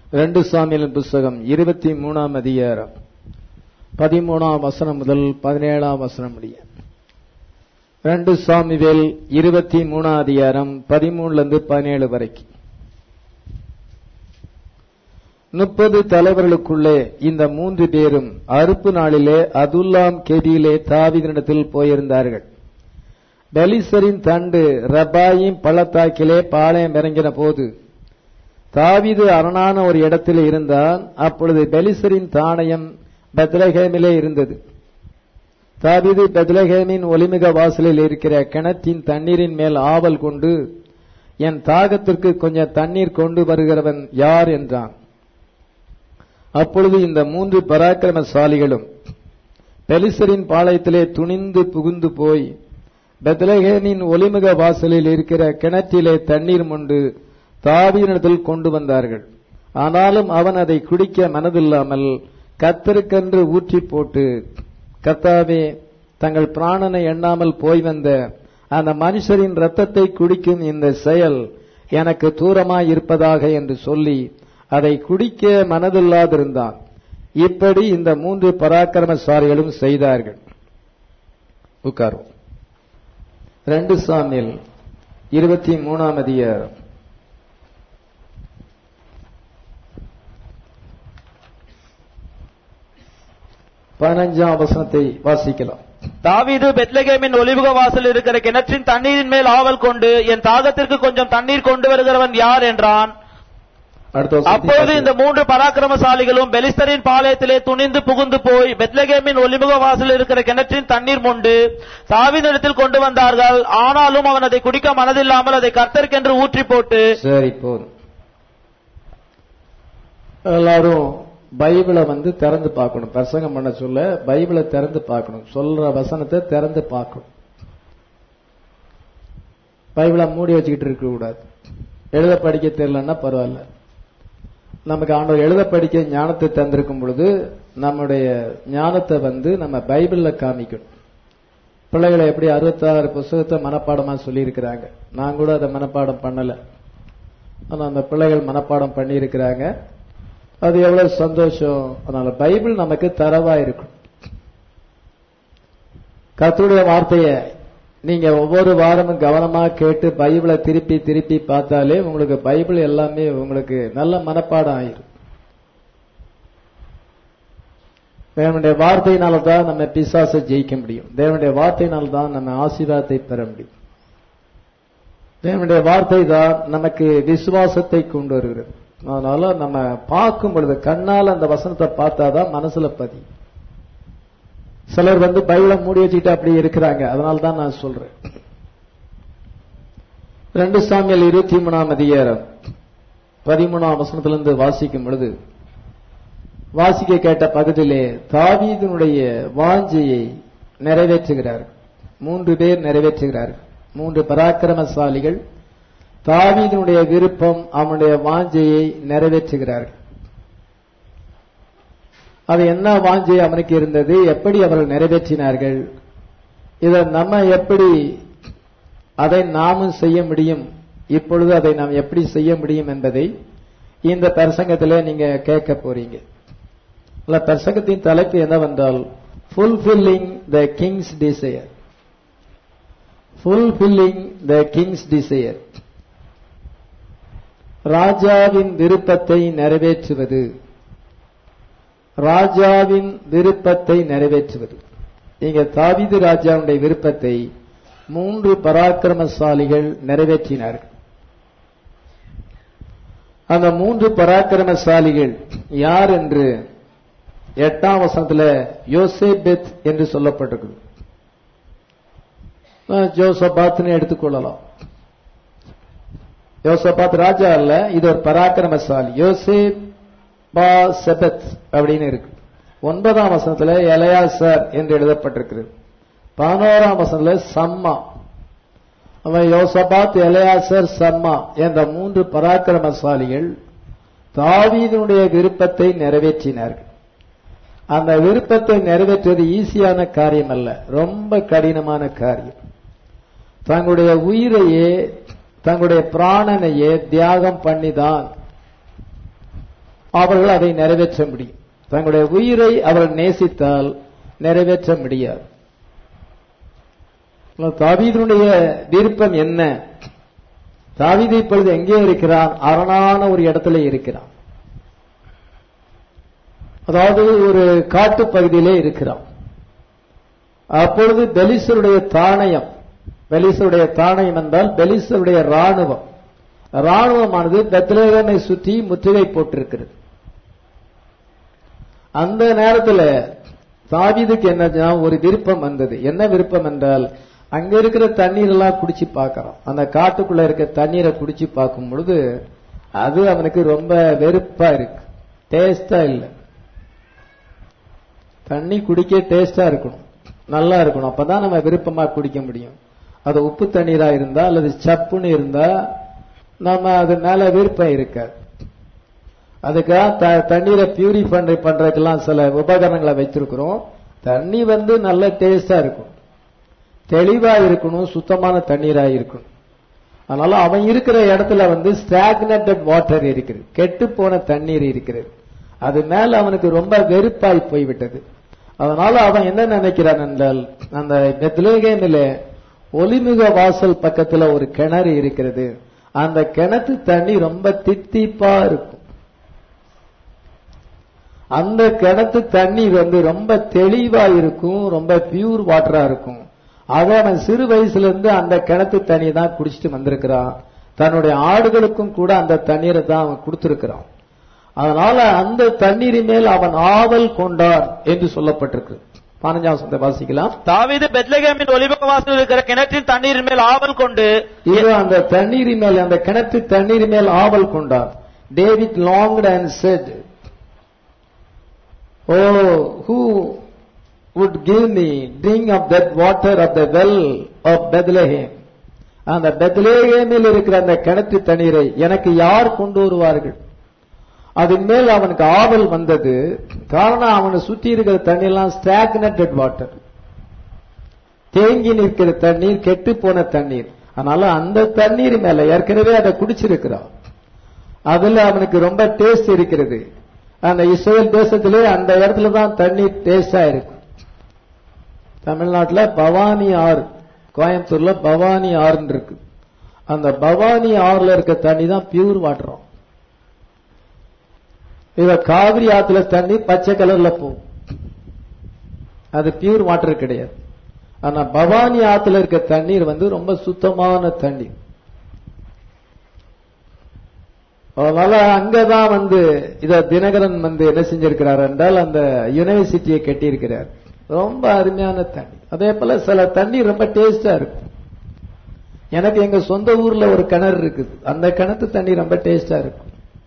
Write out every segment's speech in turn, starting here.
2 சாமுவேலின் புஸ்தகம் 23ஆம் அதிகாரம் 13ஆம் வசனம் முதல் 17ஆம் வசனம் முடிய. 2 சாமுவேல் 23ஆம் அதிகாரம் 13லிருந்து 17 வரைக்கும். 30 தலைவர்களுக்குள்ளே இந்த 3 பேரும் அறுப்பு நாளிலே அதுல்லாம் கெபியிலே தாவீதினிடத்தில் போயிருந்தார்கள். பெலிஸ்தரின் தண்டு ரபாயீம் பள்ளத்தாக்கிலே பாளையம் இறங்கின போது தாவீது அரணான ஒரு இடத்தில் இருந்தான். அப்பொழுது பெலிஸ்தரின் தானயம் பெத்லகேமிலே இருந்தது. தாவீது பெத்லகேமின் ஒலிமுக வாசலில் இருக்கிற கிணற்றின் தண்ணீரின் மேல் ஆவல் கொண்டு, என் தாகத்திற்கு கொஞ்சம் தண்ணீர் கொண்டு வருகிறவன் யார் என்றான். அப்பொழுது இந்த 3 பராக்கிரமசாலிகளும் பெலிஸ்தரின் பாளையத்திலே துணிந்து புகுந்து போய் பெத்லகேமின் ஒலிமுக வாசலில் இருக்கிற கிணற்றிலே தண்ணீர் மொண்டு தாவீதினிடத்தில் கொண்டு வந்தார்கள். ஆனாலும் அவன் அதை குடிக்க மனதில்லாமல் கர்த்தருக்கென்று ஊற்றி போட்டு, கர்த்தாவே, தங்கள் பிராணனை எண்ணாமல் போய் வந்த அந்த மனுஷரின் இரத்தத்தை குடிக்கும் இந்த செயல் எனக்கு தூரமாய் இருப்பதாக என்று சொல்லி அதை குடிக்க மனதில்லாதிருந்தான். இப்படி இந்த 3 பராக்கிரமசாலிகளும் செய்தார்கள். உட்காரும். 2 சாமுவேல் 23ஆம் அதிகாரம் 15ஆம் வசனத்தை வாசிக்கலாம். தாவீது பெத்லகேமின் ஒலிமுக வாசலில் இருக்கிற கிணற்றின் தண்ணீரின் மேல் ஆவல் கொண்டு, என் தாகத்திற்கு கொஞ்சம் தண்ணீர் கொண்டு வருகிறவன் யார் என்றான். அப்பொழுது இந்த 3 பராக்கிரமசாலிகளும் பெலிஸ்தரின் பாளையத்திலே துணிந்து புகுந்து போய் பெத்லகேமின் ஒலிமுக வாசலில் இருக்கிற கிணற்றின் தண்ணீர் மொண்டு தாவீதினிடத்தில் கொண்டு வந்தார்கள். ஆனாலும் அவன் அதை குடிக்க மனதில்லாமல் அதை கர்த்தருக்கென்று ஊற்றி போட்டு. சரி, போதும். எல்லாரும் பைபிளை திறந்து பார்க்கணும். பிரசங்கம் பண்ண சொல்ல பைபிளை திறந்து பார்க்கணும். சொல்ற வசனத்தை திறந்து பார்க்கணும். பைபிளை மூடி வச்சுக்கிட்டு இருக்க கூடாது. எழுத படிக்க தெரியலன்னா பரவாயில்ல. நமக்கு ஆண்டவர் எழுத படிக்க ஞானத்தை தந்திருக்கும் பொழுது நம்முடைய ஞானத்தை நம்ம பைபிள்ல காமிக்கணும். பிள்ளைகளை எப்படி 66 புத்தகத்தை மனப்பாடமா சொல்லி இருக்கிறாங்க. நான் கூட அதை மனப்பாடம் பண்ணல. ஆனா அந்த பிள்ளைகள் மனப்பாடம் பண்ணி இருக்கிறாங்க. அது எவ்வளவு சந்தோஷம். அதனால பைபிள் நமக்கு தரவா இருக்கும். கர்த்தருடைய வார்த்தையை நீங்க ஒவ்வொரு வாரமும் கவனமா கேட்டு பைபிளை திருப்பி திருப்பி பார்த்தாலே உங்களுக்கு பைபிள் எல்லாமே உங்களுக்கு நல்ல மனப்பாடம் ஆயிரும். தேவனுடைய வார்த்தையினால்தான் நம்ம பிசாசை ஜெயிக்க முடியும். தேவனுடைய வார்த்தையினால்தான் நம்ம ஆசீர்வாதத்தை பெற முடியும். தேவனுடைய வார்த்தை தான் நமக்கு விசுவாசத்தை கொண்டு வருகிறது. அதனால நம்ம பார்க்கும் பொழுது கண்ணால் அந்த வசனத்தை பார்த்தாதான் மனசுல பதி. சிலர் பைபிளை மூடி வச்சுக்கிட்டு அப்படி இருக்கிறாங்க. அதனால தான் நான் சொல்றேன். 2 சாமுவேல் 23ஆம் அதிகாரம் 13ஆம் வசனத்திலிருந்து வாசிக்கும் பொழுது, வாசிக்க கேட்ட பகுதியிலே தாவீதினுடைய வாஞ்சையை நிறைவேற்றுகிறார்கள். 3 பேர் நிறைவேற்றுகிறார்கள். 3 பராக்கிரமசாலிகள் தாவீதினுடைய விருப்பம், அவனுடைய வாஞ்சையை நிறைவேற்றுகிறார்கள். அது என்ன வாஞ்சை அவனுக்கு இருந்தது, எப்படி அவர்கள் நிறைவேற்றினார்கள், இதை நம்ம எப்படி அதை நாமும் செய்ய முடியும், இப்பொழுது அதை நாம் எப்படி செய்ய முடியும் என்பதை இந்த பிரசங்கத்திலே நீங்க கேட்க போறீங்க. பிரசங்கத்தின் தலைப்பு என்னவென்றால் fulfilling the king's desire. Fulfilling the king's desire, ராஜாவின் விருப்பத்தை நிறைவேற்றுவது. ராஜாவின் விருப்பத்தை நிறைவேற்றுவது. இங்க தாவீது ராஜாவுடைய விருப்பத்தை 3 பராக்கிரமசாலிகள் நிறைவேற்றினார்கள். அந்த 3 பராக்கிரமசாலிகள் யார் என்று 8ஆம் வசனத்துல யோசேபெத் என்று சொல்லப்பட்டிருக்கு. ஜோசபாத்னு எடுத்துக்கொள்ளலாம். யோசபாத் ராஜா அல்ல, இது ஒரு பராக்கிரமசாலி. யோசேபெத் அப்படின்னு இருக்கு. 9ஆம் வசனத்துல எலயாசார் என்று எழுதப்பட்டிருக்கிறது. 11ஆம் வசனத்துல சம்மா. அவன் யோசபாத், எலயாசார், சம்மா என்ற 3 பராக்கிரமசாலிகள் தாவீதினுடைய விருப்பத்தை நிறைவேற்றினார்கள். அந்த விருப்பத்தை நிறைவேற்றுவது ஈஸியான காரியம் அல்ல, ரொம்ப கடினமான காரியம். தங்களுடைய உயிரையே தங்களுடைய பிராணனையே தியாகம் பண்ணிதான் அவர்கள் அதை நிறைவேற்ற முடியும். தங்களுடைய உயிரை அவர்கள் நேசித்தால் நிறைவேற்ற முடியாது. தாவீதுடைய விருப்பம் என்ன? தாவீது இப்பொழுது எங்கே இருக்கிறான்? அரணான ஒரு இடத்துல இருக்கிறான். அதாவது ஒரு காட்டு பகுதியிலே இருக்கிறான். அப்பொழுது பெலிஸ்தருடைய தானயம் என்றால் பெலிஸ்தருடைய ராணுவமானது பெத்லெகேமை சுற்றி முற்றுகை போட்டிருக்கிறது. அந்த நேரத்தில் தாவீதுக்கு என்ன ஒரு விருப்பம் வந்தது. என்ன விருப்பம் என்றால், அங்க இருக்கிற தண்ணீர் எல்லாம் குடிச்சு பார்க்கறான். அந்த காட்டுக்குள்ள இருக்க தண்ணீரை குடிச்சு பார்க்கும் பொழுது அது அவனுக்கு ரொம்ப வெறுப்பா இருக்கு, டேஸ்டா இல்ல. தண்ணி குடிக்க டேஸ்டா இருக்கணும், நல்லா இருக்கணும், அப்பதான் நம்ம விருப்பமா குடிக்க முடியும். அது உப்பு தண்ணீரா இருந்தா அல்லது சப்புன்னு இருந்தா நம்ம அது மேல விருப்பம் இருக்காது. அதுக்காக தண்ணீரை பியூரிஃபை பண்றதுக்கெல்லாம் சில உபகரணங்களை வச்சிருக்கிறோம். தண்ணி நல்ல டேஸ்டா இருக்கும், தெளிவா இருக்கணும், சுத்தமான தண்ணீரா இருக்கணும். அதனால அவன் இருக்கிற இடத்துல ஸ்டாக்னேட்டட் வாட்டர் இருக்கிறது, கெட்டு போன தண்ணீர் இருக்கிறது. அது மேல அவனுக்கு ரொம்ப வெறுப்பாய் போய்விட்டது. அதனால அவன் என்ன நினைக்கிறான் என்றால், அந்த பெத்லெகேமிலே ஒலிமுக வாசல் பக்கத்துல ஒரு கிணறு இருக்கிறது, அந்த கிணத்து தண்ணி ரொம்ப தித்திப்பா இருக்கும். அந்த கிணத்து தண்ணி ரொம்ப தெளிவா இருக்கும், ரொம்ப பியூர் வாட்டரா இருக்கும். ஆக அவன் சிறு வயசுல இருந்து அந்த கிணத்து தண்ணி தான் குடிச்சிட்டு வந்திருக்கிறான். தன்னுடைய ஆடுகளுக்கும் கூட அந்த தண்ணீரை தான் அவன் கொடுத்திருக்கிறான். அதனால அந்த தண்ணீர் மேல் அவன் ஆவல் கொண்டார் என்று சொல்லப்பட்டிருக்கு. 15ஆம் வசனத்தை வாசிக்கலாம். தாவீது பெத்லெகேமின் ஒலிமுக வாசலில் இருக்கிற கிணற்றின் தண்ணீர் மேல் ஆவல் கொண்டு, அந்த தண்ணீர் மேல், அந்த கிணற்று தண்ணீர் மேல் ஆவல் கொண்டார். David longed and said, "Oh, who would give me drink of that water of the well of Bethlehem?" அந்த பெத்லெகேமில் இருக்கிற அந்த கிணற்று தண்ணீரை எனக்கு யார் கொண்டு வருவார்கள்? அதன் மேல் அவனுக்கு ஆவல் வந்தது. காரணம், அவனை சுற்றி இருக்கிற தண்ணீர்லாம் ஸ்டாக்னேட்டட் வாட்டர், தேங்கி நிற்கிற தண்ணீர், கெட்டு போன தண்ணீர். அதனால அந்த தண்ணீர் மேல ஏற்கனவே அதை குடிச்சிருக்கிறான். அதுல அவனுக்கு ரொம்ப டேஸ்ட் இருக்கிறது. அந்த இஸ்ரேல் தேசத்திலே அந்த இடத்துல தான் தண்ணீர் டேஸ்டா இருக்கு. தமிழ்நாட்டில் பவானி ஆறு, கோயம்புத்தூர்ல பவானி ஆறுன்னு இருக்கு. அந்த பவானி ஆறுல இருக்க தண்ணி தான் பியூர் வாட்டரும். இவ காவிரி ஆத்துல தண்ணி பச்சை கலர்ல போகும், அது பியூர் வாட்டர் கிடையாது. ஆனா பவானி ஆத்துல இருக்க தண்ணீர் ரொம்ப சுத்தமான தண்ணீர். அதனால அங்கதான் இத தினகரன் என்ன செஞ்சிருக்கிறார் என்றால், அந்த யூனிவர்சிட்டியை கட்டியிருக்கிறார். ரொம்ப அருமையான தண்ணி. அதே போல சில தண்ணி ரொம்ப டேஸ்டா இருக்கும். எனக்கு எங்க சொந்த ஊர்ல ஒரு கிணறு இருக்குது, அந்த கிணத்து தண்ணி ரொம்ப டேஸ்டா இருக்கும்.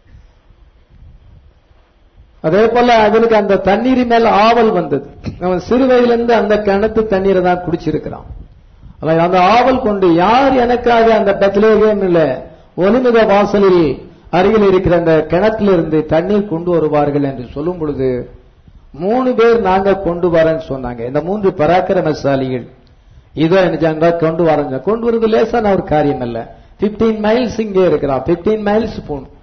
அதே போல அவனுக்கு அந்த தண்ணீர் மேல ஆவல் வந்தது. அவன் சிறு வயதிலிருந்து அந்த கிணத்து தண்ணீரை தான் குடிச்சிருக்கிறான். அந்த ஆவல் கொண்டு, யார் எனக்காக அந்த பெத்லெகேமில் ஒலிமுக வாசலில் அருகில் இருக்கிற அந்த கிணற்றிலிருந்து தண்ணீர் கொண்டு வருவார்கள் என்று சொல்லும் பொழுது 3 பேர் நாங்க கொண்டு வரேன்னு சொன்னாங்க. இந்த 3 பராக்கிரமசாலிகள் இதோ என்ன கொண்டு வர, கொண்டு வருவது லேசான ஒரு காரியம் அல்ல. 15 மைல்ஸ் இங்கே இருக்கிறான். 15 மைல்ஸ் போகணும்,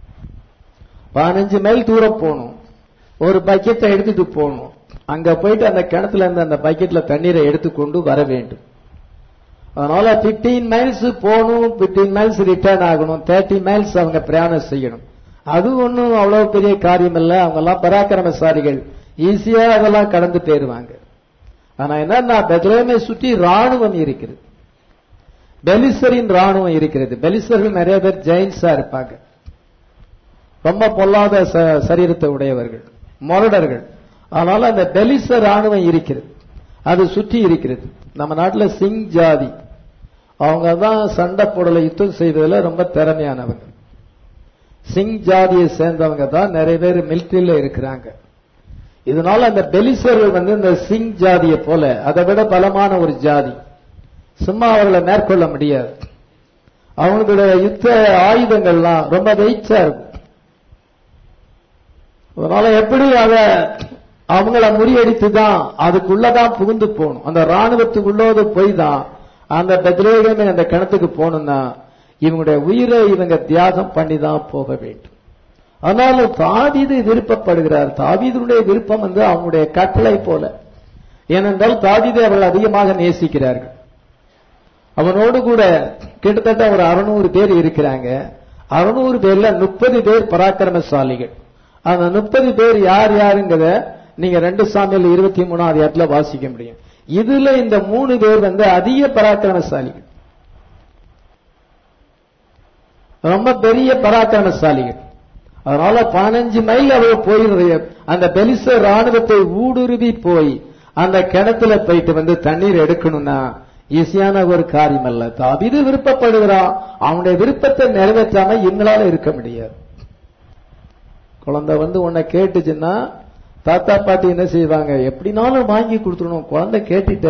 15 மைல் தூரம் போகணும், ஒரு பக்கெட்டை எடுத்துட்டு போகணும். அங்க போயிட்டு அந்த கிணத்துல இருந்து அந்த பக்கெட்ல தண்ணீரை எடுத்துக்கொண்டு வர வேண்டும். அதனால 15 மைல்ஸ் போகணும், 15 மைல்ஸ் ரிட்டர்ன் ஆகணும், 30 மைல்ஸ் அவங்க பிரயாணம் செய்யணும். அது ஒன்றும் அவ்வளவு பெரிய காரியம் இல்ல. அவங்க எல்லாம் பராக்கிரமசாலிகள், ஈஸியா அதெல்லாம் கடந்து போயிருவாங்க. ஆனா என்னன்னா, பெத்லெகேமை சுற்றி ராணுவம் இருக்கிறது, பெலிஸ்தரின் ராணுவம் இருக்கிறது. பெலிஸ்தர்கள் நிறைய பேர் ஜெயின்ஸா இருப்பாங்க, ரொம்ப பொல்லாத சரீரத்தை உடையவர்கள், மொரடர்கள். அதனால அந்த பெலிஸ்தர் ராணுவம் இருக்கிறது, அது சுற்றி இருக்கிறது. நம்ம நாட்டில் சிங் ஜாதி, அவங்க தான் சண்டை போடல, யுத்தம் செய்வதில் ரொம்ப திறமையானவங்க. சிங் ஜாதியை சேர்ந்தவங்க தான் நிறைய பேர் மிலிட்டரியில இருக்கிறாங்க. இதனால அந்த பெலிஸ்தர்கள் இந்த சிங் ஜாதியை போல அதை விட பலமான ஒரு ஜாதி. சும்மா அவர்களை மேற்கொள்ள முடியாது. அவங்களுடைய யுத்த ஆயுதங்கள்லாம் ரொம்ப வெயிட்டா இருக்கும். அதனால எப்படி அவங்கள முறியடித்து தான் அதுக்குள்ளதான் புகுந்து போகணும். அந்த ராணுவத்துக்குள்ளோடு போய் தான் அந்த பெத்லெகேமை அந்த கிணத்துக்கு போகணும்னா இவங்களுடைய உயிரை இவங்க தியாகம் பண்ணி தான் போக வேண்டும். ஆனாலும் தாவீது விருப்பப்படுகிறார். தாவீதுடைய விருப்பம் அவனுடைய கட்டளை போல. ஏனென்றால் தாவீதை அவர்கள் அதிகமாக நேசிக்கிறார்கள். அவனோடு கூட கிட்டத்தட்ட ஒரு 600 பேர் இருக்கிறாங்க. 600 பேர்ல 30 பேர் பராக்கிரமசாலிகள். அந்த 30 பேர் யார் யாருங்கிறத நீங்க 2 சாமுவேல் 23 வாசிக்க முடியும். இதுல இந்த 3 பேர் அதிக பராக்கிரமசாலிகள், ரொம்ப பெரிய பராக்கிரமசாலிகள். அதனால 15 மைல் அவர் போய் அந்த பெலிஸ்தர் ராணுவத்தை ஊடுருவி போய் அந்த கிணத்துல போயிட்டு தண்ணீர் எடுக்கணும்னா ஈஸியான ஒரு காரியம் அல்ல. தாவீது விருப்பப்படுகிறான். அவனுடைய விருப்பத்தை நிறைவேற்றாம இவங்களால இருக்க முடியாது. குழந்தை உன்னை கேட்டுச்சுன்னா தாத்தா பாட்டி என்ன செய்வாங்க, எப்படினாலும் வாங்கி கொடுத்துடணும். குழந்தை கேட்டுட்ட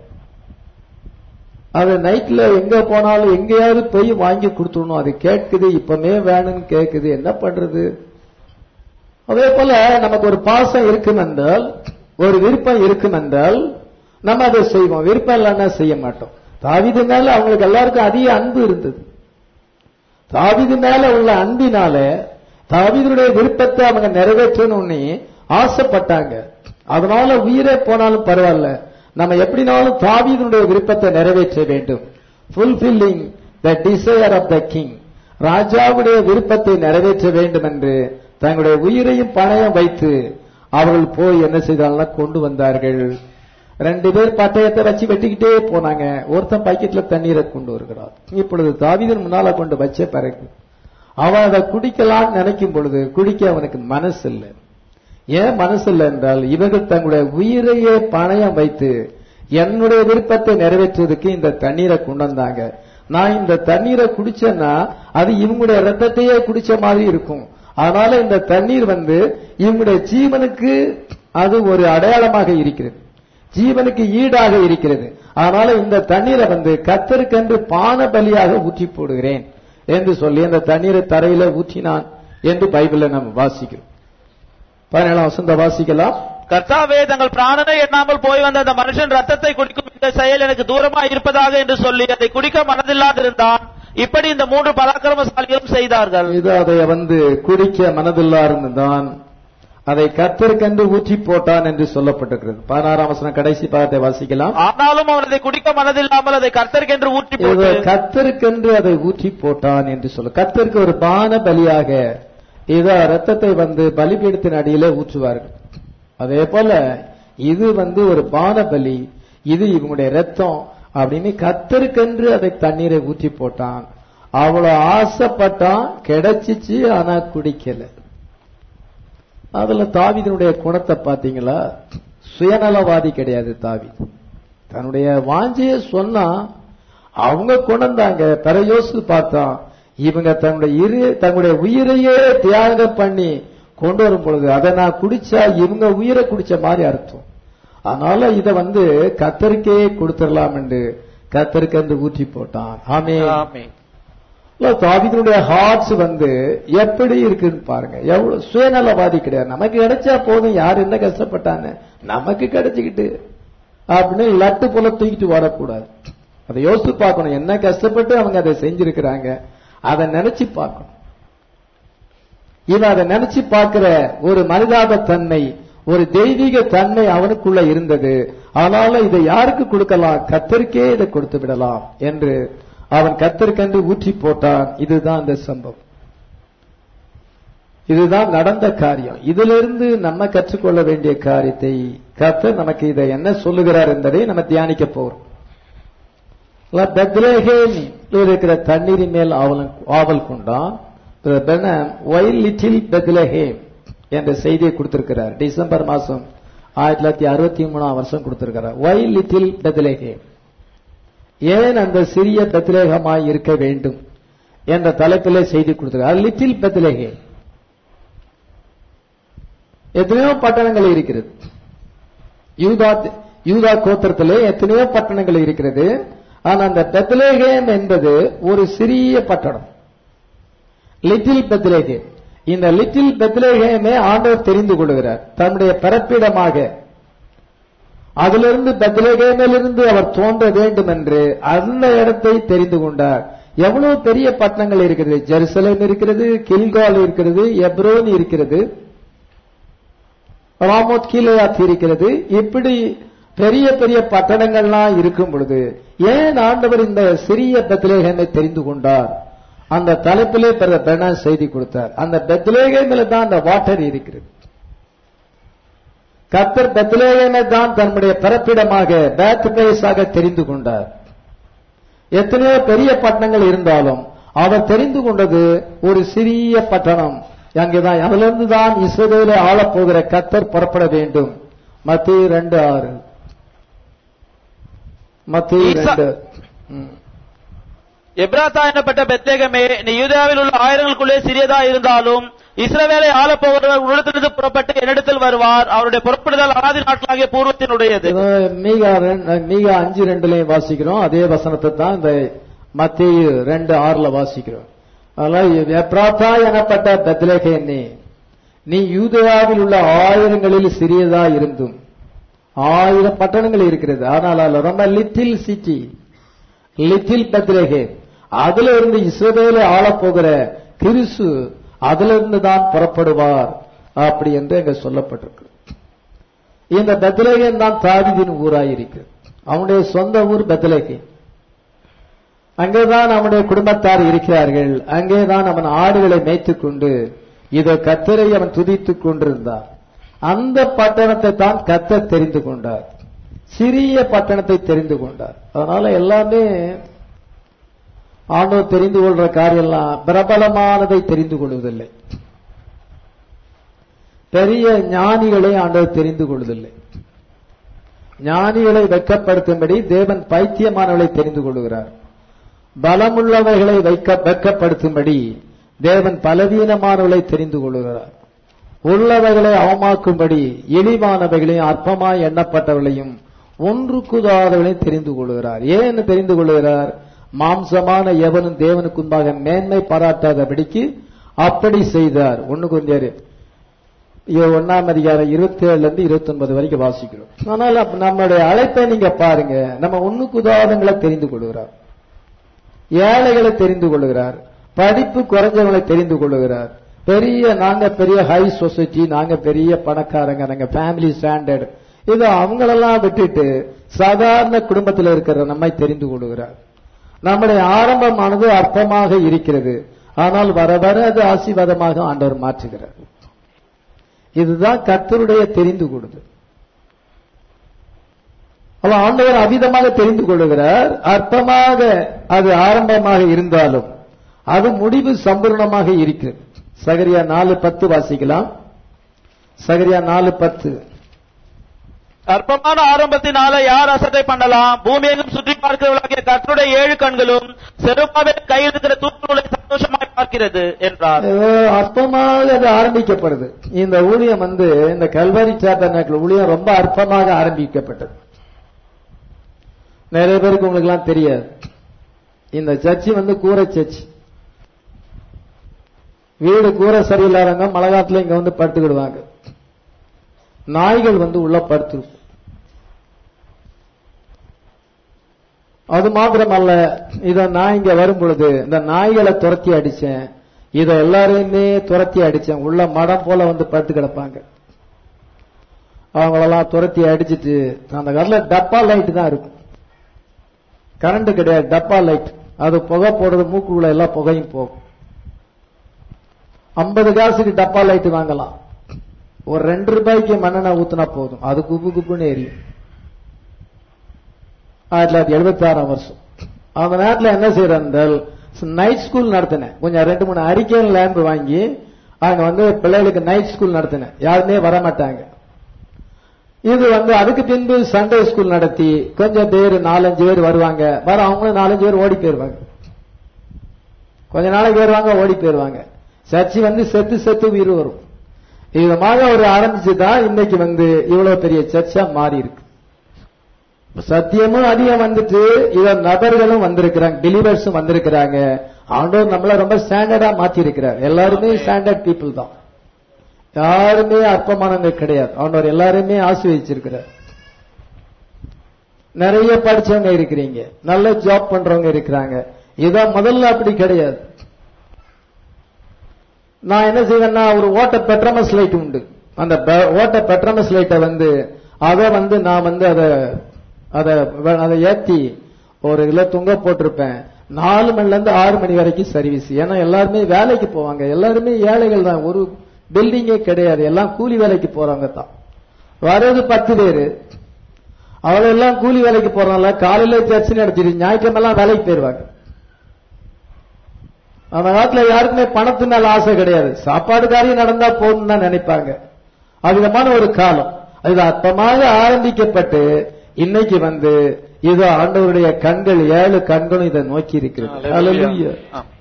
அது நைட்ல எங்க போனாலும் எங்கேயாவது போய் வாங்கி கொடுத்துடணும். அது கேட்குது, இப்பமே வேணும்னு கேட்குது, என்ன பண்றது? அதே போல நமக்கு ஒரு பாசம் இருக்கும் என்றால், ஒரு விருப்பம் இருக்கும் என்றால் நம்ம அதை செய்வோம். விருப்பம் இல்லைன்னா செய்ய மாட்டோம். தாவீது மேல அவங்களுக்கு எல்லாருக்கும் அதிக அன்பு இருந்தது. தாவீது மேல உள்ள அன்பினால தாவீதுடைய விருப்பத்தை அவங்க நிறைவேற்றணும்னு ஆசைப்பட்டாங்க. அதனால உயிரே போனாலும் பரவாயில்ல, நம்ம எப்படினாலும் தாவீதுடைய விருப்பத்தை நிறைவேற்ற வேண்டும். Fulfilling the desire of the king, ராஜாவுடைய விருப்பத்தை நிறைவேற்ற வேண்டும் என்று தங்களுடைய உயிரையும் பணயம் வைத்து அவர்கள் போய் என்ன செய்தாங்கன்னா கொண்டு வந்தார்கள். 2 பேர் பட்டயத்தை வச்சு வெட்டிக்கிட்டே போனாங்க. ஒருத்தன் பாக்கெட்ல தண்ணீரை கொண்டு வருகிறார். இப்பொழுது தாவீதின் முன்னால கொண்டு வச்ச பிறகு அவன் அதை குடிக்கலான்னு நினைக்கும் பொழுது குடிக்க அவனுக்கு மனசு இல்லை. ஏன் மனசு இல்லை என்றால், இவர்கள் தங்களுடைய உயிரையே பணயம் வைத்து என்னுடைய விருப்பத்தை நிறைவேற்றுவதற்கு இந்த தண்ணீரை கொண்டு வந்தாங்க. நான் இந்த தண்ணீரை குடிச்சேன்னா அது இவங்களுடைய ரத்தத்தையே குடிச்ச மாதிரி இருக்கும். அதனால இந்த தண்ணீர் இவங்களுடைய ஜீவனுக்கு அது ஒரு அடையாளமாக இருக்கிறது, ஜீவனுக்கு ஈடாக இருக்கிறது. அதனால இந்த தண்ணீரை கர்த்தருக்கென்று பான பலியாக ஊற்றி போடுகிறேன் என்று சொல்லி அந்த தண்ணீரை தரையில ஊற்றினான் என்று பைபிள்ல நம்ம வாசிக்கிறோம். 17ஆம் வசனத்தை வாசிக்கலாம். கர்த்தாவே, தங்கள் பிராணனை எண்ணாமல் போய் வந்த அந்த மனுஷன் ரத்தத்தை குடிக்கும் இந்த செயல் எனக்கு தூரமாக இருப்பதாக என்று சொல்லி அதை குடிக்க மனதில்லாதிருந்தான். இப்படி இந்த 3 பராக்கிரமசாலிகளும் செய்தார்கள். இது அதை குடிக்க மனதில்லாதிருந்தான், அதை கர்த்தருக்கென்று ஊற்றி போட்டான் என்று சொல்லப்பட்டிருக்கிறது. 16ஆம் வசனம் கடைசி பாகத்தை வாசிக்கலாம். ஆனாலும் அவன் அதை குடிக்க மனதில்லாமல் அதை கர்த்தருக்கென்று ஊற்றி போட்டு கர்த்தருக்கென்று அதை ஊற்றி போட்டான் என்று சொல்ல. கர்த்தருக்கு ஒரு பான பலியாக ரத்தத்தை பலிபீடத்தின் அடியிலே ஊற்றுவார்கள். அதே போல இது ஒரு பான பலி, இது இவங்களுடைய ரத்தம் அப்படின்னு கர்த்தருக்கென்று அதை தண்ணீரை ஊற்றி போட்டான். அவ்வளவு ஆசைப்பட்டான், கிடைச்சிச்சு, ஆனா குடிக்கல. அதுல தாவீதுடைய குணத்தை பாத்தீங்களா? சுயநலவாதி கிடையாது தாவீது. தன்னுடைய வாஞ்சிய சொன்னா அவங்க கொண்டாங்க. பிற யோசித்து பார்த்தான், இவங்க தங்களுடைய உயிரையே தியாகம் பண்ணி கொண்டு வரும் பொழுது அதை நான் குடிச்சா இவங்க உயிரை குடிச்ச மாதிரி அர்த்தம். அதனால இத கர்த்தருக்கே கொடுத்துடலாம் என்று கர்த்தருக்கு என்று ஊற்றி போட்டான். ஆமென். தாவீதுடைய ஹார்ட்ஸ் எப்படி இருக்குன்னு பாருங்க. எவ்வளவு சுயநலவாதி கிடையாது. நமக்கு கிடைச்சா போதும், யார் என்ன கஷ்டப்பட்டாங்க, நமக்கு கிடைச்சுக்கிட்டு அப்படின்னு லட்டு போல தூக்கிட்டு வரக்கூடாது. அதை யோசித்து பார்க்கணும், என்ன கஷ்டப்பட்டு அவங்க அதை செஞ்சிருக்கிறாங்க, அதை நினைச்சு பார்க்கணும். இவன் அதை நினைச்சு பார்க்கிற ஒரு மனிதாப தன்மை, ஒரு தெய்வீக தன்மை அவனுக்குள்ள இருந்தது. அதனால இதை யாருக்கு கொடுக்கலாம், கர்த்தருக்கே இதை கொடுத்து விடலாம் என்று அவன் கர்த்தருக்கென்று ஊற்றி போட்டான். இதுதான் அந்த சம்பவம், இதுதான் நடந்த காரியம். இதிலிருந்து நம்ம கற்றுக்கொள்ள வேண்டிய காரியத்தை கர்த்தர் நமக்கு இதை என்ன சொல்லுகிறார் என்பதை நம்ம தியானிக்க போறோம். பெத்லெஹேமில் இருக்கிற தண்ணீரின் மேல் ஆவல் கொண்டான். ஒயில் லிட்டில் பெத்லெஹேம் என்ற செய்தியை கொடுத்திருக்கிறார். டிசம்பர் மாசம் 1963 கொடுத்திருக்கிறார். ஒயில் லிட்டில் பெத்லெஹேம், ஏன் அந்த சிறிய பெத்லெஹேமாய் இருக்க வேண்டும் என்ற தலைப்பிலே செய்தி கொடுத்திருக்கிறார். லிட்டில் பெத்லெஹேம், எத்தனையோ பட்டணங்கள் இருக்கிறது. யூதா கோத்திரத்திலே எத்தனையோ பட்டணங்கள் இருக்கிறது. ஆனா அந்த பெத்லெஹேம் என்பது ஒரு சிறிய பட்டணம், லிட்டில் பெத்லெஹேம். இந்த லிட்டில் பெத்லெஹேமே ஆண்டவர் தெரிந்து கொள்கிறார் தன்னுடைய பிறப்பிடமாக. அதிலிருந்து பெத்லெஹேமிலிருந்து அவர் தோன்ற வேண்டும் என்று அந்த இடத்தை தெரிந்து கொண்டார். எவ்வளவு பெரிய பட்டணங்கள் இருக்கிறது. ஜெருசலேம் இருக்கிறது, கில்கால் இருக்கிறது, எப்ரோன் இருக்கிறது, ராமோத் கீலேயாத் இருக்கிறது. இப்படி பெரிய பெரிய பட்டணங்கள்லாம் இருக்கும் பொழுது ஏன் ஆண்டவர் இந்த சிறிய பெத்லகேமை தெரிந்து கொண்டார்? அந்த தலைப்பிலே பெண்ணா செய்தி கொடுத்தார். அந்த பெத்லகேமில் தான் அந்த வாட்டர் இருக்கிறது. கர்த்தர் பெத்லகேமை தான் தன்னுடைய பிறப்பிடமாக பேத் பிளேஸாக தெரிந்து கொண்டார். எத்தனையோ பெரிய பட்டணங்கள் இருந்தாலும் அவர் தெரிந்து கொண்டது ஒரு சிறிய பட்டணம். அங்கேதான், அதிலிருந்து தான் இஸ்ரவேலை ஆளப்போகிற கர்த்தர் புறப்பட வேண்டும். மத்தேயு 2:6. மத்தேயு 2. எப்ராத்தா என்னப்பட்ட பெத்லகேமே, நீ யூதேயாவில் உள்ள ஆயிரங்களுக்குள்ளே சிறியதா இருந்தாலும் இஸ்ரவேலை ஆளப்போகிறவர் உன்னிடத்திலிருந்து புறப்பட்டு என்னிடத்தில் வருவார். அவருடைய புறப்படுதல் ஆதி நாட்களாகிய பூர்வத்தினுடையது. மீகா 5:2 வாசிக்கிறோம். அதே வசனத்தை தான் இந்த மத்தேயு 2:6 வாசிக்கிறோம். எப்ராத்தா எனப்பட்ட பெத்லகேமே, நீ யூதேயாவில் உள்ள ஆயிரங்களில் சிறியதா இருந்தும், 1000 பட்டணங்கள் இருக்கிறது, ஆனால் ரொம்ப லிட்டில் சிட்டி, லிட்டில் பெத்லகேம், அதுல இருந்து இஸ்ரவேலை ஆளப்போகிற கிறிஸ்து அதிலிருந்து தான் புறப்படுவார் அப்படி என்று அங்க சொல்லப்பட்டிருக்கு. இந்த பெத்லகேம் தான் தாவீதின் ஊராயிருக்கு. அவனுடைய சொந்த ஊர் பெத்லகேம். அங்கேதான் அவனுடைய குடும்பத்தார் இருக்கிறார்கள். அங்கேதான் அவன் ஆடுகளை மேய்த்துக் கொண்டு இதோ கர்த்தரை அவன் துதித்துக் கொண்டிருந்தான். அந்த பட்டணத்தை தான் கர்த்தர் தெரிந்து கொண்டார். சிறிய பட்டணத்தை தெரிந்து கொண்டார். அதனால எல்லாமே ஆண்டவர் தெரிந்து கொள்ற காரியம் எல்லாம் பிரபலமானதை தெரிந்து கொள்வதில்லை. பெரிய ஞானிகளை ஆண்டவர் தெரிந்து கொள்வதில்லை. ஞானிகளை வெட்கப்படுத்தும்படி தேவன் பைத்தியமானவர்களை தெரிந்து கொள்கிறார். பலமுள்ளவர்களை வெட்கப்படுத்தும்படி தேவன் பலவீனமானவர்களை தெரிந்து கொள்கிறார். உள்ளவர்களை அவமாக்கும்படி இழிவானவைகளையும் அற்பமாய் எண்ணப்பட்டவர்களையும் ஒன்றுக்குதாதவர்களையும் தெரிந்து கொள்கிறார். ஏன் தெரிந்து கொள்கிறார்? மாம்சமான எவனும் தேவனுக்கு முன்பாக மேன்மை பாராட்டாதபடிக்கு அப்படி செய்தார். 1 கொரிந்தியர் 1:27-29 வரைக்கும் வாசிக்கிறோம். ஆனால் நம்முடைய அழைப்பை நீங்க பாருங்க. நம்ம ஒண்ணுக்கு உதாரணங்களை தெரிந்து கொள்கிறார். ஏழைகளை தெரிந்து கொள்கிறார். படிப்பு குறைஞ்சவங்களை தெரிந்து கொள்கிறார். நாங்க பெரிய ஹை சொசைட்டி, நாங்க பெரிய பணக்காரங்க, நாங்க ஃபேமிலி ஸ்டாண்டர்ட், இது அவங்களெல்லாம் விட்டுட்டு சாதாரண குடும்பத்தில் இருக்கிற நம்மை தெரிந்து கொள்கிறார். நம்முடைய ஆரம்பமானது அற்பமாக இருக்கிறது, ஆனால் வர வர அது ஆசீர்வாதமாக ஆண்டவர் மாற்றுகிறார். இதுதான் கர்த்தருடைய தெரிந்து கொள்வது. ஆண்டவர் அவிதமாக தெரிந்து கொள்கிறார். அற்பமாக அது ஆரம்பமாக இருந்தாலும் அது முடிவு சம்பூர்ணமாக இருக்கிறது. சகரியா 4:10 வாசிக்கலாம். சகரியா 4:10. அற்பமான ஆரம்பத்தினால யார் அசட்டை பண்ணலாம்? பூமியெங்கும் சுற்றி பார்க்கிறவர்களாகிய கர்த்தருடைய 7 கண்களும் செருபாபேலின் கையில் இருக்கிற தூண்களை சந்தோஷமாய் பார்க்கிறது என்றார். அற்பமாக அது ஆரம்பிக்கப்படுது. இந்த ஊழியம் இந்த கல்வாரி சாப்பர்நாக்கிள் ஊழியம் ரொம்ப அற்பமாக ஆரம்பிக்கப்பட்டது. நிறைய பேருக்கு உங்களுக்கு எல்லாம் தெரியாது. இந்த சர்ச்சு கூரை சர்ச். வீடு கூரை சரியில்லாதவங்க மழை காலத்துல இங்க படுத்துக்கிடுவாங்க. நாய்கள் உள்ள படுத்திருக்கும். அது மாத்திரமல்ல, இத நான் இங்க வரும் பொழுது இந்த நாய்களை துரத்தி அடிச்சேன். இத எல்லாரையுமே துரத்தி அடிச்சேன். உள்ள மடம் போல படுத்து கிடப்பாங்க. அவங்களெல்லாம் துரத்தி அடிச்சிட்டு அந்த காலத்துல டப்பா லைட் தான் இருக்கும். கரண்ட் கிடையாது, டப்பா லைட். அது புகை போடுறது, மூக்குள்ள எல்லாம் புகையும் போகும். 50 காசுக்கு டப்பா லைட் வாங்கலாம். ஒரு 2 ரூபாய்க்கு மண்ணெண்ணெய் ஊத்துனா போதும், அது குப்பு குப்புன்னு எரியும். 1976 வருஷம் அந்த நேரத்தில் என்ன செய்யறால் நைட் ஸ்கூல் நடத்தினேன். கொஞ்சம் 2-3 அரிக்கன் லேம்பு வாங்கி அங்க பிள்ளைகளுக்கு நைட் ஸ்கூல் நடத்தினேன். யாருமே வரமாட்டாங்க. இது அதுக்கு பின்பு சண்டே ஸ்கூல் நடத்தி கொஞ்சம் பேர் 4-5 பேர் வருவாங்க. அவங்களும் 4-5 பேர் ஓடி போயிருவாங்க. கொஞ்ச நாளைக்கு வருவாங்க, ஓடி போயிருவாங்க. சர்ச்சி செத்து செத்து உயிர் வரும். விதமாக ஒரு ஆரம்பிச்சுதான் இன்னைக்கு இவ்வளவு பெரிய சர்ச்சா மாறி இருக்கு. சத்தியமும் அதிகம் இவன் நபர்களும் வந்திருக்கிறாங்க, பிலீவர்ஸும் வந்திருக்கிறாங்க. ஆண்டவர் நம்மள ரொம்ப ஸ்டாண்டர்டா மாத்தி இருக்கிறார். எல்லாருமே ஸ்டாண்டர்ட் பீப்புள் தான், யாருமே அற்பமானவங்க கிடையாது. ஆண்டவர் எல்லாருமே ஆசீர்வதிச்சிருக்கிறார். நிறைய படிச்சவங்க இருக்கிறீங்க, நல்ல ஜாப் பண்றவங்க இருக்கிறாங்க, இதான் முதல்ல அப்படி கிடையாது. நான் என்ன செய்வேன்னா, ஒரு ஓட்ட பெட்ரமஸ் லைட் உண்டு. அந்த ஓட்ட பெட்ரமஸ் லைட்டை அதை நான் அதை ஏத்தி ஒரு இதுல தொங்க போட்டிருப்பேன். 4 மணில இருந்து 6 மணி வரைக்கும் சர்வீஸ். ஏன்னா எல்லாருமே வேலைக்கு போவாங்க, எல்லாருமே ஏழைகள் தான், ஒரு பில்டிங்கே கிடையாது, எல்லாம் கூலி வேலைக்கு போறவங்க தான். வர்றது 10 பேரு, அவங்க எல்லாம் கூலி வேலைக்கு போறதுனால காலையில சர்ச்சை நடத்திட்டு ஞாயிற்றுக்கிழமை எல்லாம் வேலைக்கு போயிருவாங்க. அந்த காலத்துல யாருக்குமே பணத்து மேல ஆசை கிடையாது, சாப்பாடு காரியம் நடந்தா போதும் தான் நினைப்பாங்க. அவ்விதமான ஒரு காலம் அது அற்பமாக ஆரம்பிக்கப்பட்டு இன்னைக்கு இது ஆண்டவருடைய கண்கள் 7 கண்களும் இதை நோக்கி இருக்கிறது. ஹல்லேலூயா.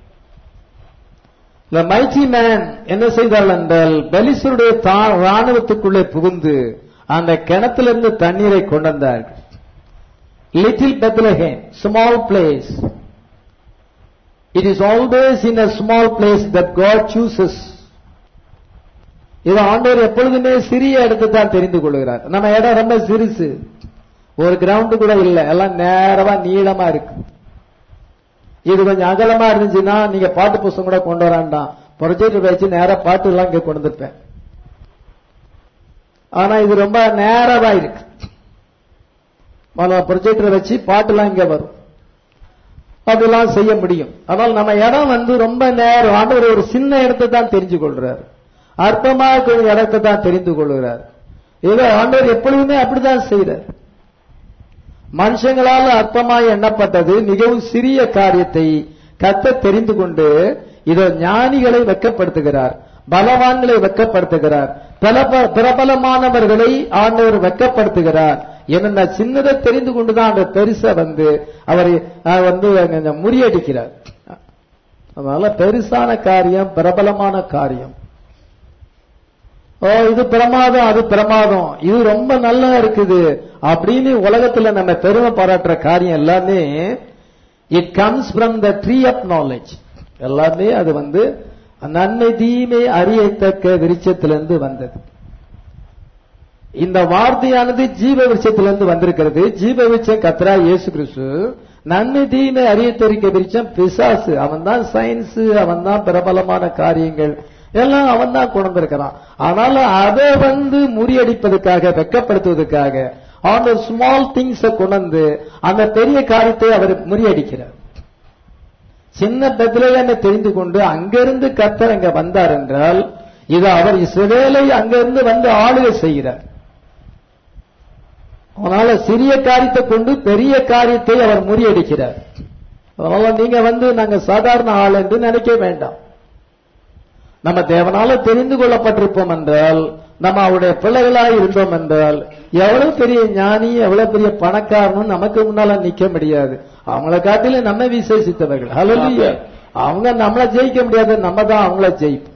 The mighty man என்ன செய்தார்கள் என்றால், பெலிஸ்தருடைய ராணுவத்துக்குள்ளே புகுந்து அந்த கிணத்திலிருந்து தண்ணீரை கொண்டு வந்தார்கள். Little Bethlehem, small place. It is always in a small place that God chooses. இது ஆண்டவர் எப்பொழுதுமே சிறிய இடத்தை தான் தெரிந்து கொள்கிறார். நம்ம இடம் ரொம்ப சிறுசு, ஒரு கிரவுண்ட் கூட இல்ல, எல்லாம் நேரமா நீளமா இருக்கு. இது கொஞ்சம் அகலமா இருந்துச்சுன்னா நீங்க பாட்டு புத்தகம் கூட கொண்டு வராண்டாம், ப்ரொஜெக்டர் வச்சு நேரா பாட்டு எல்லாம் இங்க கொண்டு வந்துருப்பேன். ஆனா இது ரொம்ப நேரமா இருக்கு, ப்ரொஜெக்டர் வச்சு பாட்டு எல்லாம் இங்க வரும், அதெல்லாம் செய்ய முடியும். ஆனால் நம்ம இடம் ரொம்ப நேரம். ஆண்டவர் ஒரு சின்ன இடத்தை தான் தெரிஞ்சு கொள்றாரு, அற்பமாக இடத்தை தான் தெரிந்து கொள்கிறார். ஏதோ ஆண்டவர் எப்பொழுதுமே அப்படிதான் செய்யறார். மனுஷங்களால் அற்பமாய் எண்ணப்பட்டது மிகவும் சிறிய காரியத்தை கர்த்தர் தெரிந்து கொண்டு இதோ ஞானிகளை வெட்கப்படுத்துகிறார், பலவான்களை வெட்கப்படுத்துகிறார், பிரபலமானவர்களை ஆண்டவர் வெட்கப்படுத்துகிறார். என்ன சின்னதை தெரிந்து கொண்டுதான் அந்த பெருசை அவர் முறியடிக்கிறார். அதனால பெருசான காரியம், பிரபலமான காரியம், இது பிரமாதம், அது பிரமாதம், இது ரொம்ப நல்லா இருக்குது அப்படின்னு உலகத்துல நம்ம பெருமை பாராட்டுற காரியம் எல்லாமே it comes from the tree of knowledge. எல்லாமே அது நன்மை தீமை அறியத்தக்க விருட்சத்திலிருந்து வந்தது. இந்த வார்த்தையானது ஜீவ விருட்சத்திலிருந்து வந்திருக்கிறது. ஜீவ விருட்சம் கர்த்தராகிய இயேசு கிறிஸ்து, நன்மை தீமை அறியத்தக்க விருட்சம் பிசாசு. அவன் தான் சயின்ஸ், அவன் தான் பிரபலமான காரியங்கள் எல்லாம் அவன் தான் கொண்டு வந்திருக்கிறான். ஆனால அதை முறியடிப்பதற்காக, வெட்கப்படுத்துவதற்காக ஆண்டவர் ஸ்மால் திங்ஸை கொண்டு அந்த பெரிய காரியத்தை அவர் முறியடிக்கிறார். சின்ன பெத்லகேமை தெரிந்து கொண்டு அங்கிருந்து கர்த்தர் அங்க வந்தார் என்றால் இது அவர் இஸ்ரவேலை அங்கிருந்து ஆளுகை செய்கிறார். அதனால சிறிய காரியத்தை கொண்டு பெரிய காரியத்தை அவர் முறியடிக்கிறார். அதனால நீங்க நாங்க சாதாரண ஆள் என்று நினைக்க வேண்டாம். நம்ம தேவனால தெரிந்து கொள்ளப்பட்டிருப்போம் என்றால், நம்ம அவருடைய பிள்ளைகளாய் இருந்தோம் என்றால், எவ்வளவு பெரிய ஞானி, எவ்வளவு பெரிய பணக்காரனும் நமக்கு முன்னால நிக்க முடியாது. அவங்கள காட்டிலும் நம்ம விசேஷித்தவர்கள். ஹல்லேலூயா. அவங்க நம்மளை ஜெயிக்க முடியாது, நம்ம தான் அவங்கள ஜெயிப்போம்.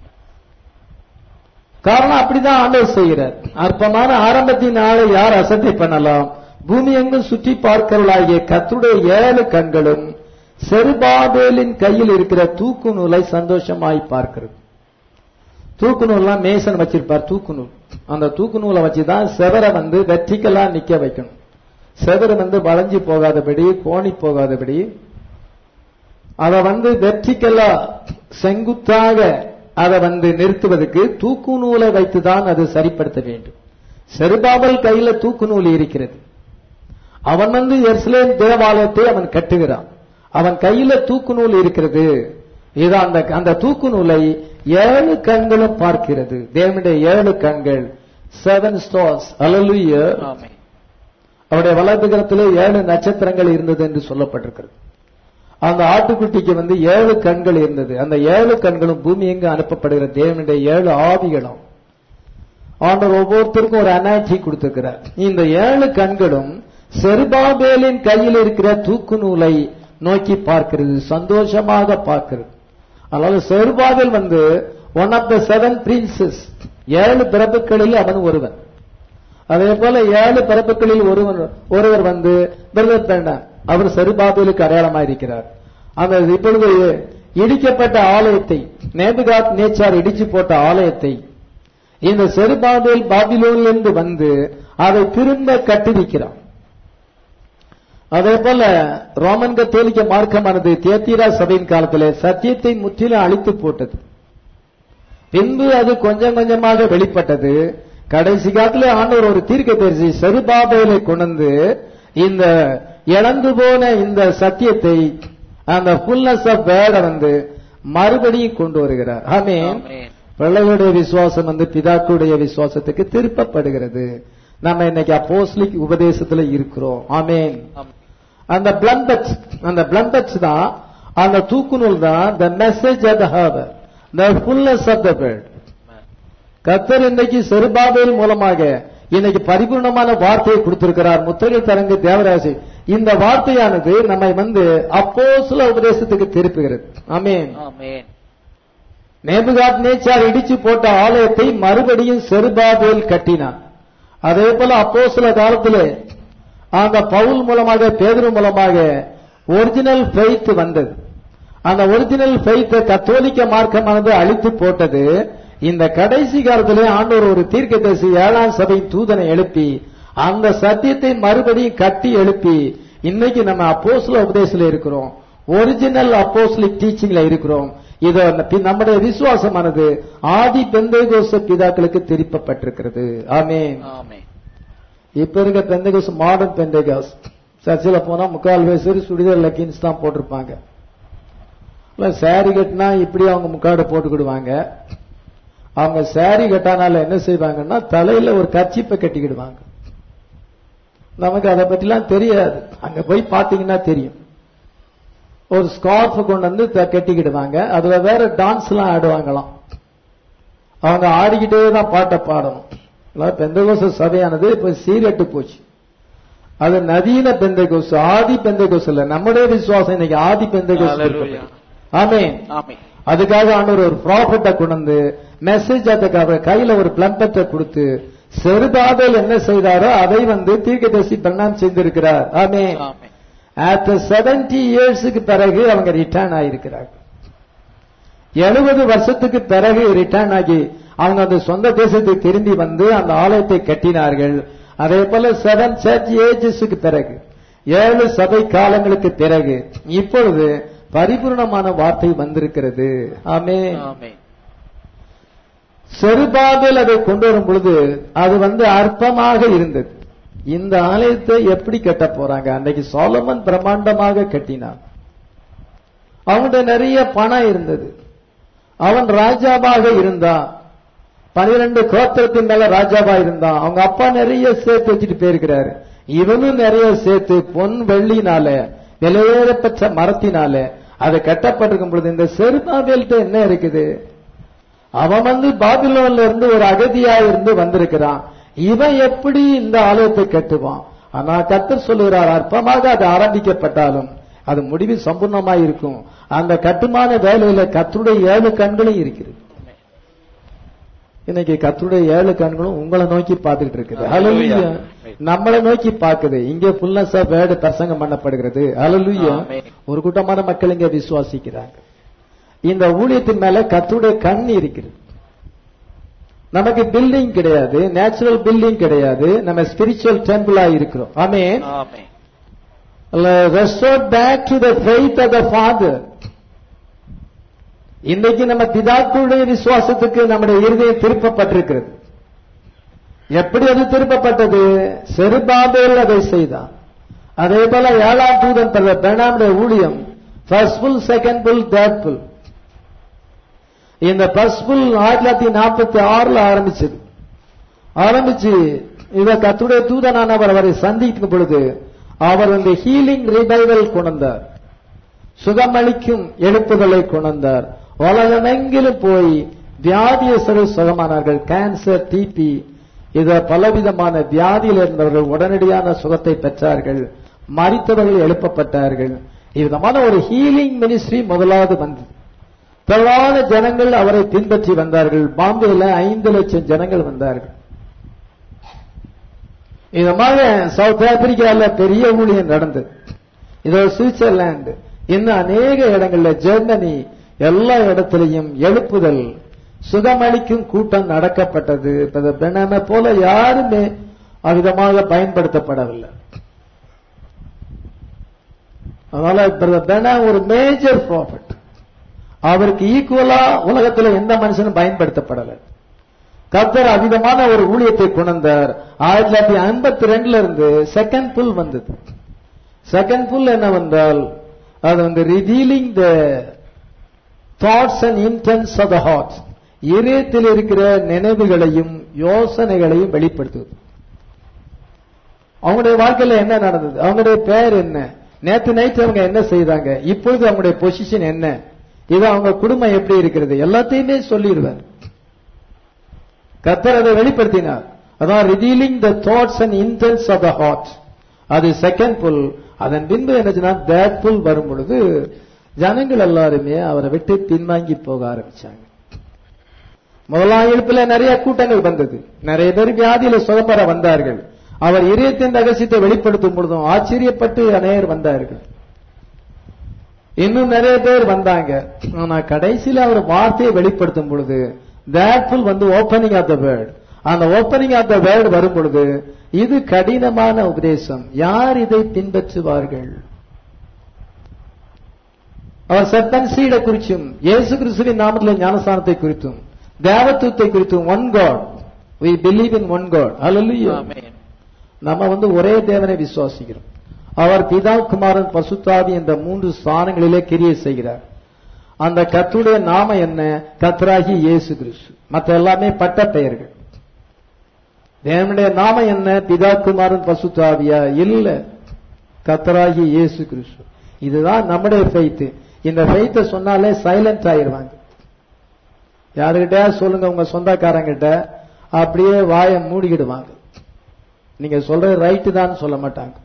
காரணம் அப்படிதான் ஆண்டவர் செய்கிறார். அற்பமான ஆரம்பத்தின் நாளை யார் அசட்டை பண்ணலாம்? பூமி எங்கும் சுற்றி பார்க்கிறவர்களாகிய கர்த்தருடைய 7 கண்களும் செருபாபேலின் கையில் இருக்கிற தூக்கு நூலை சந்தோஷமாய் பார்க்கிறது. தூக்கு நூல்லாம் மேசன் வச்சிருப்பார், தூக்கு நூல். அந்த தூக்கு நூலை வச்சுதான் செவரை வெர்டிகலா நிக்க வைக்கணும். செவரு வளைஞ்சு போகாதபடி, கோணி போகாதபடி அதை வெர்டிகலா செங்குத்தாக அதை நிறுத்துவதற்கு தூக்கு நூலை வைத்துதான் அது சரிப்படுத்த வேண்டும். செருபாபேல் கையில தூக்கு நூல் இருக்கிறது. அவன் எருசலேம் தேவாலயத்தை அவன் கட்டுகிறான். அவன் கையில தூக்கு நூல் இருக்கிறது. இது அந்த தூக்கு நூலை 7 கண்களும் பார்க்கிறது. தேவனுடைய 7 கண்கள், 7 ஸ்டார்ஸ். ஹல்லேலூயா. ஆமென். அவருடைய வலது கரத்திலே 7 நட்சத்திரங்கள் இருந்தது என்று சொல்லப்பட்டிருக்கிறது. அந்த ஆட்டுக்குட்டிக்கு 7 கண்கள் இருந்தது. அந்த 7 கண்களும் பூமி எங்கு அனுப்பப்படுகிற தேவனுடைய 7 ஆவிகளும். ஆண்டவர் ஒவ்வொருத்தருக்கும் ஒரு அனாய்ச்சி கொடுத்திருக்கிறார். இந்த 7 கண்களும் செருபாபேலின் கையில் இருக்கிற தூக்கு நூலை நோக்கி பார்க்கிறது, சந்தோஷமாக பார்க்கிறது. அதனால Zerubbabel one of the 7 princes, 7 பிரபுக்களில் அவன் ஒருவன். அதே போல 7 பிரபுக்களில் ஒருவர் பிரதர் பெண்ணா, அவர் செருபாபேலுக்கு அடையாளமாக இருக்கிறார். அந்த இப்பொழுது இடிக்கப்பட்ட ஆலயத்தை, நேபுகாத் நேச்சார் இடிச்சு போட்ட ஆலயத்தை இந்த செருபாபேல் பாபிலோனிலிருந்து அதை திரும்ப கட்டுவிக்கிறான். அதே போல ரோமன் கத்தோலிக்க மார்க்கமானது தியத்தீரா சபையின் காலத்திலே சத்தியத்தை முற்றிலும் அழித்து போட்டது. பின்பு அது கொஞ்சம் கொஞ்சமாக வெளிப்பட்டது. கடைசி காலத்திலே ஆண்டவர் ஒரு தீர்க்கதரிசி செருபாபேலை கொண்டு இந்த இழந்து போன இந்த சத்தியத்தை, அந்த ஃபுல்னஸ் ஆஃப் வேர்டை மறுபடியும் கொண்டு வருகிறார். ஆமென். பிள்ளைகளுடைய விசுவாசம் பிதாக்களுடைய விசுவாசத்துக்கு திருப்பப்படுகிறது. நம்ம இன்னைக்கு அப்போஸ்தலிக் உபதேசத்துல இருக்கிறோம். ஆமென். அந்த பிளம்பட்ஸ் தான், அந்த தூக்குநூல் தான் the message of the hour, the fullness of the word. கர்த்தர் இன்னைக்கு செருபாபேல் மூலமாக இன்னைக்கு பரிபூர்ணமான வார்த்தையை கொடுத்திருக்கிறார். முத்திரைகள் தரங்கு தேவராசி. இந்த வார்த்தையானது நம்மை அப்போஸ்தல உபதேசத்துக்கு திருப்புகிறது. ஆமென். நேபுகாத்நேச்சார் இடிச்சு போட்ட ஆலயத்தை மறுபடியும் செருபாபேல் கட்டினான். அதே போல அப்போஸ்தல காலத்திலே அந்த பவுல் மூலமாக, பேதுரு மூலமாக ஒரிஜினல் ஃபெய்த் வந்தது. அந்த ஒரிஜினல் ஃபெய்த் கத்தோலிக்க மார்க்கமானது அழித்து போட்டது. இந்த கடைசி காலத்திலே ஆண்டவர் ஒரு தீர்க்கதரிசி 7ஆம் சபையின் தூதனை எழுப்பி அந்த சத்தியத்தை மறுபடியும் கட்டி எழுப்பி இன்னைக்கு நம்ம அப்போஸ்தல உபதேசத்துல இருக்கிறோம். ஒரிஜினல் அப்போஸ்தலிக் டீச்சிங்ல இருக்கிறோம். இது நம்முடைய விசுவாசமானது ஆதி பெந்தேகோஸ்த பிதாக்களுக்கு திருப்பப்பட்டிருக்கிறது. ஆமென். இப்ப இருக்க பெந்தேகோஸ்த் மாடர்ன் பெந்தேகோஸ்த் சர்ச்சில் போனா முக்கால் வயசு சுடிதார் லெக்கின்ஸ் தான் போட்டிருப்பாங்க. சாரி கட்டினா இப்படி அவங்க முக்காடு போட்டுக்கிடுவாங்க. அவங்க சாரி கட்டானால என்ன செய்வாங்கன்னா தலையில ஒரு கர்ச்சீப்பை கட்டிக்கிடுவாங்க. நமக்கு அதை பற்றிலாம் தெரியாது. அங்க போய் பாத்தீங்கன்னா தெரியும். ஒரு ஸ்கார்ஃப் கொண்டு கட்டிக்கிடுவாங்க. அதுல வேற டான்ஸ் எல்லாம் ஆடுவாங்களாம். அவங்க ஆடிக்கிட்டே தான் பாட்டை பாடணும். பெந்தேகோஸ்து சபையானது இப்ப சீரட்டு போச்சு. அது நவீன பெந்தேகோஸ்து, ஆதி பெந்தேகோஸ்து இல்ல. நம்முடைய விசுவாசம் இன்னைக்கு ஆதி பெந்தேகோஸ்து. ஆமென். அதுக்காக ஆண்டவர் ஒரு ப்ராஃபட்டை கொண்டு மெசேஜ் அதுக்காக கையில ஒரு பிளம்பத்தை கொடுத்து செருபாபேல் என்ன செய்தாரோ அதை தீர்க்கதரிசி பிரணாம் செய்திருக்கிறார். ஆமென். ஆஃப்டர் 70 இயர்ஸுக்கு பிறகு அவங்க ரிட்டர்ன் ஆயிருக்கிறாங்க. 70 வருஷத்துக்கு பிறகு ரிட்டர்ன் ஆகி அவங்க அந்த சொந்த தேசத்துக்கு திரும்பி அந்த ஆலயத்தை கட்டினார்கள். அதே போல 7 சர்ச் ஏஜஸ்க்கு பிறகு 7 சபை காலங்களுக்கு பிறகு இப்பொழுது பரிபூர்ணமான வார்த்தை வந்திருக்கிறது. ஆமென். செருபாபேல் அதை கொண்டு வரும் பொழுது அது அற்பமாக இருந்தது. இந்த ஆலயத்தை எப்படி கட்ட போறாங்க? அன்னைக்கு சாலமன் பிரம்மாண்டமாக கட்டினான். அவன்கிட்ட நிறைய பணம் இருந்தது. அவன் ராஜாவாக இருந்தான். 12 கோத்திரத்தின் மேல ராஜாவா இருந்தான். அவங்க அப்பா நிறைய சேர்த்து வச்சுட்டு போயிருக்கிறாரு. இவனும் நிறைய சேர்த்து பொன் வெள்ளினால விலையேறப்பட்ட மரத்தினால அதை கட்டப்பட்டிருக்கும் பொழுது இந்த செருபாபேல்கிட்ட என்ன இருக்குது? அவன் பாபிலோன்ல இருந்து ஒரு அகதியா இருந்து வந்திருக்கிறான். இவன் எப்படி இந்த ஆலயத்தை கட்டுவான்? ஆனா கர்த்தர் சொல்லுகிறார், அற்பமாக அது ஆரம்பிக்கப்பட்டாலும் அது முடிவு சம்பூர்ணமாய் இருக்கும். அந்த கட்டுமான வேலையில கர்த்தருடைய 7 கண்களும் இருக்கிறது. இன்னைக்கு கர்த்தருடைய 7 கண்களும் உங்களை நோக்கி பார்த்துக்கிட்டு இருக்குது. ஹல்லேலூயா. நம்மளை நோக்கி பார்க்குது. இங்கே ஃபுல்னஸ் ஆஃப் வேர்ட் பிரசங்கம் பண்ணப்படுகிறது. ஹல்லேலூயா. ஒரு கூட்டமான மக்கள் இங்க விசுவாசிக்கிறாங்க. இந்த ஊழியத்தின் மேல கர்த்தருடைய கண் இருக்கிறது. நமக்கு பில்டிங் கிடையாது, நேச்சுரல் பில்டிங் கிடையாது. நம்ம ஸ்பிரிச்சுவல் டெம்பிளா இருக்கிறோம். ஆமென். Restore back to the faith of the Father. இன்னைக்கு நம்ம பிதாக்களுடைய விசுவாசத்துக்கு நம்முடைய இருதயம் திருப்பப்பட்டிருக்கிறது. எப்படி அது திருப்பப்பட்டது? செருபாபேல் அதை செய்தான். அதே போல 7ஆம் தூதன் பெர்னாமுடைய ஊழியம் first pull, second pull, third pull. இந்த ஃபர்ஸ்ட் புல் 1946 ஆரம்பிச்சு இத கர்த்தருடைய தூதனானவர் அவரை சந்திக்கும் பொழுது அவர் ஹீலிங் ரிவைவல் கொண்டார். சுகமளிக்கும் எழுப்புதலை கொண்டார். உலகமெங்கிலும் போய் வியாதியஸ்தர்கள் சுகமானார்கள். கேன்சர், டிபி, இத பலவிதமான வியாதியில் இருந்தவர்கள் உடனடியான சுகத்தை பெற்றார்கள். மரித்தவர்கள் எழுப்பப்பட்டார்கள். விதமான ஒரு ஹீலிங் மினிஸ்ட்ரி முதலாவது வந்தது. திரளான ஜனங்கள் அவரை பின்பற்றி வந்தார்கள். பாம்பேல 5 லட்சம் ஜனங்கள் வந்தார்கள். இதமாக சவுத் ஆப்பிரிக்கால பெரிய ஊழியம் நடந்தது. இதோ சுவிட்சர்லாந்து, இன்னும் அநேக இடங்கள்ல, ஜெர்மனி, எல்லா இடத்திலையும் எழுப்புதல், சுகமளிக்கும் கூட்டம் நடக்கப்பட்டது. பெண்ணாம போல யாருமே அவ்விதமாக பயன்படுத்தப்படவில்லை. அதனால பிரதர் ஒரு மேஜர் ப்ராஃபிட். அவருக்கு ஈக்குவலா உலகத்துல எந்த மனுஷனும் பயன்படுத்தப்படல. கர்த்தர் அதிகமான ஒரு ஊழியத்தை கொண்டார். 1952 இருந்து செகண்ட் புல் வந்தது. செகண்ட் புல் என்ன வந்தால் அது revealing the thoughts and intents of the heart, இதயத்தில் இருக்கிற நினைவுகளையும் யோசனைகளையும் வெளிப்படுத்துவது. அவங்களுடைய வாழ்க்கையில என்ன நடந்தது, அவங்களுடைய பெயர் என்ன, நேற்று நைட் அவங்க என்ன செய்தாங்க, இப்பொழுது அவங்களுடைய பொசிஷன் என்ன, இது அவங்க குடும்பம் எப்படி இருக்கிறது, எல்லாத்தையுமே சொல்லிடுவார். கர்த்தர் அதை வெளிப்படுத்தினார். அதான் revealing the thoughts and intents of the heart. அது செகண்ட் புல். அதன் பின்பு என்னச்சுன்னா தேர்ட் புல் வரும் பொழுது ஜனங்கள் எல்லாருமே அவரை விட்டு பின்வாங்கி போக ஆரம்பிச்சாங்க. முதலாம் எழுப்புல நிறைய கூட்டங்கள் வந்தது. நிறைய பேர் வியாதியில சுகம்பெற வந்தார்கள். அவர் இதயத்தின் ரகசியத்தை வெளிப்படுத்தும் பொழுதும் ஆச்சரியப்பட்டு அநேகர் வந்தார்கள். இன்னும் நிறைய பேர் வந்தாங்க. ஆனா கடைசியில அவர் வார்த்தையை வெளிப்படுத்தும் பொழுது that full opening of the word, அந்த ஓப்பனிங் ஆஃப் த வேர்ட் வரும் பொழுது இது கடினமான உபதேசம், யார் இதை பின்பற்றுவார்கள்? அவர் சர்பென்ட் சீடை குறித்தும் இயேசு கிறிஸ்துவின் நாமத்தில் ஞானஸ்நானத்தை குறித்தும் தேவத்துவத்தை குறித்தும் one God, we believe in one God. Hallelujah. நம்ம ஒரே தேவனை விசுவாசிக்கிறோம். அவர் பிதா குமாரன் பசுத்தாவி என்ற 3 ஸ்தானங்களிலே கிரியை செய்கிறார். அந்த கர்த்தருடைய நாமம் என்ன? கர்த்தராகி இயேசு கிறிஸ்து. மற்ற எல்லாமே பட்ட பெயர்கள். தேவனுடைய நாமம் என்ன? பிதா குமாரன் பசுத்தாவியா? இல்ல, கர்த்தராகி இயேசு கிறிஸ்து. இதுதான் நம்முடைய ஃபெய்த். இந்த ஃபெய்த்தை சொன்னாலே சைலண்ட் ஆயிருவாங்க. யாருகிட்ட சொல்லுங்க, உங்க சொந்தக்காரங்கிட்ட அப்படியே வாயை மூடிக்கிடுவாங்க. நீங்க சொல்றது ரைட்டு தான் சொல்ல மாட்டாங்க.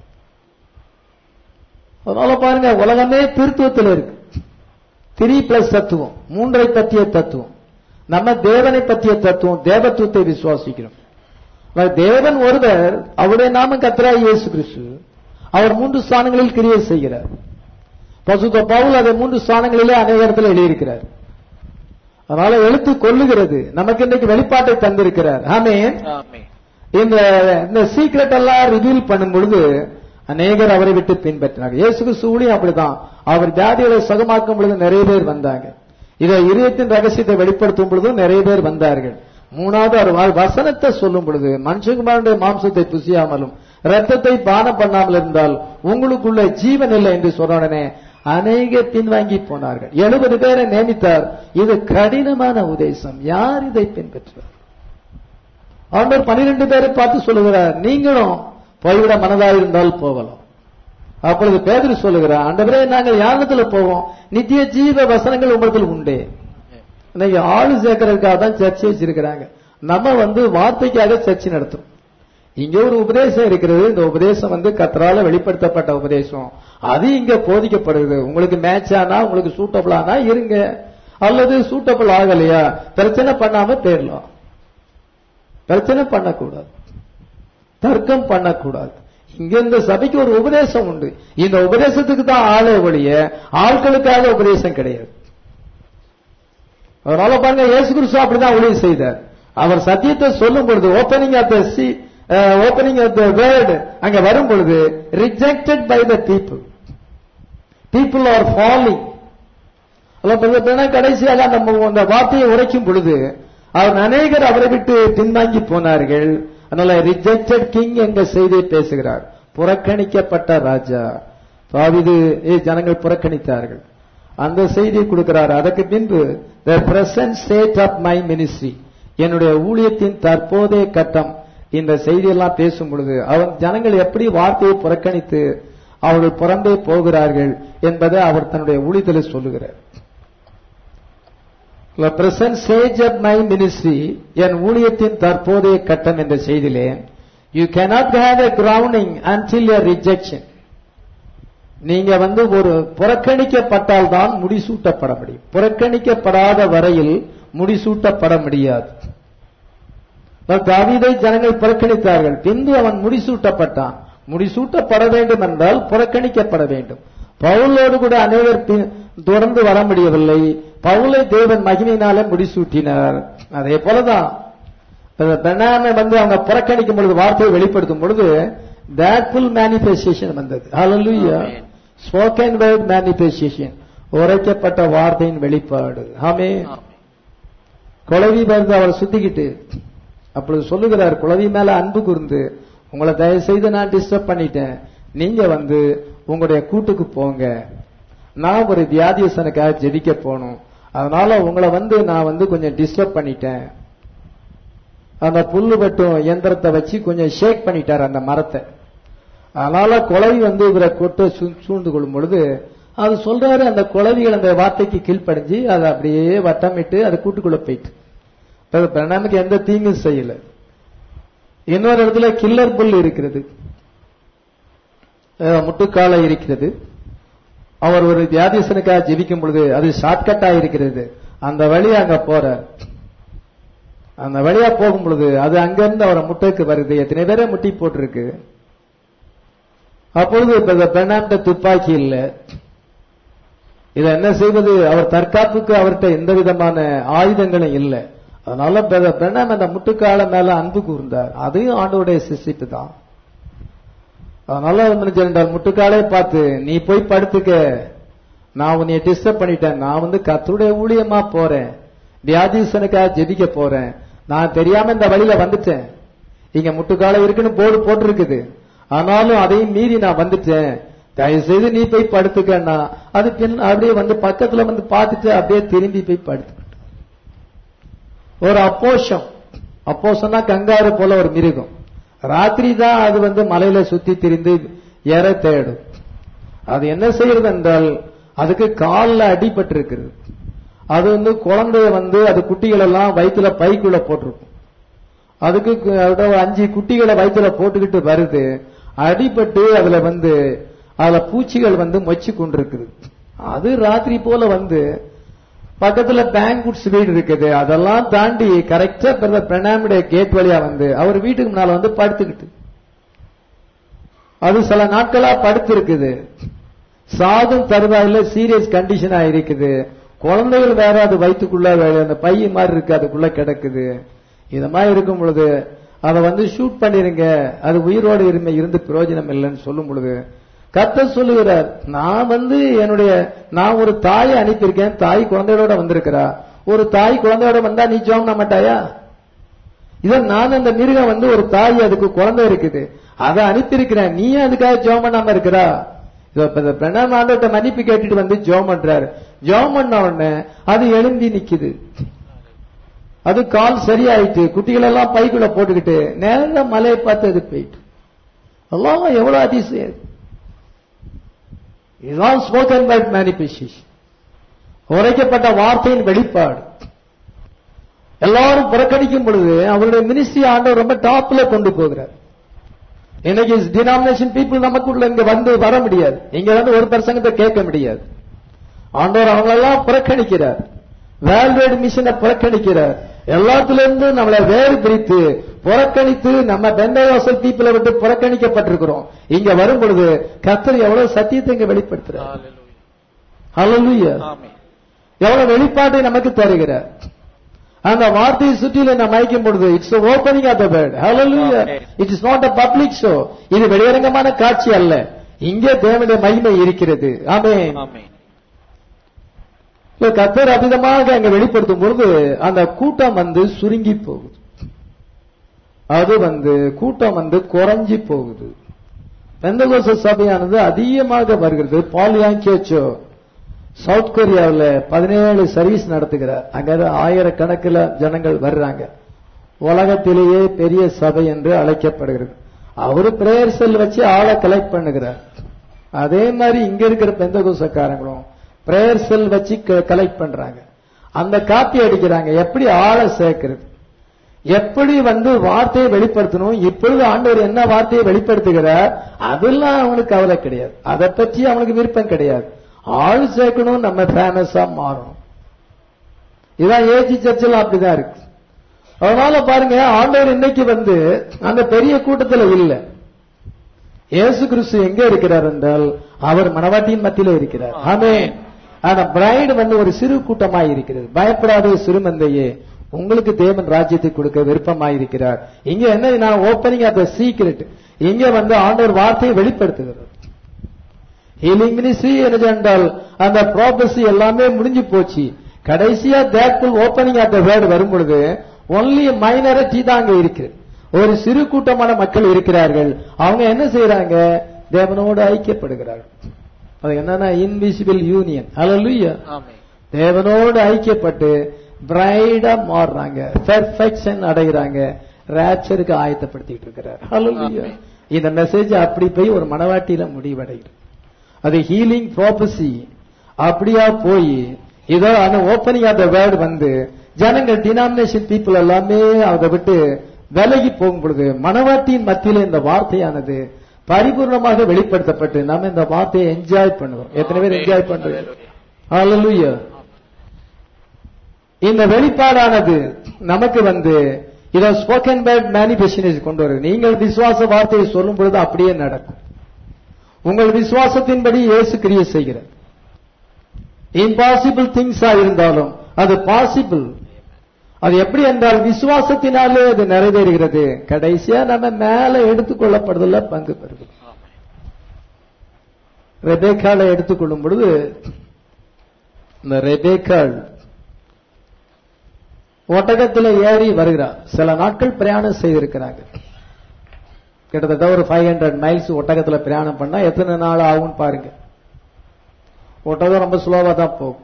அதனால பாருங்க, உலகமே திருத்துவத்தில் இருக்கு. 3+ தத்துவம், 3 பற்றிய தத்துவம். நம்ம தேவனை பற்றிய தத்துவம், தேவத்துவத்தை விசுவாசிக்கிறோம். தேவன் ஒருவர், அவருடைய நாமம் கர்த்தராகிய இயேசு கிறிஸ்து. அவர் 3 ஸ்தானங்களில் கிரியை செய்கிறார். பசுத்த பவுல் அதை 3 ஸ்தானங்களிலே அநேக இடத்துல எழுதியிருக்கிறார். அதனால எழுத்து கொள்ளுகிறது. நமக்கு இன்னைக்கு வெளிப்பாட்டை தந்திருக்கிறார். ஆமென். இந்த சீக்ரெட் எல்லாம் ரிவீல் பண்ணும் பொழுது அநேகர் அவரை விட்டு பின்பற்றினார். இயேசு கிறிஸ்து ஊழியம் அப்படிதான். அவர் வியாதிகளை சுகமாக்கும் பொழுது நிறைய பேர் வந்தாங்க. இதை இதயத்தின் ரகசியத்தை வெளிப்படுத்தும் பொழுது நிறைய பேர் வந்தார்கள். 3வது அவர் வசனத்தை சொல்லும் பொழுது, மனுஷகுமாரனுடைய மாம்சத்தை புசியாமலும் ரத்தத்தை பானம் பண்ணாமல் இருந்தால் உங்களுக்குள்ள ஜீவன் இல்லை என்று சொன்ன உடனே அநேக பின்வாங்கி போனார்கள். 70 பேரை நியமித்தார். இது கடினமான உபதேசம், யார் இதை பின்பற்றுவார்? அவர் 12 பேரை பார்த்து சொல்லுகிறார், நீங்களும் போய்விட மனதாயிருந்தால் போகலாம். அப்பொழுது பேதுரு சொல்லுகிறார், ஆண்டவரே நாங்கள் யாரிடத்துல போவோம்? நித்திய ஜீவ வசனங்கள் உங்களுக்கு உண்டே. இன்னைக்கு ஆளு சேர்க்கறதுக்காக தான் சர்ச்சை வச்சிருக்கிறாங்க. நம்ம வார்த்தைக்காக சர்ச்சை நடத்தும். இங்க ஒரு உபதேசம் இருக்கிறது. இந்த உபதேசம் கர்த்தரால வெளிப்படுத்தப்பட்ட உபதேசம். அது இங்க போதிக்கப்படுகிறது. உங்களுக்கு மேட்ச் ஆனா, உங்களுக்கு சூட்டபிள் ஆனா இருங்க, அல்லது சூட்டபிள் ஆகலையா பிரச்சனை பண்ணாம போயிடலாம். பிரச்சனை பண்ணக்கூடாது, தர்க்கம் பண்ணக்கூடாது. இங்க இந்த சபைக்கு ஒரு உபதேசம் உண்டு. இந்த உபதேசத்துக்கு தான் ஆளே ஒழிய ஆட்களுக்காக உபதேசம் கிடையாது. அதனால பாருங்க, இயேசு கிறிஸ்து அப்படிதான் ஊழியம் செய்தார். அவர் சத்தியத்தை சொல்லும் பொழுது ஓப்பனிங் ஆஃப் த வேர்ட் அங்க வரும் பொழுது rejected by the people are falling. கடைசியாக நம்ம அந்த வார்த்தையை உரைக்கும் பொழுது அவர் அநேகர் அவரை விட்டு பின்வாங்கி போனார்கள். அதனால ரிஜெக்டட் கிங் என்ற செய்தியை பேசுகிறார். புறக்கணிக்கப்பட்ட ராஜா தாவீது ஜனங்கள் புறக்கணித்தார்கள். அந்த செய்தியை கொடுக்கிறார். அதற்கு பின்பு the present state of my ministry, என்னுடைய ஊழியத்தின் தற்போதைய கட்டம், இந்த செய்தியெல்லாம் பேசும் பொழுது ஜனங்கள் எப்படி வார்த்தையை புறக்கணித்து அவர்கள் புறம்பே போகிறார்கள் என்பதை அவர் தன்னுடைய ஊழியத்தில் சொல்லுகிறார். The present stage of my ministry, என் ஊழியத்தின் தற்போதைய கட்டம் என்ற செய்தியிலே you cannot have a grounding until a rejection. நீங்க ஒரு புறக்கணிக்கப்பட்டால் தான் முடிசூட்டப்பட முடியும். புறக்கணிக்கப்படாத வரையில் முடிசூட்டப்பட முடியாது. தாவீதை ஜனங்கள் புறக்கணித்தார்கள். பின்பு அவன் முடிசூட்டப்பட்டான். முடிசூட்டப்பட வேண்டும் என்றால் புறக்கணிக்கப்பட வேண்டும். பவுலோடு கூட அநேகர் தொடர்ந்து வர முடியவில்லை. பவுலை தேவன் மகிமையினாலே முடிசூட்டினார். அதே போலதான் அவங்க புறக்கணிக்கும் பொழுது, வார்த்தையை வெளிப்படுத்தும் பொழுது that full manifestation வந்தது. ஹல்லேலூயா. ஸ்போக்கன் வேர்ட் மேனிஃபெஸ்டேஷன், உரைக்கப்பட்ட வார்த்தையின் வெளிப்பாடு. ஆமென். குழவி வந்து அவரை சுத்திக்கிட்டு அப்பொழுது சொல்லுகிறார், குழவி மேல அன்பு கூர்ந்து, உங்களை தயவு செய்து நான் டிஸ்டர்ப் பண்ணிட்டேன், நீங்க வந்து உங்களுடைய கூட்டுக்கு போங்க, நான் ஒரு வியாதியசனுக்காக ஜெபிக்க போகணும், அதனால உங்களை வந்து நான் வந்து கொஞ்சம் டிஸ்டர்ப் பண்ணிட்டேன். அந்த புல்லு வெட்டும் இயந்திரத்தை வச்சு கொஞ்சம் ஷேக் பண்ணிட்டார் அந்த மரத்தை. அதனால குழவி வந்து இவரை கொட்ட சூழ்ந்து கொள்ளும் பொழுது அது சொல்றாரு, அந்த குழவிகள் அந்த வார்த்தைக்கு கீழ்ப்படிஞ்சு அதை அப்படியே வட்டமிட்டு அது கூட்டுக்குள்ள போயிட்டு நமக்கு எந்த தீங்கும் செய்யல. இன்னொரு இடத்துல கில்லர் புல் இருக்கிறது, முட்டுக்கால இருக்கிறது. அவர் ஒரு வியாதிசனுக்காக ஜெபிக்கும் பொழுது அது ஷார்ட்கட்டா இருக்கிறது, அந்த வழி அங்க போற, அந்த வழியா போகும் பொழுது அது அங்கிருந்து அவரை முட்டைக்கு வருது. எத்தனை பேரை முட்டி போட்டிருக்கு. அப்பொழுது பெண்ணாண்ட துப்பாக்கி இல்ல, இதை என்ன செய்வது? அவர் தற்காப்புக்கு அவர்கிட்ட எந்த விதமான ஆயுதங்களும் இல்லை. அதனால பெண்ணாம் அந்த முட்டுக்கால மேல அன்பு கூர்ந்தார். அதையும் ஆண்டவருடைய சிசிட்டு தான். அதனால என்றால் முட்டுக்காலே பார்த்து, நீ போய் படுத்துக்க, நான் உன்னை டிஸ்டர்ப் பண்ணிட்டேன், நான் வந்து கர்த்தருடைய ஊழியமா போறேன், வியாதிசனுக்காக ஜெபிக்க போறேன், நான் தெரியாம இந்த வழியில வந்துட்டேன், இங்க முட்டுக்கால இருக்குன்னு போர்டு போட்டிருக்குது, ஆனாலும் அதையும் மீறி நான் வந்துட்டேன், தயவு செய்து நீ போய் படுத்துக்கன்னா அது பின் அப்படியே வந்து பக்கத்துல வந்து பார்த்துட்டு அப்படியே திரும்பி போய் படுத்து. ஒரு அப்போசம்னா கங்காரு போல ஒரு மிருகம், ராத்திரி தான் அது வந்து மலையில சுத்தி திரிந்து ஏற தேடும். அது என்ன செய்யறது என்றால் அதுக்கு காலில் அடிபட்டு இருக்கிறது. அது வந்து குழந்தைய வந்து அது குட்டிகள் எல்லாம் வயிற்றுல பைக்குள்ள போட்டிருக்கும். அதுக்கு 5 குட்டிகளை வயிற்றுல போட்டுக்கிட்டு வருது, அடிபட்டு அதுல பூச்சிகள் வந்து மொச்சு கொண்டிருக்குது. அது ராத்திரி போல வந்து பக்கத்துல பேங்குட்ஸ் வீடு இருக்குது, அதெல்லாம் தாண்டி கரெக்டா பிரணாமுடைய கேட் வழியா வந்து அவர் வீட்டுக்கு முன்னால வந்து படுத்துக்கிட்டு, அது சில நாட்களா படுத்து இருக்குது, சாதும் தருவாயில சீரியஸ் கண்டிஷனா இருக்குது, குழந்தைகள் வேற அது வயிற்றுக்குள்ள அந்த பைய மாதிரி இருக்கு, அதுக்குள்ள கிடக்குது. இத மாதிரி இருக்கும் பொழுது அதை வந்து ஷூட் பண்ணிருங்க, அது உயிரோடு இருந்து பிரயோஜனம் இல்லைன்னு சொல்லும் பொழுது கர்த்தர் சொல்லுகிறார், நான் ஒரு தாயை அனுப்பியிருக்கேன், தாய் குழந்தையோட வந்திருக்கிறா, ஒரு தாய் குழந்தையோட வந்தா நீ ஜெபம் பண்ண மாட்டாயா? இதான் நான் அந்த மிருகம் வந்து ஒரு தாய், அதுக்கு குழந்தை இருக்குது, அதை அனுப்பியிருக்கிறேன், நீ அதுக்காக ஜெபம் பண்ணாம இருக்கிறா? பிரணாம் ஆண்டவர்கிட்ட மன்னிப்பு கேட்டுட்டு வந்து ஜெபம் பண்றாரு. ஜெபம் பண்ண உடனே அது எழும்பி நிக்குது, அது கால் சரியாயிட்டு, குட்டிகள் எல்லாம் பைக்குள்ள போட்டுக்கிட்டு நேர மலையை பார்த்து அது போயிட்டு. எல்லாம் எவ்வளவு அதிசயம்! இதுதான் ஸ்போக்கன் வேர்ட் மேனிஃபெஸ்டேஷன், உரைக்கப்பட்ட வார்த்தையின் வெளிப்பாடு. எல்லாரும் புறக்கணிக்கும் பொழுது அவருடைய மினிஸ்ட்ரி ஆண்டவர் ரொம்ப டாப்ல கொண்டு போகிறார். இன்னைக்கு டினாமினேஷன் பீப்புள் நமக்குள்ள இங்க வந்து வர முடியாது, இங்க வந்து ஒரு பிரசங்கத்தை கேட்க முடியாது. ஆண்டவர் அவங்களெல்லாம் புறக்கணிக்கிறார், வேர்ல்டு மிஷனை புறக்கணிக்கிறார், எல்லாத்திலிருந்து நம்மளை வேறு பிரித்து புறக்கணித்து நம்ம பெந்தகோஸ்தல் பீப்புளை விட்டு புறக்கணிக்கப்பட்டிருக்கிறோம். இங்க வரும் பொழுது கர்த்தர் எவ்வளவு சத்தியத்தை இங்க வெளிப்படுத்துறார். ஹல்லேலூயா! எவ்வளவு வெளிப்பாட்டை நமக்கு தருகிறார். அந்த வார்த்தையை சுற்றில நாம் மயக்கும் பொழுது it's opening of the word. Hallelujah! It is not a public show, இது வெளியரங்கமான காட்சி அல்ல, இங்கே தேவனுடைய மகிமை இருக்கிறது. ஆமென். கர்த்தர் அபிதமாக அங்க வெளிப்படுத்தும் பொழுது அந்த கூட்டம் வந்து சுருங்கி போகுது, அது வந்து கூட்டம் வந்து குறைஞ்சி போகுது. பெந்தகோஸ்தல் சபையானது அதிகமாக வருகிறது. பாலியாங்கேச்சோ சவுத் கொரியாவில் 17 சர்வீஸ் நடத்துகிறார், அங்க 1000கணக்கில் ஜனங்கள் வர்றாங்க. உலகத்திலேயே பெரிய சபை என்று அழைக்கப்படுகிறது. அவரு பிரேயர் செல் வச்சு ஆளை கலெக்ட் பண்ணுகிறார். அதே மாதிரி இங்க இருக்கிற பெந்தகோஸ்தல்காரங்களும் பிரேயர் செல் வச்சு கலெக்ட் பண்றாங்க, அந்த காப்பி அடிக்கிறாங்க. எப்படி ஆளை சேர்க்கிறது, எப்படி வந்து வார்த்தையை வெளிப்படுத்தணும், இப்பொழுது ஆண்டவர் என்ன வார்த்தையை வெளிப்படுத்துகிறார், அதெல்லாம் அவனுக்கு கவலை கிடையாது, அதை பற்றி அவனுக்கு விருப்பம் கிடையாது. ஆள் சேர்க்கணும், நம்ம ஃபேமஸா மாறணும். இதான் ஏஜி சர்ச்சில் அப்படிதான் இருக்கு. அதனால பாருங்க, ஆண்டவர் இன்னைக்கு வந்து அந்த பெரிய கூட்டத்தில் இல்ல. இயேசு கிறிஸ்து எங்க இருக்கிறார் என்றால் அவர் மணவாட்டியின் மத்தியிலே இருக்கிறார். ஆமென். ஆனா பிரைடு வந்து ஒரு சிறு கூட்டமாய் இருக்கிறது. பயப்படாத சிறுமந்தையே, உங்களுக்கு தேவன் ராஜ்யத்தை கொடுக்க விருப்பமாயிருக்கிறார். இங்க என்ன, ஓப்பனிங் ஆஃப் தி சீக்ரெட், இங்க வந்து ஆண்டவர் வார்த்தையை வெளிப்படுத்துகிறார். ஹீலிங் மினிஸ்ட்ரி என்றால் அந்த ப்ராபசி எல்லாமே முடிஞ்சு போச்சு. கடைசியா that full opening of the word வரும் பொழுது ஒன்லி மைனாரிட்டி தான் அங்க இருக்கு. ஒரு சிறு கூட்டமான மக்கள் இருக்கிறார்கள். அவங்க என்ன செய்யறாங்க? தேவனோடு ஐக்கியப்படுகிறார்கள். அது என்னன்னா இன்விசிபிள் யூனியன். ஹல்லேலூயா. தேவனோடு ஐக்கியப்பட்டு பிரைடா மாறுறாங்க, பெர்ஃபெக்ஷன் அடைகிறாங்க, ராப்சருக்கு ஆயத்தப்படுத்திட்டு இருக்கிறார். ஹல்லேலூயா. இந்த மெசேஜ் அப்படி போய் ஒரு மனவாட்டியில முடிவடைகிறது. அது ஹீலிங் ப்ராபசி அப்படியா போய் இதோ அந்த ஓபனிங் ஆஃப் த வேர்ட் வந்து ஜனங்கள் டினாமினேஷன் பீப்புள் எல்லாமே அதை விட்டு விலகி போகும் பொழுது மனவாட்டியின் மத்தியில இந்த வார்த்தையானது பரிபூர்ணமாக வெளிப்படுத்தப்பட்டு நம்ம இந்த வார்த்தையை என்ஜாய் பண்ணுவோம். எத்தனை பேர் என்ஜாய் பண்றோம்? ஹல்லேலூயா. இந்த வெளிப்பாடானது நமக்கு வந்து இத ஸ்போக்கன் வேர்ட் மேனிஃபெஸ்டேஷன் கொண்டு வருது. நீங்கள் விசுவாச வார்த்தையை சொல்லும் பொழுது அப்படியே நடக்கும். உங்கள் விசுவாசத்தின்படி இயேசு கிரியை செய்கிறார். இம்பாசிபிள் திங்ஸா இருந்தாலும் அது பாசிபிள். அது எப்படி என்றால் விசுவாசத்தினாலே அது நிறைவேறுகிறது. கடைசியா நம்ம மேல எடுத்துக்கொள்ளப்படுதல பங்கு பெறுகிறோம். ரெபேக்காளை எடுத்துக்கொள்ளும் பொழுது இந்த ரெபேக்காள் ஒட்டகத்தில் ஏறி வருகிறார். சில நாட்கள் பிரயாணம் செய்திருக்கிறாங்க. கிட்டத்தட்ட ஒரு 500 மைல்ஸ் ஒட்டகத்தில் பிரயாணம் பண்ணா எத்தனை நாள் ஆகும் பாருங்க. ஒட்டகம் ரொம்ப ஸ்லோவா தான் போகும்.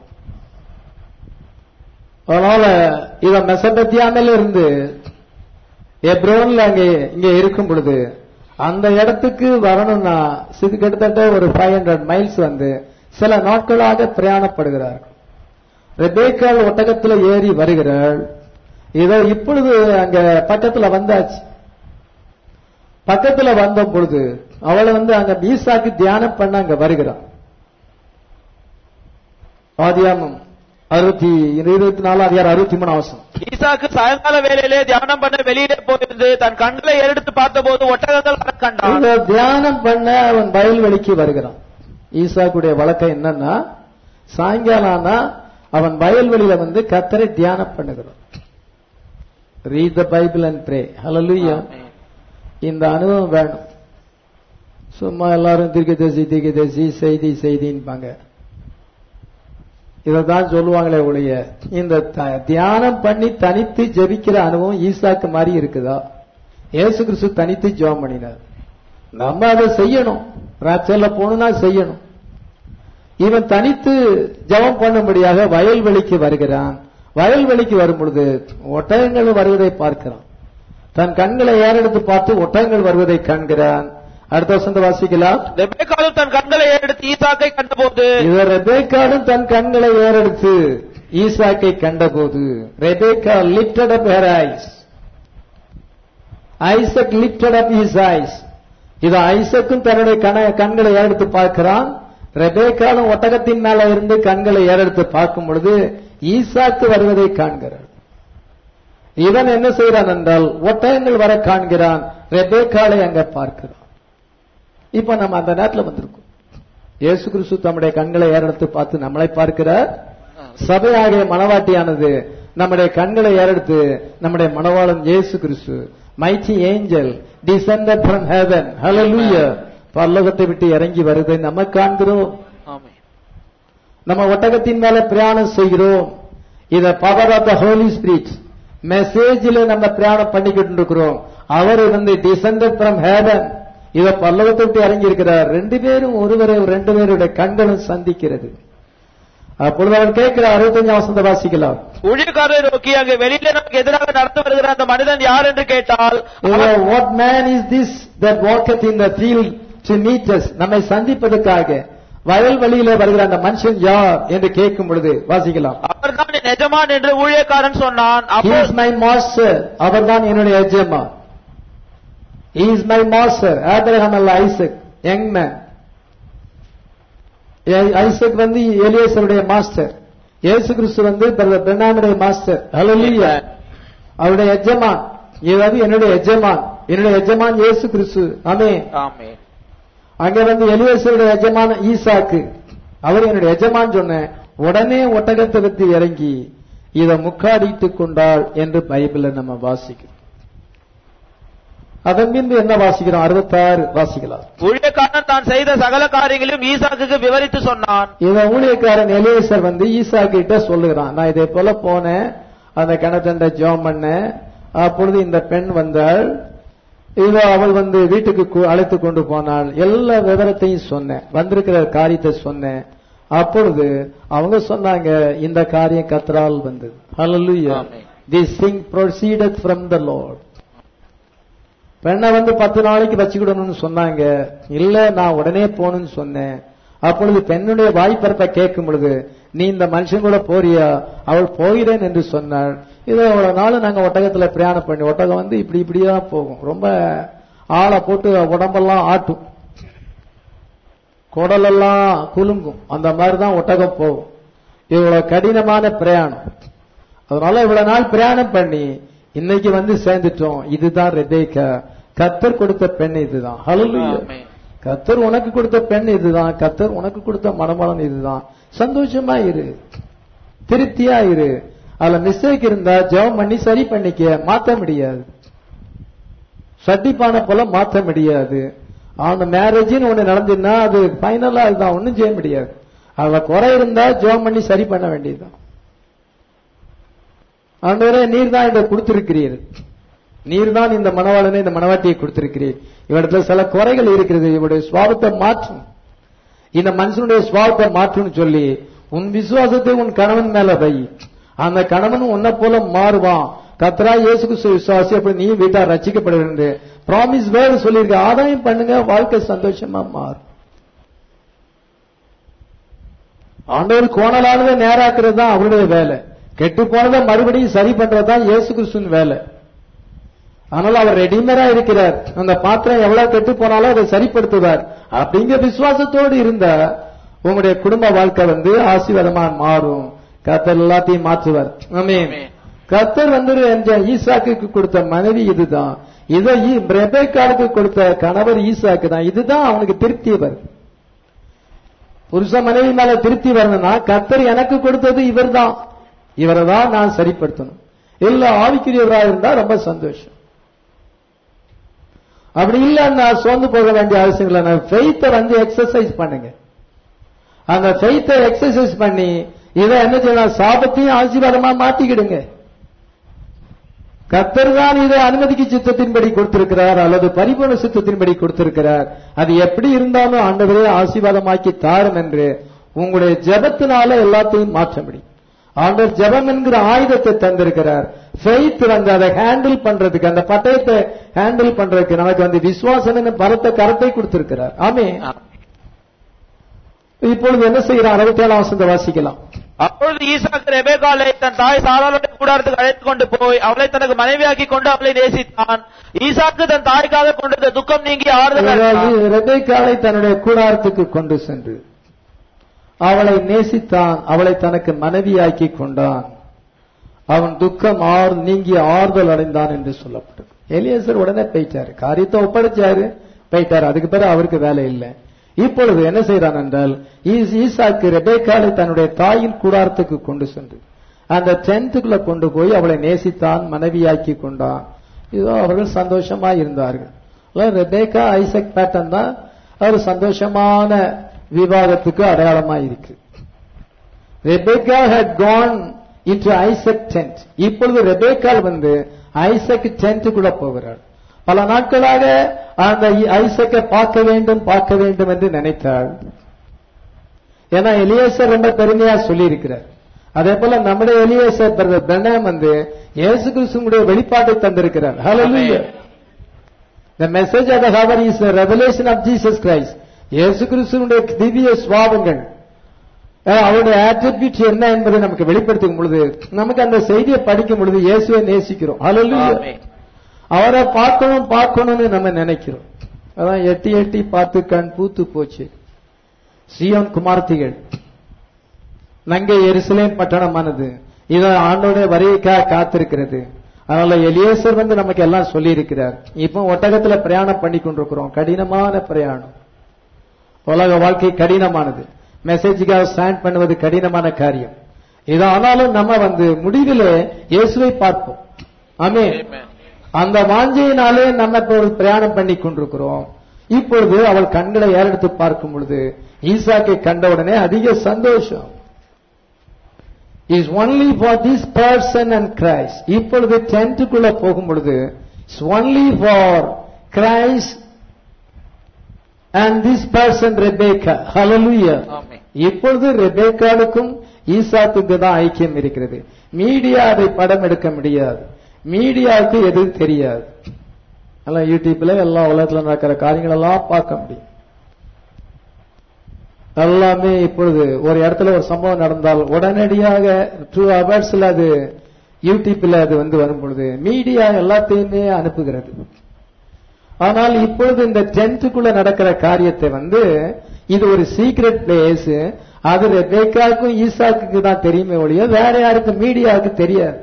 அதனால இவ மெசபத்தியாமில இருந்து எப்ரோன்ல இங்க இருக்கும் பொழுது அந்த இடத்துக்கு வரணும்னா கிட்டத்தட்ட ஒரு 500 மைல்ஸ் வந்து சில நாட்களாக பிரயாணப்படுகிறார்கள். ரெபேக்காள் ஒட்டகத்தில் ஏறி வருகிறாள். இதோ இப்பொழுது அங்க பக்கத்துல வந்தாச்சு. பக்கத்துல வந்த பொழுது அவளை வந்து அங்க ஈசாக்கு தியானம் பண்ண அங்க வருகிறான். ஆதியாகமம் 24:63. ஈசாக்கு சாயங்கால வேளையிலே தியானம் பண்ண வெளியிலே போயிருந்து தன் கண்களை ஏறெடுத்து பார்த்தபோது ஒட்டகங்கள் வர கண்டான். தியானம் பண்ண அவன் வயல்வெளிக்கு வருகிறான். ஈசாக்குடைய வழக்கம் என்னன்னா சாயங்காலம் ஆனா அவன் வயல்வெளியில வந்து கர்த்தரை தியானம் பண்ணுகிறான். Read the Bible and pray. Hallelujah. இந்த அனுபவம் வேணும். சும்மா எல்லாரும் தீர்க்கதரிசி செய்தின்பாங்க. இதான் சொல்லுவாங்களே ஒழிய இந்த தியானம் பண்ணி தனித்து ஜெபிக்கிற அனுபவம் ஈசாக்கு மாதிரி இருக்குதா? இயேசு கிறிஸ்து தனித்து ஜெபம் பண்ணினார். நம்ம அதை செய்யணும். ராச்சல்ல போனா செய்யணும். இவன் தனித்து ஜெபம் பண்ணும்படியாக வயல்வெளிக்கு வருகிறான். வயல்வெளிக்கு வரும் பொழுது ஒட்டகங்கள் வருவதை பார்க்கிறான். தன் கண்களை ஏறெடுத்து பார்த்து ஒட்டகங்கள் வருவதை காண்கிறான். அடுத்த வசனத்தை வாசிக்கலாம். ரெபேக்காளும் தன் கண்களை ஏறெடுத்து ஈசாக்கை கண்டபோது ரெபேக்காளும் தன் கண்களை ஏறெடுத்து ஈசாக்கை கண்டபோது Rebecca lifted up her eyes. Isaac lifted up his eyes. இது ஐசக்கும் தன்னுடைய கண்களை ஏறெடுத்து பார்க்கிறான். ரெபேக்காலும் ஒட்டகத்தின் மேல இருந்து கண்களை ஏறெடுத்து பார்க்கும் பொழுது ஈசாக்கு வருவதை காண்கிறான். இவன் என்ன செய்யறான் என்றால் ஒட்டகங்கள் வர காண்கிறான். ரெபேக்காளை அங்க பார்க்கிறான். இப்ப நம்ம அந்த நேரத்தில் வந்திருக்கோம். இயேசு கிறிஸ்து தம்முடைய கண்களை ஏறெடுத்து பார்த்து நம்மளை பார்க்கிறார். சபையாகிய மணவாட்டியானது நம்முடைய கண்களை ஏறெடுத்து நம்முடைய மணவாளன் இயேசு கிறிஸ்து mighty angel descended from heaven. Hallelujah. பரலோகத்தை விட்டு இறங்கி வருவதை நம்ம காண்கிறோம். நம்ம ஒட்டகத்தின் மேல பிரயாணம் செய்கிறோம். இத power of the Holy Spirit மெசேஜில நம்ம பிரயாணம் பண்ணிக்கிட்டு இருக்கிறோம். அவர் வந்து descended from heaven. இத பரலோகத்தை விட்டு இறங்கி இருக்கிறார். ரெண்டு பேருடைய கண்களும் சந்திக்கிறது. அப்பொழுது அவன் கேட்கிறார். 65 வசனத்தை வாசிக்கலாம். ஊழியக்காரரை நோக்கி அங்கே வெளியில நமக்கு எதிராக நடந்து வருகிற அந்த மனிதன் யார் என்று கேட்டால், what man is this that walketh in the field to meet us? நம்மை சந்திப்பதற்காக வயல்வெளியில வருகிற அந்த மனுஷன் யார் என்று கேட்கும் பொழுது வாசிக்கலாம். அவர்தான் என் எஜமான் என்று ஊழியக்காரன் சொன்னான். He is my master. அவர்தான் என்னுடைய எஜமான். He is my master. Abraham அல்ல, ஐசக், young man. ஐசக் வந்து எலியேசருடைய மாஸ்டர். இயேசு கிறிஸ்து வந்து பெர்னாமுடைய மாஸ்டர். ஹல்லேலூயா. அவருடைய எஜமான். இதாவது என்னுடைய எஜமான். என்னுடைய எஜமான் இயேசு கிறிஸ்து. ஆமென். ஆமென். அங்க வந்து எலியேசருடைய எஜமான் ஈசாக்கு. அவர் என்னுடைய எஜமான் சொன்ன உடனே ஒட்டகத்தை விட்டு இறங்கி இத முக்காடிட்டுக் கொண்டாள் என்று பைபிள்ல நம்ம வாசிக்கிறோம். அதன் பின்பு என்ன வாசிக்கிறோம்? 66 வாசிக்கலாம். ஊழியக்காரன் தான் செய்த சகல காரியங்களையும் ஈசாக்குக்கு விவரித்து சொன்னான். இத ஊழியக்காரன் எலியேசர் ஈசாக்கு கிட்ட சொல்லுகிறான், நான் இதே போல போனேன், அந்த கிணற்றண்ட ஜெபம் பண்ணேன், அப்பொழுது இந்த பெண் வந்தாள், இதோ அவள் வீட்டுக்கு அழைத்து கொண்டு போனாள், எல்லா விவரத்தையும் சொன்னேன், வந்திருக்கிற காரியத்தை சொன்னேன். அப்பொழுது அவங்க சொன்னாங்க, இந்த காரியம் கர்த்தரால் வந்தது. ஹல்லேலூயா. This thing proceeded from the Lord. பெண்ணை 10 நாளைக்கு வச்சுக்கிடணும்னு சொன்னாங்க. இல்ல, நான் உடனே போகணும்னு சொன்னேன். அப்பொழுது பெண்ணுடைய வாய்ப்பரப்பை கேட்கும் பொழுது, நீ இந்த மனுஷன் கூட போறியா? அவள் போகிறேன் என்று சொன்னாள். இதோ அவ்வளவு நாள் நாங்க ஒட்டகத்துல பிரயாணம் பண்ணி, ஒட்டகம் இப்படி இப்படிதான் போகும், ரொம்ப ஆளை போட்டு உடம்பெல்லாம் ஆட்டும், குடலெல்லாம் குலுங்கும், அந்த மாதிரிதான் ஒட்டகம் போகும். இவ்வளவு கடினமான பிரயாணம். அதனால இவ்வளவு நாள் பிரயாணம் பண்ணி இன்னைக்கு சேர்ந்துட்டோம். இதுதான் ரெபேக்கா, கர்த்தர் கொடுத்த பெண் இதுதான். ஹல்லேலூயா. கர்த்தர் உனக்கு கொடுத்த பெண் இதுதான், கர்த்தர் உனக்கு கொடுத்த மணமகன் இதுதான். சந்தோஷமா இரு, திருப்தியா இரு. அதுல மிஸ்டேக் இருந்தா ஜெபம் பண்ணி சரி பண்ணிக்க, மாத்த முடியாது. சட்டிப்பான போல மாத்த முடியாது. அந்த மேரேஜ்னு ஒண்ணு நடந்துன்னா அது பைனலா அதுதான், ஒண்ணும் செய்ய முடியாது. அதுல குறை இருந்தா ஜெபம் பண்ணி சரி பண்ண வேண்டியதுதான். ஆண்டவரே, நீர் தான் இதை கொடுத்திருக்கிறீர், நீர் தான் இந்த மணவாளனை இந்த மணவாட்டியை கொடுத்திருக்கிறீர், இவரிடத்துல சில குறைகள் இருக்கிறது, இவருடைய சுவாபத்தை மாற்றும், இந்த மனுஷனுடைய சுவாபத்தை மாற்றும்னு சொல்லி உன் விசுவாசத்தை உன் கணவன் மேல வை. அந்த கணவன் உன்னை போல மாறுவான். கர்த்தராகிய இயேசு கிறிஸ்து விசுவாசி, அப்படி நீ வீட்டார் ரட்சிக்கப்படுகிறது ப்ராமிஸ் வேர்டு சொல்லியிருக்க. ஆதாயம் பண்ணுங்க, வாழ்க்கை சந்தோஷமா மாறும். ஆண்டவர் கோணலானதை நேராக்குறது தான் அவருடைய வேலை. கெட்டு போனதை மறுபடியும் சரி பண்றதுதான் இயேசு கிறிஸ்துவின் வேலை. அதனால அவர் ரெடிமேடா இருக்கிறார். அந்த பாத்திரம் எவ்வளவு கெட்டு போனாலும் அதை சரிப்படுத்துவார். அப்படிங்கிற விசுவாசத்தோடு இருந்தா உங்களுடைய குடும்ப வாழ்க்கை ஆசீர்வாதமா மாறும். கர்த்தர் எல்லாத்தையும் மாற்றுவார். ஆமென். கர்த்தர் ஈசாக்கு கொடுத்த மனைவி இதுதான், இதை ரெபெக்காளுக்கு கொடுத்த கணவர் ஈசாக்கு தான். இதுதான் அவனுக்கு திருப்தி வரும். புருஷ மனைவி மேல திருப்தி வரணும்னா கர்த்தர் எனக்கு கொடுத்தது இவர் தான், இவரை தான் நான் சரிப்படுத்தணும். இல்ல ஆவிக்குரியவராக இருந்தா ரொம்ப சந்தோஷம். அப்படி இல்ல, நான் சோர்ந்து போக வேண்டிய அவசியம் இல்லை. நான் ஃபெய்த்தை எக்ஸசைஸ் பண்ணுங்க. அந்த ஃபெய்த்தை எக்ஸசைஸ் பண்ணி இதை என்ன செய்யலாம், சாபத்தையும் ஆசீர்வாதமா மாத்திக்கிடுங்க. கர்த்தர் தான் இதை அனுமதிக்கு சித்தத்தின்படி கொடுத்திருக்கிறார் அல்லது பரிபூர்ண சித்தத்தின்படி கொடுத்திருக்கிறார். அது எப்படி இருந்தாலும் ஆண்டவரே ஆசீர்வாதமாக்கி தாரும் என்று உங்களுடைய ஜெபத்தினால எல்லாத்தையும் மாற்ற முடியும். ஆண்டவர் ஜெபம் என்கிற ஆயுதத்தை தந்திருக்கிறார். ஃபெய்த் அதை ஹேண்டில் பண்றதுக்கு, அந்த பட்டயத்தை ஹேண்டில் பண்றதுக்கு நமக்கு விசுவாசம் பலத்த கரத்தை கொடுத்திருக்கிறார். ஆமென். இப்பொழுது என்ன செய்யறான்? 67ஆம் வசனத்தை வாசிக்கலாம். அப்பொழுது ஈசாக்கு ரெபெக்காளை தன் தாய் சாராளுடைய கூடாரத்துக்கு அழைத்துக் கொண்டு போய் அவளை தனக்கு மனைவியாக்கி கொண்டு அவளை நேசித்தான். ஈசாக்கு தன் தாய்க்காக கொண்டது துக்கம் நீங்கி ஆறுதல். ரெபெக்காளை தன்னுடைய கூடாரத்துக்கு கொண்டு சென்று அவளை நேசித்தான், அவளை தனக்கு மனைவியாக்கி கொண்டான். அவன் துக்கம் நீங்கி ஆறுதல் அடைந்தான் என்று சொல்லப்பட்டது. எலியேசர் உடனே போயிட்டாரு, காரியத்தை ஒப்படைச்சாரு, போயிட்டாரு. அதுக்கு பிறகு அவருக்கு வேலை இல்லை. இப்பொழுது என்ன செய்யறான் என்றால், ஈசாக்கு ரெபெக்காளை தன்னுடைய தாயின் கூடாரத்துக்கு கொண்டு சென்று அந்த டென்த்துக்குள்ள கொண்டு போய் அவளை நேசித்தான், மனைவியாக்கி கொண்டான். இதோ அவர்கள் சந்தோஷமா இருந்தார்கள். ரெபெக்கா ஐசக் பேட்டன் தான் அவர் சந்தோஷமான விவாகத்துக்கு அடையாளமா இருக்கு. Rebecca had gone into Isaac tent. இப்பொழுது ரெபெக்காள் ஐசக் டென்ட்டுக்குள்ள போகிறாள். பல நாட்களாக அந்த ஐசக்கை பார்க்க வேண்டும் என்று நினைத்தாள். ஏன்னா எலியேசர் ரொம்ப பெருமையா சொல்லி இருக்கிறார். அதே போல நம்முடைய எலியேசர் பிரதர் பிரணாம் இயேசு கிறிஸ்துவுடைய வெளிப்பாட்டை தந்திருக்கிறார். ஹல்லேலூயா. The message of the hour is the revelation of Jesus Christ. இயேசு கிறிஸ்துவுடைய திவ்ய சுவாபங்கள், அவருடைய ஆட்ரிபியூட் என்ன என்பதை நமக்கு வெளிப்படுத்தும் பொழுது நமக்கு அந்த செய்தியை படிக்கும் பொழுது இயேசுவை நேசிக்கிறோம். ஹல்லேலூயா. அவரை பார்க்கணும்னு நம்ம நினைக்கிறோம். அதான் எட்டி எட்டி பார்த்து கண் பூத்து போச்சு. சீயோன் குமார்த்திகள், நங்கை எருசலேம் பட்டணமானது இதை ஆண்டோட வருகைக்காக காத்திருக்கிறது. அதனால எலியேசர் நமக்கு எல்லாம் சொல்லி இருக்கிறார். இப்போ ஒட்டகத்துல பிரயாணம் பண்ணி கொண்டிருக்கிறோம். கடினமான பிரயாணம். உலக வாழ்க்கை கடினமானது. மெசேஜுக்காக ஸ்டாண்ட் பண்ணுவது கடினமான காரியம். இது ஆனாலும் நம்ம முடிவிலே இயேசுவை பார்ப்போம். ஆமென். அந்த வாஞ்சையினாலே நம்ம இப்ப ஒரு பிரயாணம் பண்ணி கொண்டிருக்கிறோம். இப்பொழுது அவள் கண்களை ஏறெடுத்து பார்க்கும் பொழுது ஈசாக்கை கண்டவுடனே அதிக சந்தோஷம். Is only for this person and Christ. இப்பொழுது டென்ட்டுக்குள்ள போகும் பொழுது it's only for Christ and this person Rebecca. Hallelujah. இப்பொழுது ரெபேக்காவுக்கும் ஈசாக்குக்கு தான் ஐக்கியம் இருக்கிறது. மீடியா அதை படம் எடுக்க முடியாது. மீடியாவுக்கு எது தெரியாது. எல்லாம் யூடியூப்ல எல்லா உலகத்துல நடக்கிற காரியங்கள் எல்லாம் பார்க்க முடியும். எல்லாமே இப்பொழுது ஒரு இடத்துல ஒரு சம்பவம் நடந்தால் உடனடியாக 2 hours அது யூடியூப்ல அது வரும் பொழுது மீடியா எல்லாத்தையுமே அனுப்புகிறது. ஆனால் இப்பொழுது இந்த டென்ட்டுக்குள்ள நடக்கிற காரியத்தை இது ஒரு சீக்ரெட் பிளேஸ். அது ரெபேக்காவுக்கும் ஈசாக்குக்கு தான் தெரியுமே ஒழிய வேற யாருக்கும் மீடியாவுக்கு தெரியாது.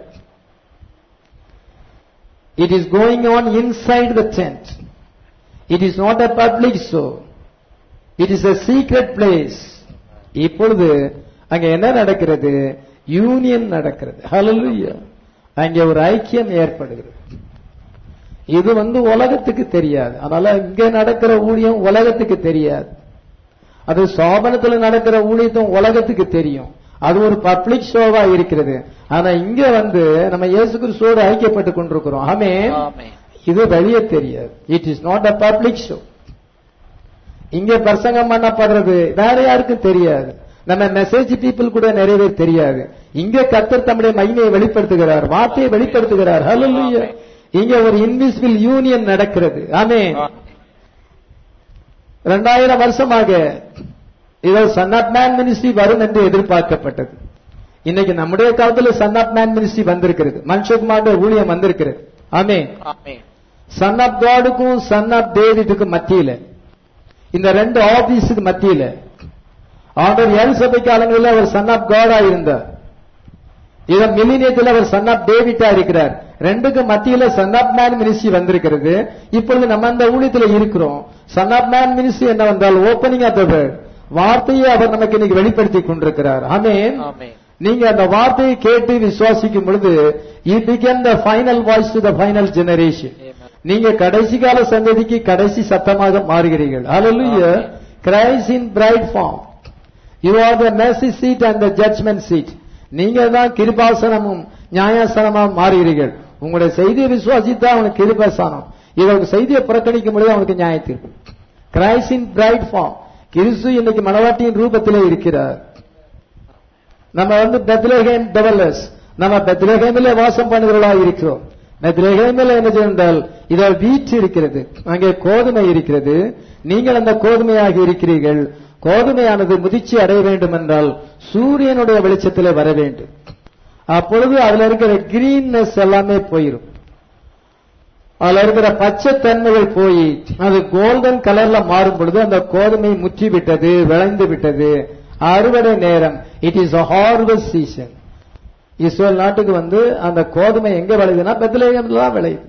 It is going on inside the tent. It is not a public show. It is a secret place. இப்பொழுது அங்க என்ன நடக்கிறது? யூனியன் நடக்கிறது. ஹல்லேலூயா. அங்கே ஒரு ஐக்கியம் ஏற்படுகிறது. இது உலகத்துக்கு தெரியாது. அதனால இங்க நடக்கிற ஊழியம் உலகத்துக்கு தெரியாது. அது சோபனத்தில் நடக்கிற ஊழியத்தும் உலகத்துக்கு தெரியும். அது ஒரு பப்ளிக் ஷோவா இருக்கிறது. ஆனா இங்க நம்ம இயேசு கிறிஸ்துவோடு ஐக்கியப்பட்டு கொண்டிருக்கிறோம். ஆமென். இது வெளியே தெரியாது. It is not a public show. இங்க பிரசங்கம் பண்ணப்படுறது வேற யாருக்கும் தெரியாது. நம்ம மெசேஜ் பீப்புள் கூட நிறைய பேர் தெரியாது. இங்க கர்த்தர் தம்முடைய மகிமையை வெளிப்படுத்துகிறார், வார்த்தையை வெளிப்படுத்துகிறார். ஹல்லேலூயா. இங்க ஒரு இன்விசிபிள் யூனியன் நடக்கிறது. ஆமென். 2000 வருஷமாக இதோ சன் ஆப் மேன் மினிஸ்ட்ரி வரும் என்று எதிர்பார்க்கப்பட்டது. இன்னைக்கு நம்முடைய காலத்துல சன் ஆப் மேன் மினிஸ்ட்ரி வந்திருக்கிறது. மனுஷகுமாரனுடைய ஊழியம் வந்திருக்கிறது. ஆமென். சன் ஆப் காடுக்கும் சன் ஆப் டேவிடுக்கும் மத்தியில, இந்த 2 ஆபீஸுக்கு மத்தியில ஆண்டவர் ஏழு சபை காலங்களில் அவர் சன் ஆப் காடா இருந்தார். இத மில்லினியத்தில் அவர் சன் ஆப் டேவிட்டா இருக்கிறார். 2க்கு மத்தியில சன் ஆப் மேன் மினிஸ்ட்ரி வந்திருக்கிறது. இப்பொழுது நம்ம அந்த ஊழியத்தில் இருக்கிறோம். சன் ஆப் மேன் மினிஸ்ட்ரி என்ன வந்தால் ஓபனிங் ஆஃப் தி வேர்ட், வார்த்தையை அவர் நமக்கு இன்னைக்கு வெளிப்படுத்தி கொண்டிருக்கிறார். ஆமென். நீங்க அந்த வார்த்தையை கேட்டு விசுவாசிக்கும் பொழுது you become the final voice to the final generation. நீங்க கடைசி கால சந்ததிக்கு கடைசி சத்தமாக மாறுகிறீர்கள். ஹல்லேலூயா. Christ in bride form. You are the mercy seat and the judgment seat. நீங்க தான் கிருபாசனமும் நியாயாசனமும் மாறுகிறீர்கள். உங்களுடைய செய்தியை விசுவாசித்தா அவனுக்கு கிருபாசனம், இவருக்கு செய்தியை புறக்கணிக்கும் பொழுது அவனுக்கு நியாயத்தீர்ப்பு. Christ in bride form. கிறிஸ்து இன்னைக்கு மணவாட்டியின் ரூபத்திலே இருக்கிறார். நம்ம பெத்லகேம் டெவலர்ஸ், நம்ம பெத்லகேமிலே வாசம் பண்ணுகிறவர்களாக இருக்கிறோம். பெத்லகேமில் என்ன செய்தால் இதோ வீட்டு இருக்கிறது, அங்கே கோதுமை இருக்கிறது. நீங்கள் அந்த கோதுமையாக இருக்கிறீர்கள். கோதுமையானது முதிர்ச்சி அடைய வேண்டும் என்றால் சூரியனுடைய வெளிச்சத்திலே வர வேண்டும். அப்பொழுது அதுல இருக்கிற கிரீன்னஸ் எல்லாமே போயிடும். அதுல இருக்கிற பச்சை தன்மைகள் போய் அது கோல்டன் கலர்ல மாறும் பொழுது அந்த கோதுமை முற்றி விட்டது, விளைந்து விட்டது. அறுவடை நேரம். It is a harvest season. Israel நாட்டுக்கு அந்த கோதுமை எங்க விளையுதுன்னா பெத்லகேம்ல தான் விளையுது.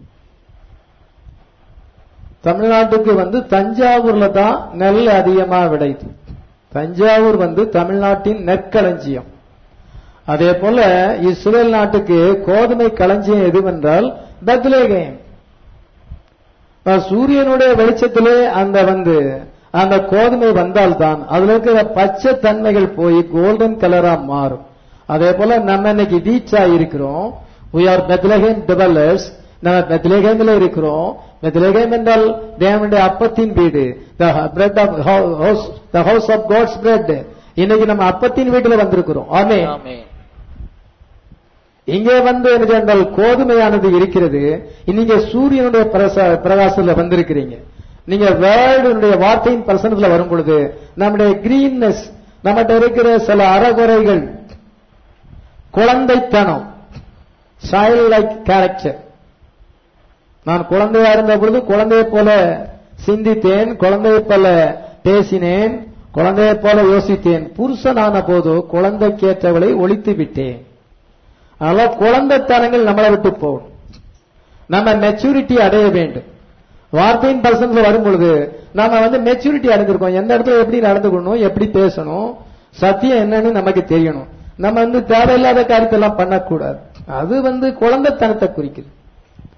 தமிழ்நாட்டுக்கு தஞ்சாவூர்ல தான் நெல் அதிகமா விளையுது. தஞ்சாவூர் தமிழ்நாட்டின் நெற்களஞ்சியம். அதே போல இஸ்ரேல் நாட்டுக்கு கோதுமை களஞ்சியம் எதுவென்றால் பெத்லகேம். சூரியனுடைய வெளிச்சத்திலே அந்த கோதுமை வந்தால்தான் அதுல இருக்கிற பச்சை தன்மைகள் போய் கோல்டன் கலரா மாறும். அதே போல நம்ம இன்னைக்கு வீச்சா இருக்கிறோம். we are Bethlehem dwellers. நம்ம பெத்லகேமில் இருக்கிறோம். பெத்லகேம் என்றால் தேவனுடைய அப்பத்தின் வீடு, the bread of house, the house of God's bread. இன்னைக்கு நம்ம அப்பத்தின் வீட்டுல வந்திருக்கிறோம். ஆமென். இங்கே என்ன என்றால் கோதுமையானது இருக்கிறது. நீங்க சூரியனுடைய பிரகாசத்துல வந்திருக்கிறீங்க. நீங்க வேர்டுடைய வார்த்தையின் பிரசனத்துல வரும் பொழுது நம்முடைய கிரீன்னஸ், நம்மகிட்ட இருக்கிற சில அறகுறைகள், குழந்தைத்தனம், சைல்ட் லைக் கேரக்டர். நான் குழந்தையா இருந்த பொழுது குழந்தையை போல சிந்தித்தேன், குழந்தையை போல பேசினேன், குழந்தையை போல யோசித்தேன். புருஷனான போது குழந்தைக்கேற்றவளை ஒழித்து விட்டேன். அதனால குழந்தைத்தனங்கள் நம்மளை விட்டு போகும். நம்ம மெச்சூரிட்டி அடைய வேண்டும். வார்த்தையின் பர்சன்ல வரும் பொழுது நாம மெச்சூரிட்டி அடைஞ்சிருக்கோம். எந்த இடத்துல எப்படி நடந்துக்கணும், எப்படி பேசணும், சத்தியம் என்னன்னு நமக்கு தெரியணும். நம்ம தேவையில்லாத காரியத்தை எல்லாம் பண்ணக்கூடாது. அது குழந்தைத்தனத்தை குறிக்குது.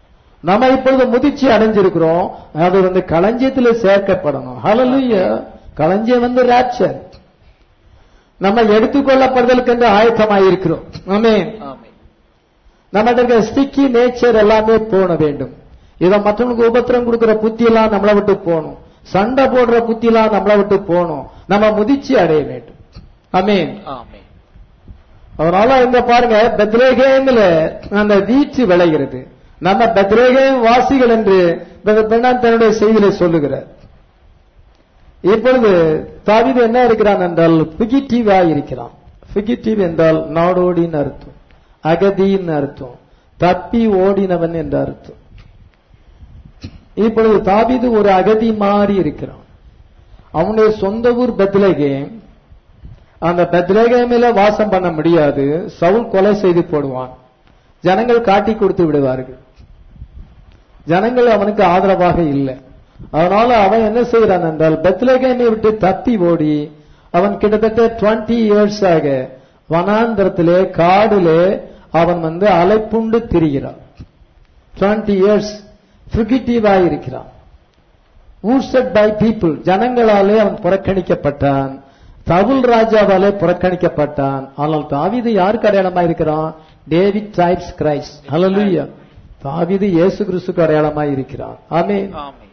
நம்ம இப்பொழுது முதிர்ச்சி அடைஞ்சிருக்கிறோம். அது களஞ்சியத்தில் சேர்க்கப்படணும். ஹல்லேலூயா. களஞ்சியம் ராப்சர். நம்ம எடுத்துக்கொள்ளப்படுதலுக்கு என்று ஆயத்தமாயிருக்கிறோம். ஆமென். நம்மகிட்ட ஸ்டிக்கி நேச்சர் எல்லாமே போன வேண்டும். இதை மற்றவங்களுக்கு உபத்திரம் கொடுக்கிற புத்தி எல்லாம் நம்மளை விட்டு போகணும். சண்டை போடுற புத்தி எல்லாம் நம்மளை விட்டு போகணும். நம்ம முதிர்ச்சி அடைய வேண்டும். ஆமென். அதனால இந்த பாருங்க, பெத்லகேமில அந்த வீச்சு விளைகிறது. நம்ம பெத்லகேம் வாசிகள் என்று தன்னுடைய செய்தியில சொல்லுகிறார். இப்பொழுது தாவீது என்ன இருக்கிறான் என்றால் ஃபிகிட்டிவா இருக்கிறான். ஃபிகிட்டிவ் என்றால் நாடோடின்னு அர்த்தம், அகதின்னு அர்த்தம், தப்பி ஓடினவன் என்ற அர்த்தம். இப்பொழுது தாவீது ஒரு அகதி மாறி இருக்கிறான். அவனுடைய சொந்த ஊர் பெத்லகேம். அந்த பெத்லகேமில வாசம் பண்ண முடியாது. சவுல் கொலை செய்து போடுவான். ஜனங்கள் காட்டி கொடுத்து விடுவார்கள். ஜனங்கள் அவனுக்கு ஆதரவாக இல்லை. அதனால அவன் என்ன செய்யறான் என்றால் பெத்லகேமை விட்டு தப்பி ஓடி அவன் கிட்டத்தட்ட 20 years ஆக வனாந்தரத்திலே காடிலே அவன் அலைப்புண்டு திரிகிறான். 20 years fugitive இருக்கிறான். worsted by people, ஜனங்களாலே அவன் புறக்கணிக்கப்பட்டான். சவுல் ராஜாவாலே புறக்கணிக்கப்பட்டான். ஆனால் தாவீது யாருக்கு அடையாளமா இருக்கிறான்? David types Christ. ஹல்லேலூயா. தாவீது இயேசு கிறிஸ்துக்கு அடையாளமா இருக்கிறான். ஆமென்.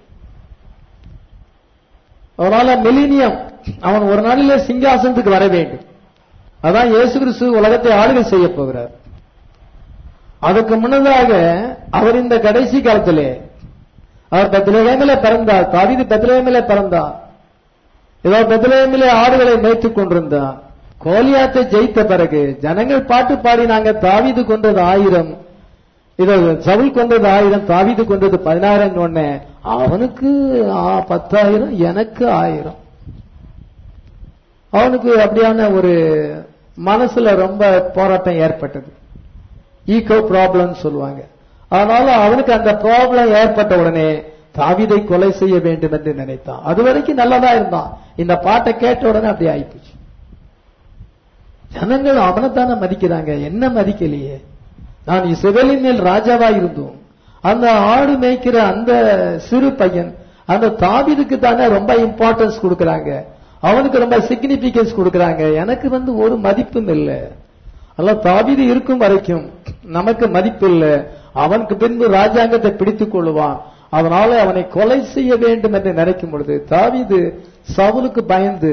அதனால மில்லினியம், அவன் ஒரு நாளிலே சிங்காசனத்துக்கு வர வேண்டும். அதான் இயேசு கிறிஸ்து உலகத்தை ஆளுகை செய்ய போகிறார். அதுக்கு முன்னதாக அவர் இந்த கடைசி காலத்திலே அவர் பெத்லகேமிலே பிறந்தார். தாவீது பெத்லகேமிலே பிறந்தார். ஏதோ பெத்லகேமிலே ஆடுகளை மேய்த்துக் கொண்டிருந்தார். கோலியாத்தை ஜெயித்த பிறகு ஜனங்கள் பாட்டு பாடினாங்க, தாவீது கொண்டது 1000, இதோ சவுல் கொண்டது 1000, தாவீது கொண்டது 16 ஒண்ணு. அவனுக்கு 10,000, எனக்கு 1000. அவனுக்கு அப்படியான ஒரு மனசுல ரொம்ப போராட்டம் ஏற்பட்டது. ஈகோ ப்ராப்ளம் சொல்லுவாங்க. அதனால அவனுக்கு அந்த ப்ராப்ளம் ஏற்பட்ட உடனே தாவீதை கொலை செய்ய வேண்டும் என்று நினைத்தான். அது வரைக்கும் நல்லதா இருந்தான். இந்த பாட்டை கேட்ட உடனே அப்படி ஆயிப்போச்சு. ஜனங்கள் அவனைத்தானே மதிக்கிறாங்க, என்ன மதிக்கலையே. நான் இஸ்ரவேலின் மேல் ராஜாவா இருந்தோம். அந்த ஆடு மேய்க்கிற அந்த சிறு பையன் அந்த தாவீதுக்கு தானே ரொம்ப இம்பார்ட்டன்ஸ் கொடுக்கறாங்க, அவனுக்கு ரொம்ப சிக்னிபிகன்ஸ் கொடுக்கறாங்க. எனக்கு ஒரு மதிப்பும் இல்லை. அல்ல, தாவீது இருக்கும் வரைக்கும் நமக்கு மதிப்பு இல்லை. அவனுக்கு பின்பு ராஜாங்கத்தை பிடித்துக் கொள்வான். அதனால அவனை கொலை செய்ய வேண்டும் என்று நினைக்கும் பொழுது தாவீது சவுலுக்கு பயந்து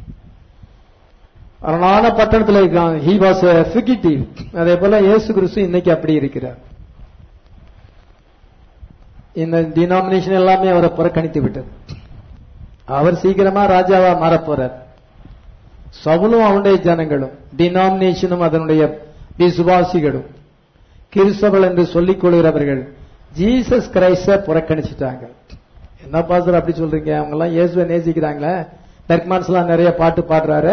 அரணான பட்டணத்தில் இருக்கான். he was a fugitive. அதே போல இயேசு கிறிஸ்து இன்னைக்கு அப்படி இருக்கிறார். இந்த டினாமினேஷன் எல்லாமே அவரை புறக்கணித்து விட்டது. அவர் சீக்கிரமா ராஜாவா மாறப்போறார். சவுலும் அவனுடைய ஜனங்களும், டினாமினேஷனும் அதனுடைய விசுவாசிகளும், கிறிஸ்தவர்கள் என்று சொல்லிக் கொள்கிறவர்கள் ஜீசஸ் கிரைஸ்ட புறக்கணிச்சுட்டாங்க. என்ன பாஸ்டர் அப்படி சொல்றீங்க? அவங்க எல்லாம் இயேசுவை நேசிக்கிறாங்களே. பெர்க்மான்ஸ் எல்லாம் நிறைய பாட்டு பாடுறாரு.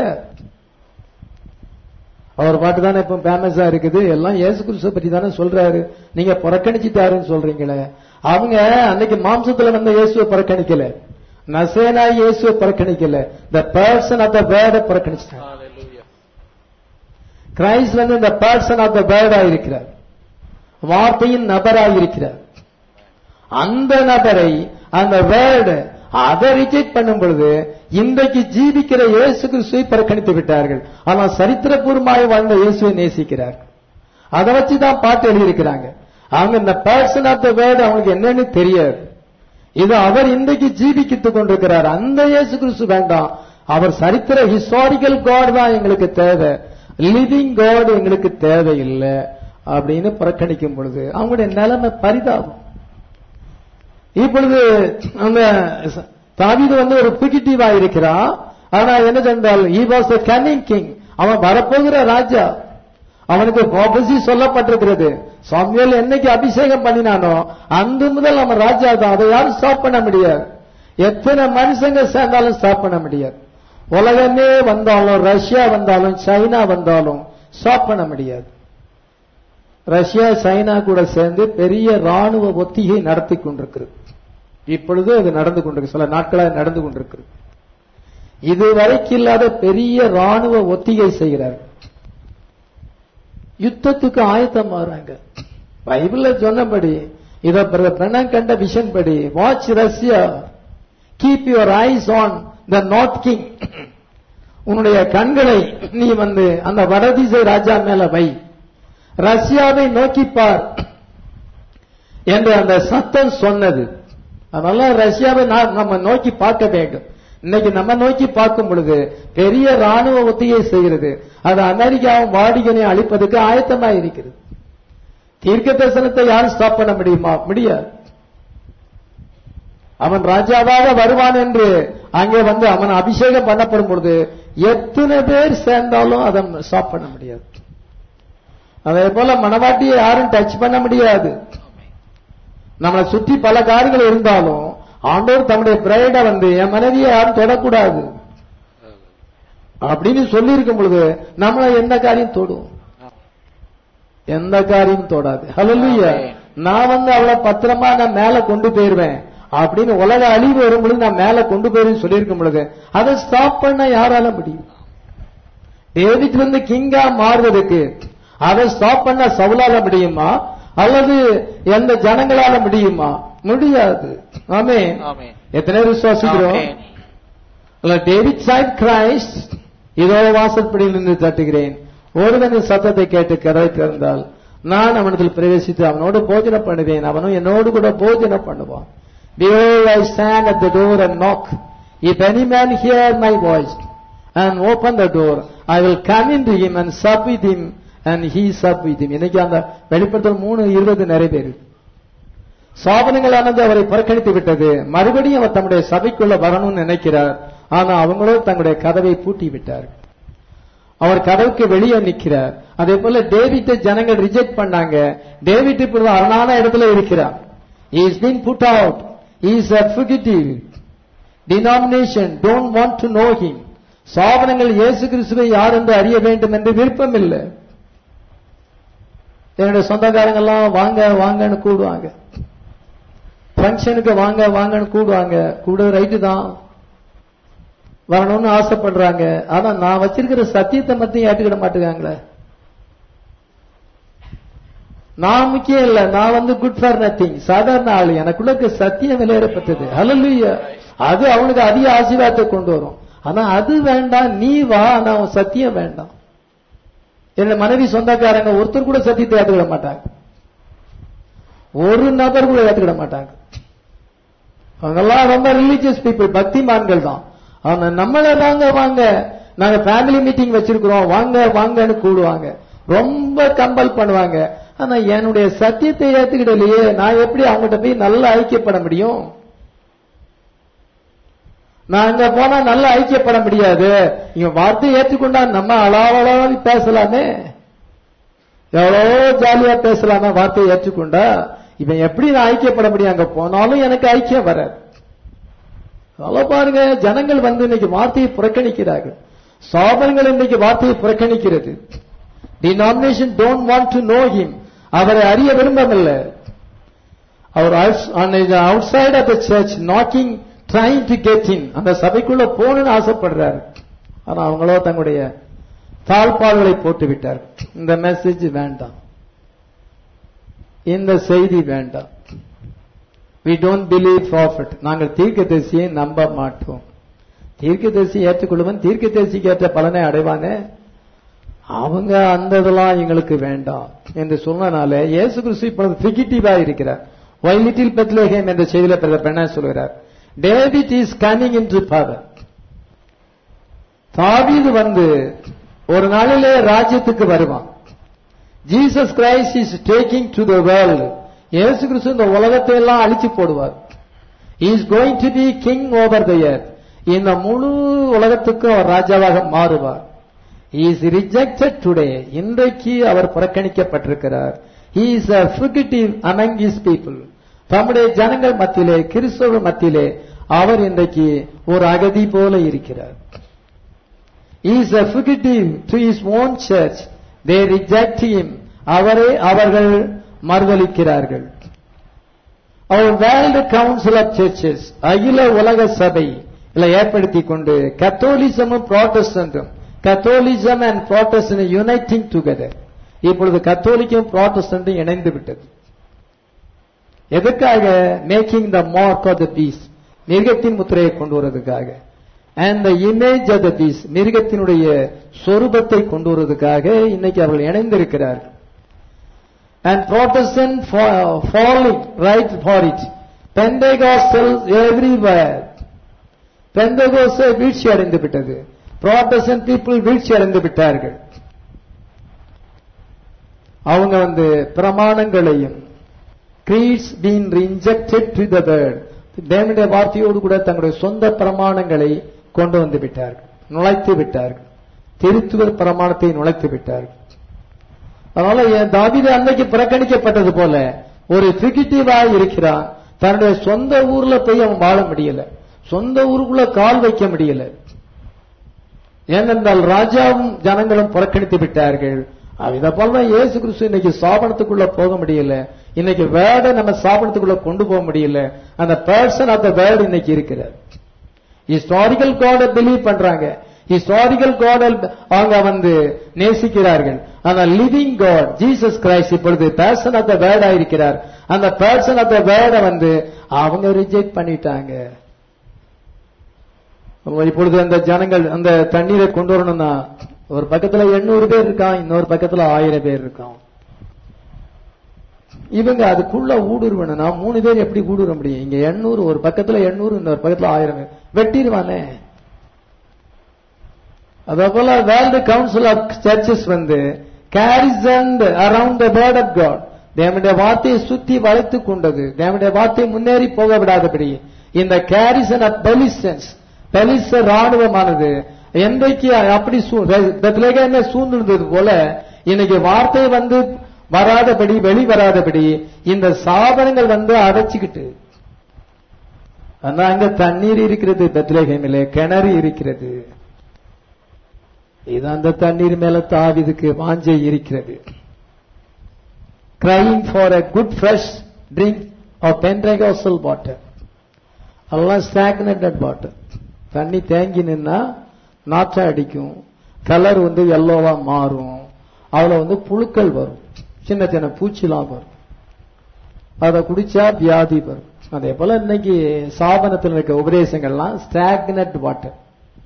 அவர் பாட்டு தானே இப்ப ஃபேமஸா இருக்குது. எல்லாம் இயேசு கிறிஸ்துவை பற்றி தானே சொல்றாரு. நீங்க புறக்கணிச்சுட்டாருன்னு சொல்றீங்களே. அவங்க அன்னைக்கு மாம்சத்துல வந்த இயேசுவை புறக்கணிக்கல, நசேனா இயேசுவை புறக்கணிக்கல, the person of the word புறக்கணிச்சாங்க. Christ the person of the word இருக்கிறார், வார்த்தையின் நபராக இருக்கிறார். அந்த நபரை, அந்த வேர்டு, அதை ரிஜெக்ட் பண்ணும் பொழுது இன்றைக்கு ஜீவிக்கிற இயேசு கிறிஸ்துவை புறக்கணித்து விட்டார்கள். ஆனால் சரித்திரபூர்வமாக வாழ்ந்த இயேசுவை நேசிக்கிறார்கள். அதை வச்சுதான் பாட்டு எழுதியிருக்கிறாங்க. அவங்க இந்த பர்சன் ஆஃப் த வேர்டு அவங்களுக்கு என்னன்னு தெரியாது. இது அவர் இன்றைக்கு ஜீவிக்கிட்டுக் கொண்டிருக்கிறார். அந்த இயேசு கிறிஸ்து வேண்டாம். அவர் சரித்திர ஹிஸ்டாரிக்கல் காட் தான் எங்களுக்கு தேவை, லிவிங் காட் எங்களுக்கு தேவையில்லை அப்படின்னு புறக்கணிக்கும் பொழுது அவங்களுடைய நிலைமை பரிதாபம். இப்பொழுது அந்த தாவீது ஒரு பிகிட்டிவா இருக்கிறான். ஆனா என்ன சொன்னால் he was a cunning king. அவன் வரப்போகிற ராஜா. அவனுக்கு ப்ராபசி சொல்லப்பட்டிருக்கிறது. சாமுவேல் என்னைக்கு அபிஷேகம் பண்ணினானோ அன்று முதல் அவன் ராஜா தான். அதை யாரும் ஸ்டாப் பண்ண முடியாது. எத்தனை மனுஷங்க சேர்ந்தாலும் ஸ்டாப் பண்ண முடியாது. உலகமே வந்தாலும், ரஷ்யா வந்தாலும், சைனா வந்தாலும் ஸ்டாப் பண்ண முடியாது. ரஷ்யா சைனா கூட சேர்ந்து பெரிய ராணுவ ஒத்திகை நடத்தி கொண்டிருக்கிறது. இப்பொழுது அது நடந்து கொண்டிருக்கு, சில நாட்களாக நடந்து கொண்டிருக்கிறது. இதுவரைக்கும் இல்லாத பெரிய ராணுவ ஒத்திகை செய்கிறார்கள். யுத்தத்துக்கு ஆயத்தமாறாங்க. பைபிள்ல சொன்னபடி இத பிரதர் கண்ட விஷன் படி, watch Russia, keep your eyes on the north king. உன்னுடைய கண்களை நீ அந்த வடதிசை ராஜா மேல வை, ரஷ்யாவை நோக்கிப்பார் என்று அந்த சத்தம் சொன்னது. அதனால ரஷ்யாவை நம்ம நோக்கி பார்க்க வேண்டும். இன்னைக்கு நம்ம நோக்கி பார்க்கும் பொழுது பெரிய ராணுவ ஒத்திகை செய்கிறது. அது அமெரிக்காவும் வாடிகனையும் அழிப்பதற்கு ஆயத்தமா இருக்கிறது. தீர்க்க தரிசனத்தை யாரும் ஸ்டாப் பண்ண முடியுமா? முடியாது. அவன் ராஜாவாக வருவான் என்று அங்கே அவன் அபிஷேகம் பண்ணப்படும் பொழுது எத்தனை பேர் சேர்ந்தாலும் அதை ஸ்டாப் பண்ண முடியாது. அதே போல மனவாட்டியை யாரும் டச் பண்ண முடியாது. நம்மளை சுற்றி பல காரியங்கள் இருந்தாலும் ஆண்டவர் தம்முடைய பிரைட என் மனைவியை யாரும் தொடக்கூடாது அப்படின்னு சொல்லி இருக்கும் பொழுது நம்மளை எந்த காரியம் தொடும்? எந்த காரியம் தொடாது. ஹல்லேலூயா. நான் அவளை பத்திரமா நான் மேல கொண்டு போயிருவேன் அப்படின்னு உலக அழிவு வரும்பொழுது நான் மேல கொண்டு போயிருன்னு சொல்லியிருக்கும் பொழுது அதை ஸ்டாப் பண்ண யாரால முடியும்? டேவிட் கிங்கா மாறுவதற்கு அதை ஸ்டாப் பண்ண சவுலால முடியுமா அல்லது எந்த ஜனங்களால முடியுமா? முடியாது. ஆமென். எத்தனை விசுவாசிக்கிறோம்? டேவிட் சைட் கிரைஸ்ட், இதோ வாசற்படியில் நின்று தட்டுகிறேன், ஒருவன் சத்தத்தை கேட்டு கதவை திறந்தால் நான் அவனிடத்தில் பிரவேசித்து அவனோடு போஜனம் பண்ணுவேன், அவனும் என்னோடு கூட போஜனம் பண்ணுவான். Behold, I stand at the door and knock. If any man hear my voice and open the door, I will come into him and sup with him and he sup with him. இன்னைக்கு அந்த வெளிப்படுத்தல் 3:20 நிறைவேறு. சாபனங்களானது அவரை புறக்கணித்து விட்டது. மறுபடியும் அவர் தம்முடைய சபைக்குள்ள வரணும்னு நினைக்கிறார். ஆனா அவங்களோ தங்களுடைய கதவை பூட்டி விட்டார். அவர் கதவுக்கு வெளியே நிற்கிறார். அதே போல டேவிட்டை ஜனங்கள் ரிஜெக்ட் பண்ணாங்க. டேவிட் இப்பொழுது அரணான இடத்துல இருக்கிறார். He is being put out. He is a fugitive. Denomination don't want to know him. சாபனங்கள் இயேசு கிறிஸ்துவை யார் என்று அறிய வேண்டும் என்று விருப்பம் இல்லை. என்னுடைய சொந்தக்காரங்கெல்லாம் வாங்க வாங்கன்னு கூடுவாங்க, பங்கனுக்கு வாங்க வாங்கன்னு கூடுவாங்க. கூட ரைட்டு தான், வரணும்னு ஆசைப்படுறாங்க. ஆனா நான் வச்சிருக்கிற சத்தியத்தை மட்டும் ஏற்றுக்கிட மாட்டேங்காங்களே. நான் முக்கியம் இல்ல, நான் குட் ஃபார் நத்திங், சாதாரண ஆளு. எனக்குள்ள சத்தியம் விளையாடப்பட்டது. ஹல்லேலூயா. அது அவனுக்கு அதிக ஆசீர்வாதத்தை கொண்டு வரும். ஆனா அது வேண்டாம், நீ வா, ஆனா சத்தியம் வேண்டாம். என்னோட மனைவி சொந்தக்காரங்க ஒருத்தர் கூட சத்தியத்தை ஏற்றுக்கிட மாட்டாங்க, ஒரு நபர் கூட ஏற்றுக்கிட மாட்டாங்க. அவங்கெல்லாம் ரொம்ப ரிலீஜியஸ் பீப்புள், பக்திமான்கள் தான். ஆனா நம்மள வாங்க வாங்க, நாங்க ஃபேமிலி மீட்டிங் வச்சிருக்கிறோம், வாங்க வாங்கன்னு கூடுவாங்க, ரொம்ப கம்பல் பண்ணுவாங்க. ஆனா என்னுடைய சத்தியத்தை ஏத்துக்கிடலையே, நான் எப்படி அவங்ககிட்ட போய் நல்லா ஐக்கியப்பட முடியும்? நான் அங்க போனா நல்லா ஐக்கியப்பட முடியாது. இங்க வார்த்தை ஏற்றுக்கொண்டா நம்ம அளவளவி பேசலாமே, எவ்வளோ ஜாலியா பேசலாமே வார்த்தையை ஏற்றுக்கொண்டா. இவன் எப்படி நான் ஐக்கியப்பட முடியும்? அங்க போனாலும் எனக்கு ஐக்கியம் வர. அதெல்லாம் பாருங்க, ஜனங்கள் இன்னைக்கு வார்த்தையை புறக்கணிக்கிறார்கள். சாபங்கள் இன்னைக்கு வார்த்தையை புறக்கணிக்கிறது. Denomination don't want to know him. அவரை அறிய விரும்பவில்லை. அவர் outside of the church knocking, trying to get in. அந்த சபைக்குள்ள போகணும்னு ஆசைப்படுறாரு. ஆனா அவங்களோ தங்களுடைய தாழ்பால்களை போட்டு விட்டார். இந்த மெசேஜ் வேண்டாம், இந்த செய்தி வேண்டாம். We don't believe prophet. நாங்கள் தீர்க்கதரிசியை நம்ப மாட்டோம். தீர்க்கதரிசி ஏற்றுக்கொள்வன் தீர்க்கதரிசிக்கு ஏற்ற பலனை அடைவானே, அவங்க அந்த இதெல்லாம் எங்களுக்கு வேண்டாம் என்று சொன்னனால இயேசு கிறிஸ்து இப்பொழுது ஃபிகிட்டிவா இருக்கிறார். Why little Bethlehem என்ற செய்தியில பெண்ண சொல்கிறார், David is coming into power. தாவீது ஒரு நாளிலே ராஜ்யத்துக்கு வருவான். Jesus Christ is taking to the world. இயேசு கிறிஸ்து இந்த உலகத்தை எல்லாம் அழிச்சு போடுவார். He is going to be king over the earth. இந்த முழு உலகத்துக்கும் அவர் ராஜாவாக மாறுவார். He is rejected today. இன்றைக்கு அவர் புறக்கணிக்கப்பட்டிருக்கிறார். He is a fugitive among his people. தம்முடைய ஜனங்கள் மத்தியிலே, கிறிஸ்தவ மத்தியிலே அவர் இன்றைக்கு ஒரு அகதி போல இருக்கிறார். He is a fugitive to his own church. They reject him. அவர்கள் மறுதலிக்கிறார்கள். Our world council of churches, அகில உலக சபை ஏற்படுத்திக் கொண்டு கத்தோலிசமும் புராட்டஸ்டன்டும், Catholicism and Protestant uniting together. இப்பொழுது கத்தோலிக்கும் புராட்டஸ்டன்ட்டும் இணைந்து விட்டது. எதற்காக? Making the mark of the beast, மிருகத்தின் முத்திரையை கொண்டு வருவதற்காக. And the image of the beast, மிருகத்தினுடைய சொரூபத்தை கொண்டு வருவதற்காக இன்னைக்கு அவர்கள் இணைந்திருக்கிறார்கள். And Protestant falling right for it. Pentecostal everywhere. Pentecostal வீழ்ச்சி அடைந்து விட்டது. Protestant people வீழ்ச்சி அடைந்து விட்டார்கள். அவங்க பிரமாணங்களையும் creeds being rejected to the word, தேவனுடைய வார்த்தையோடு கூட தங்களுடைய சொந்த பிரமாணங்களை கொண்டு வந்து விட்டார்கள், நுழைத்து விட்டார்கள். திருத்துவ பிரமாணத்தை நுழைத்து விட்டார்கள். அதனால தாவீது அன்னைக்கு புறக்கணிக்கப்பட்டது போல ஒரு ஃபிகிட்டிவாய் இருக்கிறான். தன்னுடைய சொந்த ஊர்ல போய் அவன் வாழ முடியல, சொந்த ஊருக்குள்ள கால் வைக்க முடியல. ஏனென்றால் ராஜாவும் ஜனங்களும் புறக்கணித்து விட்டார்கள். இதை போலதான் இயேசு கிறிஸ்து இன்னைக்கு சாபனத்துக்குள்ள போக முடியல. இன்னைக்கு வேர்டை நம்ம சாபனத்துக்குள்ள கொண்டு போக முடியல. அந்த பர்சன் ஆஃப் த வேர்ட் இன்னைக்கு இருக்கிறார். ஹிஸ்டாரிக்கல் காடை பிலீவ் பண்றாங்க, ஹிஸ்டாரிக்கல் காட் அவங்க நேசிக்கிறார்கள். ஆனா லிவிங் காட் ஜீசஸ் கிரைஸ்ட் இப்பொழுது பர்சன் ஆஃப் த வேர்டா இருக்கிறார். அந்த பர்சன் ஆஃப் த வேர்டை அவங்க ரிஜெக்ட் பண்ணிட்டாங்க. இப்பொழுது அந்த ஜனங்கள் அந்த தண்ணீரை கொண்டு வரணும்னா ஒரு பக்கத்துல 800 பேர் இருக்கான், இன்னொரு பக்கத்துல 1000 பேர் இருக்கான். இவங்க அதுக்குள்ள ஊடுருவணும்னா 3 பேர் எப்படி ஊடுருவ முடியும்? இங்க 800, ஒரு பக்கத்துல 800, இன்னொரு பக்கத்துல 1000 பேர் வெட்டிடுவானே. அதே போல world council of churches carries around the word of God, தேவனுடைய வார்த்தையை சுத்தி வளைத்து கொண்டது, தேவனுடைய வார்த்தையை முன்னேறி போக விடாதபடி இந்த கேரிசன் ஆஃப் பெலிசன்ஸ், பெலிச ராணுவமானது என்றைக்கு அப்படி பெத்லகேமை சூழ்ந்திருந்தது போல இன்னைக்கு வார்த்தை வராதபடி வெளிவராதபடி இந்த சாபனங்கள் அடைச்சுக்கிட்டு. ஆனா அங்க தண்ணீர் இருக்கிறது, பெத்லகேமிலே கிணறு இருக்கிறது. இது அந்த தண்ணீர் மேல தாவீதுக்கு வாஞ்சை இருக்கிறது. crying for a good fresh drink of Pentecostal water. அதெல்லாம் stagnated water. தண்ணி தேங்கி நின்னா நாற்றம் அடிக்கும், கலர் எல்லோவா மாறும், அதுல புழுக்கள் வரும், சின்ன சின்ன பூச்சிலாம் வரும், அதை குடிச்சா வியாதி வரும். அதே போல இன்னைக்கு சாபனத்தில் இருக்க உபதேசங்கள்லாம் ஸ்டாக்னட் வாட்டர்.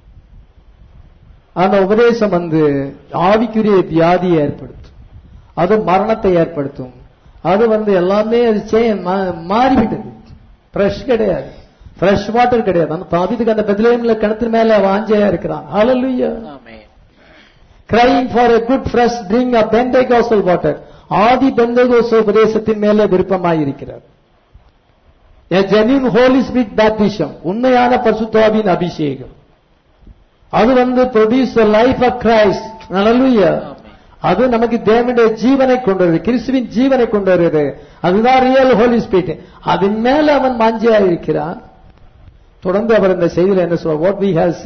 அந்த உபதேசம் ஆவிக்குரிய வியாதியை ஏற்படுத்தும், அது மரணத்தை ஏற்படுத்தும். அது எல்லாமே மாறிவிட்டது, ஃப்ரெஷ் கிடையாது, ஃப்ரெஷ் வாட்டர் கிடையாது. அந்த தாவீதுக்கு அந்த பெத்லகேம்ல கிணத்து மேல வாஞ்சையா இருக்கிறான். ஹல்லேலூயா. crying for a good fresh drink of Pentecostal water, ஆதி பெந்தேகோஸ்தே உபதேசத்தின் மேல விருப்பமாய் இருக்கிறார். a genuine holy spirit baptism, உண்மையான பரிசுத்தாவின் அபிஷேகம். அது produce the life of Christ. ஹல்லேலூயா. அது நமக்கு தேவனுடைய ஜீவனை கொண்டு வருது, கிறிஸ்துவின் ஜீவனை கொண்டு வருது. அதுதான் ரியல் ஹோலி ஸ்பிரிட். அதன் மேல அவன் வாஞ்சையா இருக்கிறான். தொடர்ந்து அவர் இந்த செய்தியில் என்ன சொல்றார்? what we have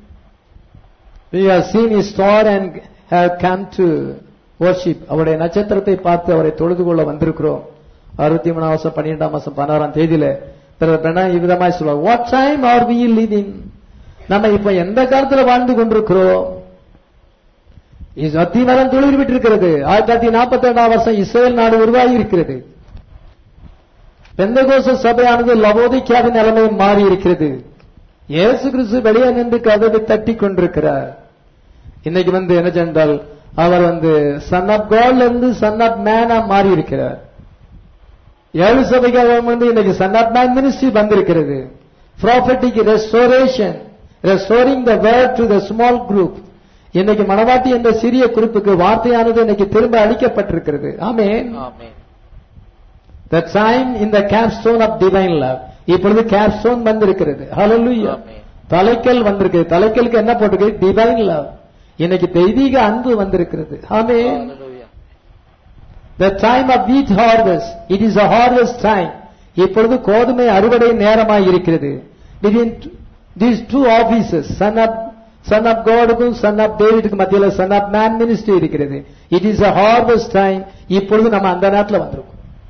seen his star and have come to worship. அவருடைய நட்சத்திரத்தை பார்த்து அவரை தொழுது கொள்ள வந்திருக்கிறோம். 63 வருஷம் 12 மாசம் 16 தேதியில இவ்விதமாய் சொல்வார், what time are we living? நம்ம இப்ப எந்த காலத்துல வாழ்ந்து கொண்டிருக்கிறோம்? அத்திமரம் துளிர் விட்டிருக்கிறது. 1942 வருஷம் இஸ்ரேல் நாடு உருவாகி இருக்கிறது. பெந்தகோஸ்தே சபையானது லவோதிக்கேயாவின் நிலைமை மாறி இருக்கிறது. இயேசு கிறிஸ்து வெளியே நின்று கதவை தட்டி கொண்டிருக்கிறார். இன்னைக்கு என்ன சென்றால் அவர் சன் ஆப் காட்ல இருந்து சன் ஆப் மேனா மாறி இருக்கிறார். 7 சபைகள் இன்னைக்கு சன் ஆப் மேன் மினிஸ்ட்ரி வந்திருக்கிறது. Prophetic restoration, restoring the word to the small group. இன்னைக்கு மனவாட்டி என்ற சிறிய குறிப்புக்கு வார்த்தையானது இன்னைக்கு திரும்ப அளிக்கப்பட்டிருக்கிறது. ஆமென். The time in the capstone of divine love. இப்பொழுது capstone வந்திருக்கிறது. ஹல்லேலூயா. தலைக்கல் வந்திருக்கிறது. தலைக்கலுக்கு என்ன போட்டிருக்கு? divine love. இன்னைக்கு தெய்வீக அன்பு வந்திருக்கிறது. ஆமென். The time of wheat harvest. It is a harvest time. இப்பொழுது கோதுமை அறுவடை நேரமாய் இருக்கிறது. Between these two offices, son of God-க்கும் son of David-க்கு மத்தியில son of man ministry இருக்கிறது. It is a harvest time. இப்பொழுது நம்ம அந்த நேரத்துல வந்திருக்கோம்.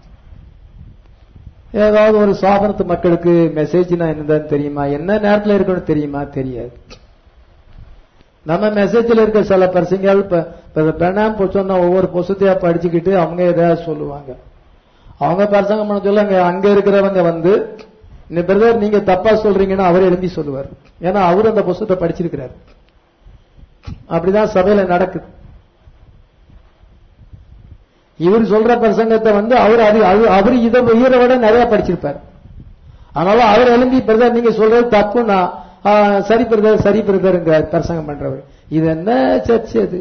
ஏதாவது ஒரு சாதனத்து மக்களுக்கு மெசேஜ்னா என்னதான் தெரியுமா? என்ன நேரத்தில் இருக்கணும் தெரியுமா? தெரியாது. நம்ம மெசேஜ்ல இருக்க சில பர்சங்கள் சொன்னா ஒவ்வொரு புத்தகத்தையா படிச்சுக்கிட்டு அவங்க ஏதாவது சொல்லுவாங்க. அவங்க பிரசங்கம் பண்ண சொல்ல அங்க இருக்கிறவங்க வந்து இந்த பிரதர் நீங்க தப்பா சொல்றீங்கன்னா அவர் எழுப்பி சொல்லுவார். ஏன்னா அவர் அந்த புத்தகத்தை படிச்சிருக்கிறார். அப்படிதான் சபையில நடக்குது. இவர் சொல்ற பிரசங்கத்தை வந்து அவர் இதை விட நிறைய படிச்சிருப்பார். அதனால அவர் எழுப்பி பிரதர் நீங்க சொல்றது தப்புன்னா சரி பிரதர் பிரசங்கம் பண்றவர். இது என்ன சர்ச்சை? அது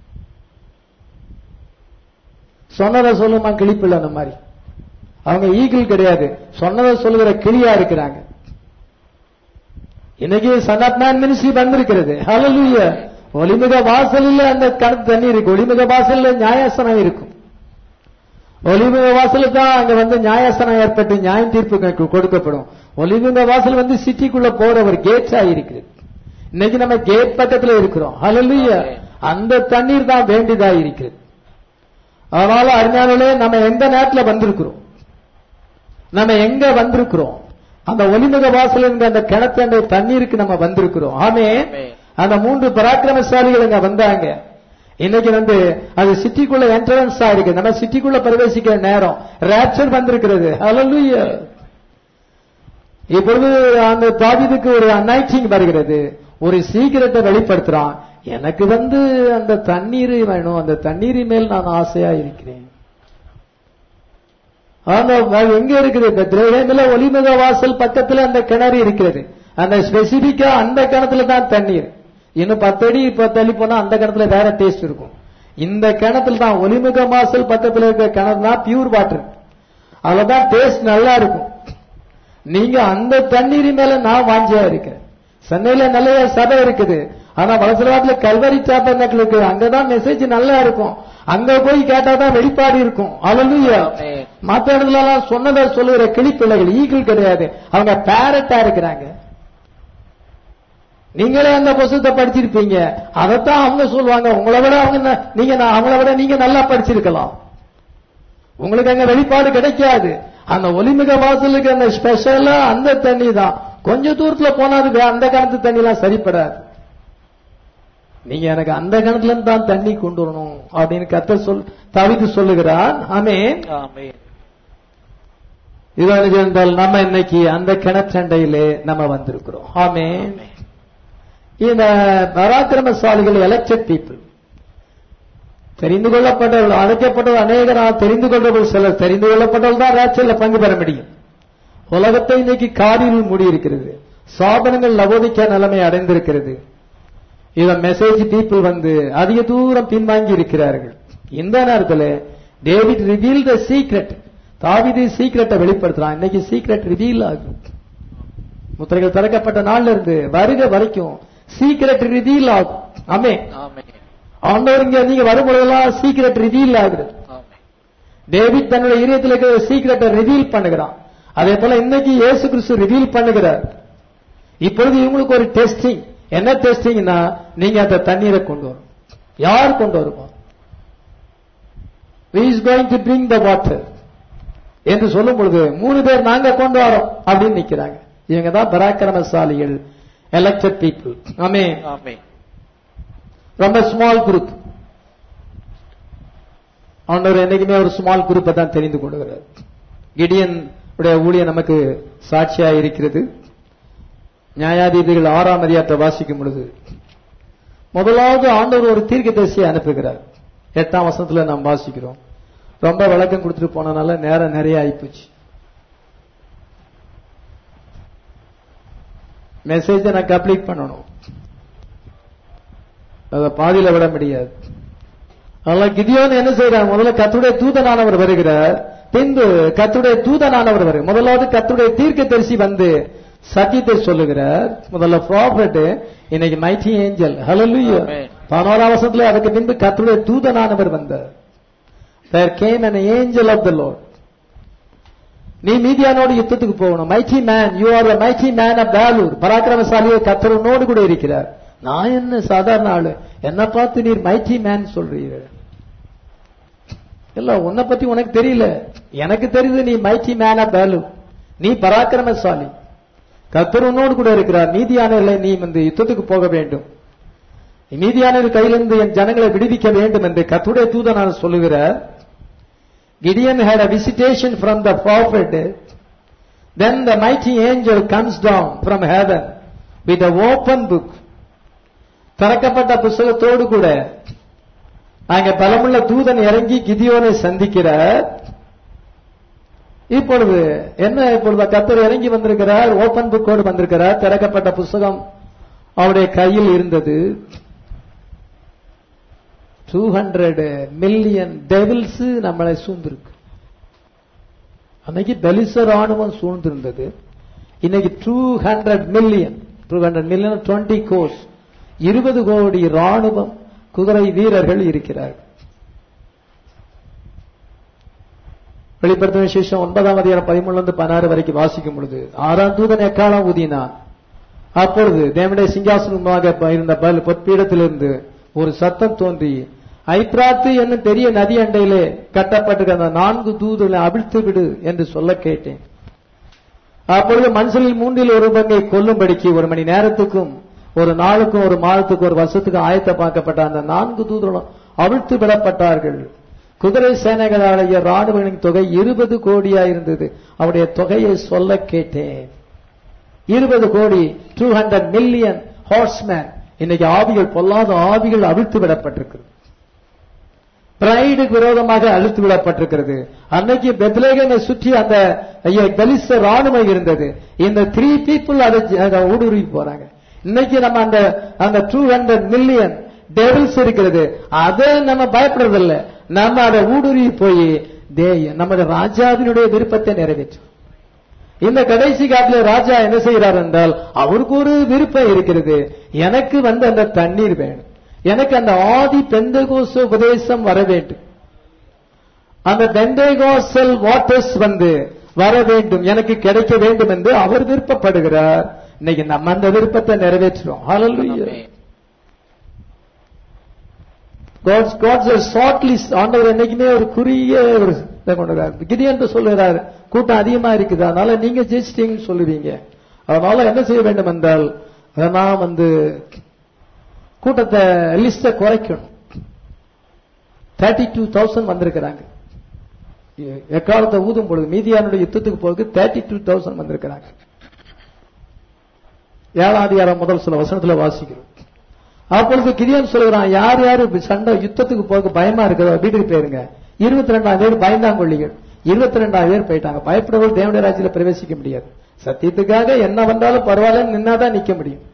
சொன்னதை சொல்லுமா கிளிப்பில்லை. அந்த மாதிரி அவங்க ஈகிள் கிடையாது, சொன்னதை சொல்லுகிற கிளியா இருக்கிறாங்க. இன்னைக்கு சன் ஆஃப் மேன் மினிஸ்ட்ரி வந்திருக்கிறது. ஹல்லேலூயா. ஒளிமிக வாசலில் அந்த கணக்கு தண்ணி இருக்கு. ஒளிமிக வாசலில் நியாயாசனம் இருக்கும். ஒளிமிக வாசலுக்கு தான் அங்க வந்து நியாயாசனம் ஏற்பட்டு நியாய தீர்ப்பு கொடுக்கப்படும். ஒளிமிக வாசல் வந்து சிட்டிக்குள்ள போற ஒரு கேட்ஸா இருக்கு. இன்னைக்கு நம்ம கேட் பக்கத்துல இருக்கிறோம். ஹல்லேலூயா. அந்த தண்ணீர் தான் வேண்டியதா இருக்கிறது. அதனால அறிஞர்களே நம்ம எந்த நேரத்தில் வந்திருக்கிறோம், நம்ம எங்க வந்திருக்கிறோம்? அந்த ஒளிமிக வாசல் என்கிற அந்த கிணத்து தண்ணீருக்கு நம்ம வந்திருக்கிறோம். ஆமே. அந்த 3 பராக்கிரமசாலிகள் இங்க வந்தாங்க. இன்னைக்கு வந்து அது சிட்டிக்குள்ள என்ட்ரன்ஸா இருக்கு. நம்ம சிட்டிக்குள்ள பிரவேசிக்கிற நேரம் ராப்சர் வந்திருக்கிறது. ஹல்லேலூயா. இப்பொழுது அந்த தாவீதுக்கு ஒரு அனாயிட்டிங் வருகிறது. ஒரு சீக்கிரத்தை வெளிப்படுத்துறான். எனக்கு வந்து அந்த தண்ணீர் வேணும், அந்த தண்ணீரின் மேல் நான் ஆசையா இருக்கிறேன். எங்க இருக்குது? இந்த ஒளிமிக வாசல் பக்கத்துல அந்த கிணறு இருக்கிறது. அந்த ஸ்பெசிபிக்கா அந்த கிணத்துல தான் தண்ணீர். இன்னும் 10 அடி தள்ளி போனா அந்த கிணத்துல வேற டேஸ்ட் இருக்கும். இந்த கிணத்துல தான் ஒளிமிக வாசல் பக்கத்துல இருக்கிற கிணறுனா பியூர் வாட்டர். அதுலதான் டேஸ்ட் நல்லா இருக்கும். நீங்க அந்த தண்ணீரின் மேல நான் வாஞ்சியா இருக்கேன். சென்னையில நல்ல சபை இருக்குது. ஆனா வலசலவாட்டில கல்வரி சாப்பர் இருக்கு. அங்கதான் மெசேஜ் நல்லா இருக்கும். அங்க போய் கேட்டாதான் வெளிப்பாடு இருக்கும். ஹல்லேலூயா. மற்ற இடத்துல எல்லாம் சொன்னதை சொல்லுகிற கிளிப்பிள்ளைகள், ஈகிள் கிடையாது. அவங்க பேரட்டா இருக்கிறாங்க. நீங்களே அந்த புத்தகத்தை படிச்சிருப்பீங்க. அதைத்தான் அவங்க சொல்லுவாங்க. உங்களை விட அவங்கள விட நீங்க நல்லா படிச்சிருக்கலாம். உங்களுக்கு அங்க வெளிப்பாடு கிடைக்காது. அந்த ஒளிமிக வாசலுக்கு அந்த ஸ்பெஷலா அந்த தண்ணி தான். கொஞ்ச தூரத்துல போனாது அந்த கிணத்து தண்ணி எல்லாம் சரிப்படாது. நீங்க எனக்கு அந்த கிணத்துல இருந்து தான் தண்ணி கொண்டு வரணும் அப்படின்னு தாவீது சொல்லுகிறார். ஆமென். இது என்றால் நம்ம இன்னைக்கு அந்த கிணற்றண்டையிலே நம்ம வந்திருக்கிறோம். ஆமென். இந்த பராக்கிரமசாலிகள் எலெக்டட் பீப்புள், தெரிந்து கொள்ளப்பட்டவர்கள், அழைக்கப்பட்டவர்கள் அநேகரால் தெரிந்து கொள்ளப்பட்ட சிலர், தெரிந்து கொள்ளப்பட்டவர்கள் தான் ராட்சியத்தில் பங்கு பெற முடியும். உலகத்தை இன்னைக்கு காரில் மூடியிருக்கிறது. சாதனங்கள் லவோதிக்கா நிலைமை அடைந்திருக்கிறது. இத மெசேஜ் பீப்புள் வந்து அதிக தூரம் பின்வாங்கி இருக்கிறார்கள். இந்த நேரத்தில் டேவிட் ரிவீல் த சீக்ரெட். தாவீது சீக்ரெட்டை வெளிப்படுத்துறான். இன்னைக்கு சீக்ரெட் ரிவீல் ஆகும். முத்திரைகள் திறக்கப்பட்ட நாள்ல இருந்து வருக வரைக்கும் சீக்ரெட் ரிவீல் ஆகும். ஆமென். ஆண்டவர் இங்க நீங்க வரும்பொழுதெல்லாம் சீக்ரெட் ரிவீல் ஆகுது. டேவிட் தன்னுடைய இதயத்தில் இருக்கிற சீக்ரெட்டை ரிவீல் பண்ணுகிறான். அதே போல இன்னைக்கு இயேசு கிறிஸ்து ரிவீல் பண்ணுகிறார். இப்பொழுது இவங்களுக்கு ஒரு டெஸ்டிங். என்ன டெஸ்டிங்னா, நீங்க அந்த தண்ணீரை கொண்டு வரும். யார் கொண்டு வருவோம்? Who is going to bring the water என்று சொல்லும் பொழுது 3 பேர் நாங்க கொண்டு வரோம் அப்படின்னு நிக்கிறாங்க. இவங்க தான் பராக்கிரமசாலிகள், எலெக்டட் பீப்புள். ஆமென். ரொம்ப ஸ்மால் குரூப். ஆண்டவர் என்னைக்குமே ஒரு ஸ்மால் குரூப்பை தான் தெரிந்து கொள்கிறார். கிடியன் உடைய ஊழியம் நமக்கு சாட்சியா இருக்கிறது. நியாயாதிபதிகள் 6ஆம் அதிகாரத்தை வாசிக்கும் பொழுது முதலாவது ஆண்டவர் ஒரு தீர்க்கதரிசியை அனுப்புகிறார். 8ஆம் வசனத்துல நாம் வாசிக்கிறோம். ரொம்ப விளக்கம் கொடுத்துட்டு போனனால நேரம் நிறைய ஆயிப்போச்சு. மெசேஜை நான் கம்ப்ளீட் பண்ணணும், அத பாதியில விட முடியாது. அதனால கிதியோன் என்ன செய்யறார்? முதல்ல கர்த்தருடைய தூதனானவர் வருகிறார். பின்பு கர்த்தருடைய தூதனானவர் வருகிறார். முதலாவது கர்த்தருடைய தீர்க்கதரிசி வந்து சத்தியத்தை சொல்லுகிறார். முதல்ல ப்ராஃபட், இன்னைக்கு மைட்டி ஏஞ்சல். ஹல்லேலூயா. 11ஆம் வசனத்துல அதுக்கு பின்பு கர்த்தருடைய தூதனானவர் வந்தார். There came an angel of the Lord. நீ மீதியானோடு யுத்தத்துக்கு போகணும். Mighty man, you are the mighty man of Vellore. பராக்கிரமசாலியை கர்த்தரோடு கூட இருக்கிறார். நான் என்ன சாதாரண ஆளு, என்ன பார்த்து நீர் மைட்டி மேன் சொல்றீங்க? இல்ல, உன்னை பத்தி உனக்கு தெரியல, எனக்கு தெரியுது. நீ மைட்டி மேன் ஆஃப் வேலூர், நீ பராக்கிரமசாலி, கர்த்தர் உன்னோடு கூட இருக்கிறார். மீதியானவர்களை நீ வந்து யுத்தத்துக்கு போக வேண்டும், மீதியானவர் கையிலிருந்து என் ஜனங்களை விடுவிக்க வேண்டும் என்று கர்த்தருடைய தூதனானவர் சொல்லுகிறார். Gideon had a visitation from the prophet. Then the mighty angel comes down from heaven with an open book. திறக்கப்பட்ட புத்தகத்தோடு கூட அங்க பலமுள்ள தூதன் இறங்கி கிதியோனை சந்திக்கிறார். இப்பொழுது என்ன, இப்பொழுது கர்த்தர் இறங்கி வந்திருக்கிறார், ஓபன் புக்கோடு வந்திருக்கிறார். திறக்கப்பட்ட புத்தகம் அவருடைய கையில் இருந்தது. 200 மில்லியன் டெவில்ஸ் நம்மளை சூழ்ந்திருக்கு. அன்னைக்கு பெலிஸ்த ராணுவம் சூழ்ந்திருந்தது. இன்னைக்கு 200 மில்லியன் 20 கோர்ஸ் 20 கோடி ராணுவம் குதிரை வீரர்கள் இருக்கிறார்கள். வெளிப்படுத்தின விசேஷம் 9ஆம் அதிகாரம் 13-16 வரைக்கும் வாசிக்கும் பொழுது 6ஆம் தூதன் எக்காலம் ஊதினான். அப்பொழுது தேவனுடைய சிங்காசனமாக இருந்த பொற்பீடத்திலிருந்து ஒரு சத்தம் தோன்றி, ஐப்ராத்து என்னும் பெரிய நதி அண்டையிலே கட்டப்பட்டிருக்க அந்த 4 தூதர்களை அவிழ்த்து விடு என்று சொல்ல கேட்டேன். அப்பொழுது மனுஷனில் 1/3 கொல்லும்படிக்கு 1 மணி நேரத்துக்கும் 1 நாளுக்கும் 1 மாதத்துக்கும் 1 வருஷத்துக்கும் ஆயத்தமாக்கப்பட்ட அந்த 4 தூதர்களும் அவிழ்த்து விடப்பட்டார்கள். குதிரை சேனைகளாகிய ராணுவங்களின் தொகை 20 கோடியா இருந்தது. அவருடைய தொகையை சொல்ல கேட்டேன். 20 கோடி 200 மில்லியன் ஹார்ஸ்மேன். இன்னைக்கு ஆவிகள், பொல்லாத ஆவிகள் அவிழ்த்து விடப்பட்டிருக்கிறது. பிரைடுக்கு விரோதமாக அழுத்து விடப்பட்டிருக்கிறது. அன்னைக்கு பெத்லேகேமை சுற்றி அந்த பெலிஸ்த ராணுவம் இருந்தது. இந்த 3 பீப்புள் அதை ஊடுருவி போறாங்க. இன்னைக்கு நம்ம அந்த 200 மில்லியன் டெவில்ஸ் இருக்கிறது. அதை நம்ம பயப்படுறதில்லை. நம்ம அதை ஊடுருவி போய் நமது ராஜாவினுடைய விருப்பத்தை நிறைவேற்றும். இந்த கடைசி காலத்தில் ராஜா என்ன செய்கிறார் என்றால், அவருக்கு ஒரு விருப்பம் இருக்கிறது. எனக்கு அந்த தண்ணீர் வேணும், எனக்கு அந்த ஆதி பெந்தேகோஸ்து உபதேசம் வர வேண்டும், அந்த பெந்தேகோஸ்டல் வாட்டர்ஸ் வர வேண்டும், எனக்கு கிடைக்க வேண்டும் என்று அவர் விருப்பப்படுகிறார். இன்னைக்கு நம்ம அந்த விருப்பத்தை நிறைவேற்றுறோம். ஹல்லேலூயா. God's a short list. ஆண்டவர் என்னைக்குமே ஒரு குறுகிய ஒரு கொண்டார். கிதியோன் சொல்லுகிறார், கூட்டம் அதிகமா இருக்குது, அதனால நீங்க ஜெயிச்சிட்டீங்கன்னு சொல்லுவீங்க. அதனால என்ன செய்ய வேண்டும் என்றால், நான் கூட்டத்தை லிஸ்ட குறைக்கணும். 32,000 வந்திருக்கிறாங்க. எக்காலத்தை ஊதும் பொழுது மீதியானுடைய யுத்தத்துக்கு போறதுக்கு 32,000 வந்திருக்கிறாங்க. 7ஆம் அதிகாரம் முதல் சில வசனத்துல வாசிக்கிறோம். அப்பொழுது கிதியோன் சொல்கிறான், யார் யாரு சண்டை யுத்தத்துக்கு போக பயமா இருக்கிறதோ வீட்டுக்கு போயிருங்க. 22,000 பேர் பயந்தாங்கொள்ளிகள். 22,000 பேர் போயிட்டாங்க. பயப்படுவோர் தேவனுடைய ராஜ்யத்தில் பிரவேசிக்க முடியாது. சத்தியத்துக்காக என்ன வந்தாலும் பரவாயில்ல, நின்னாதான் நிக்க முடியும்.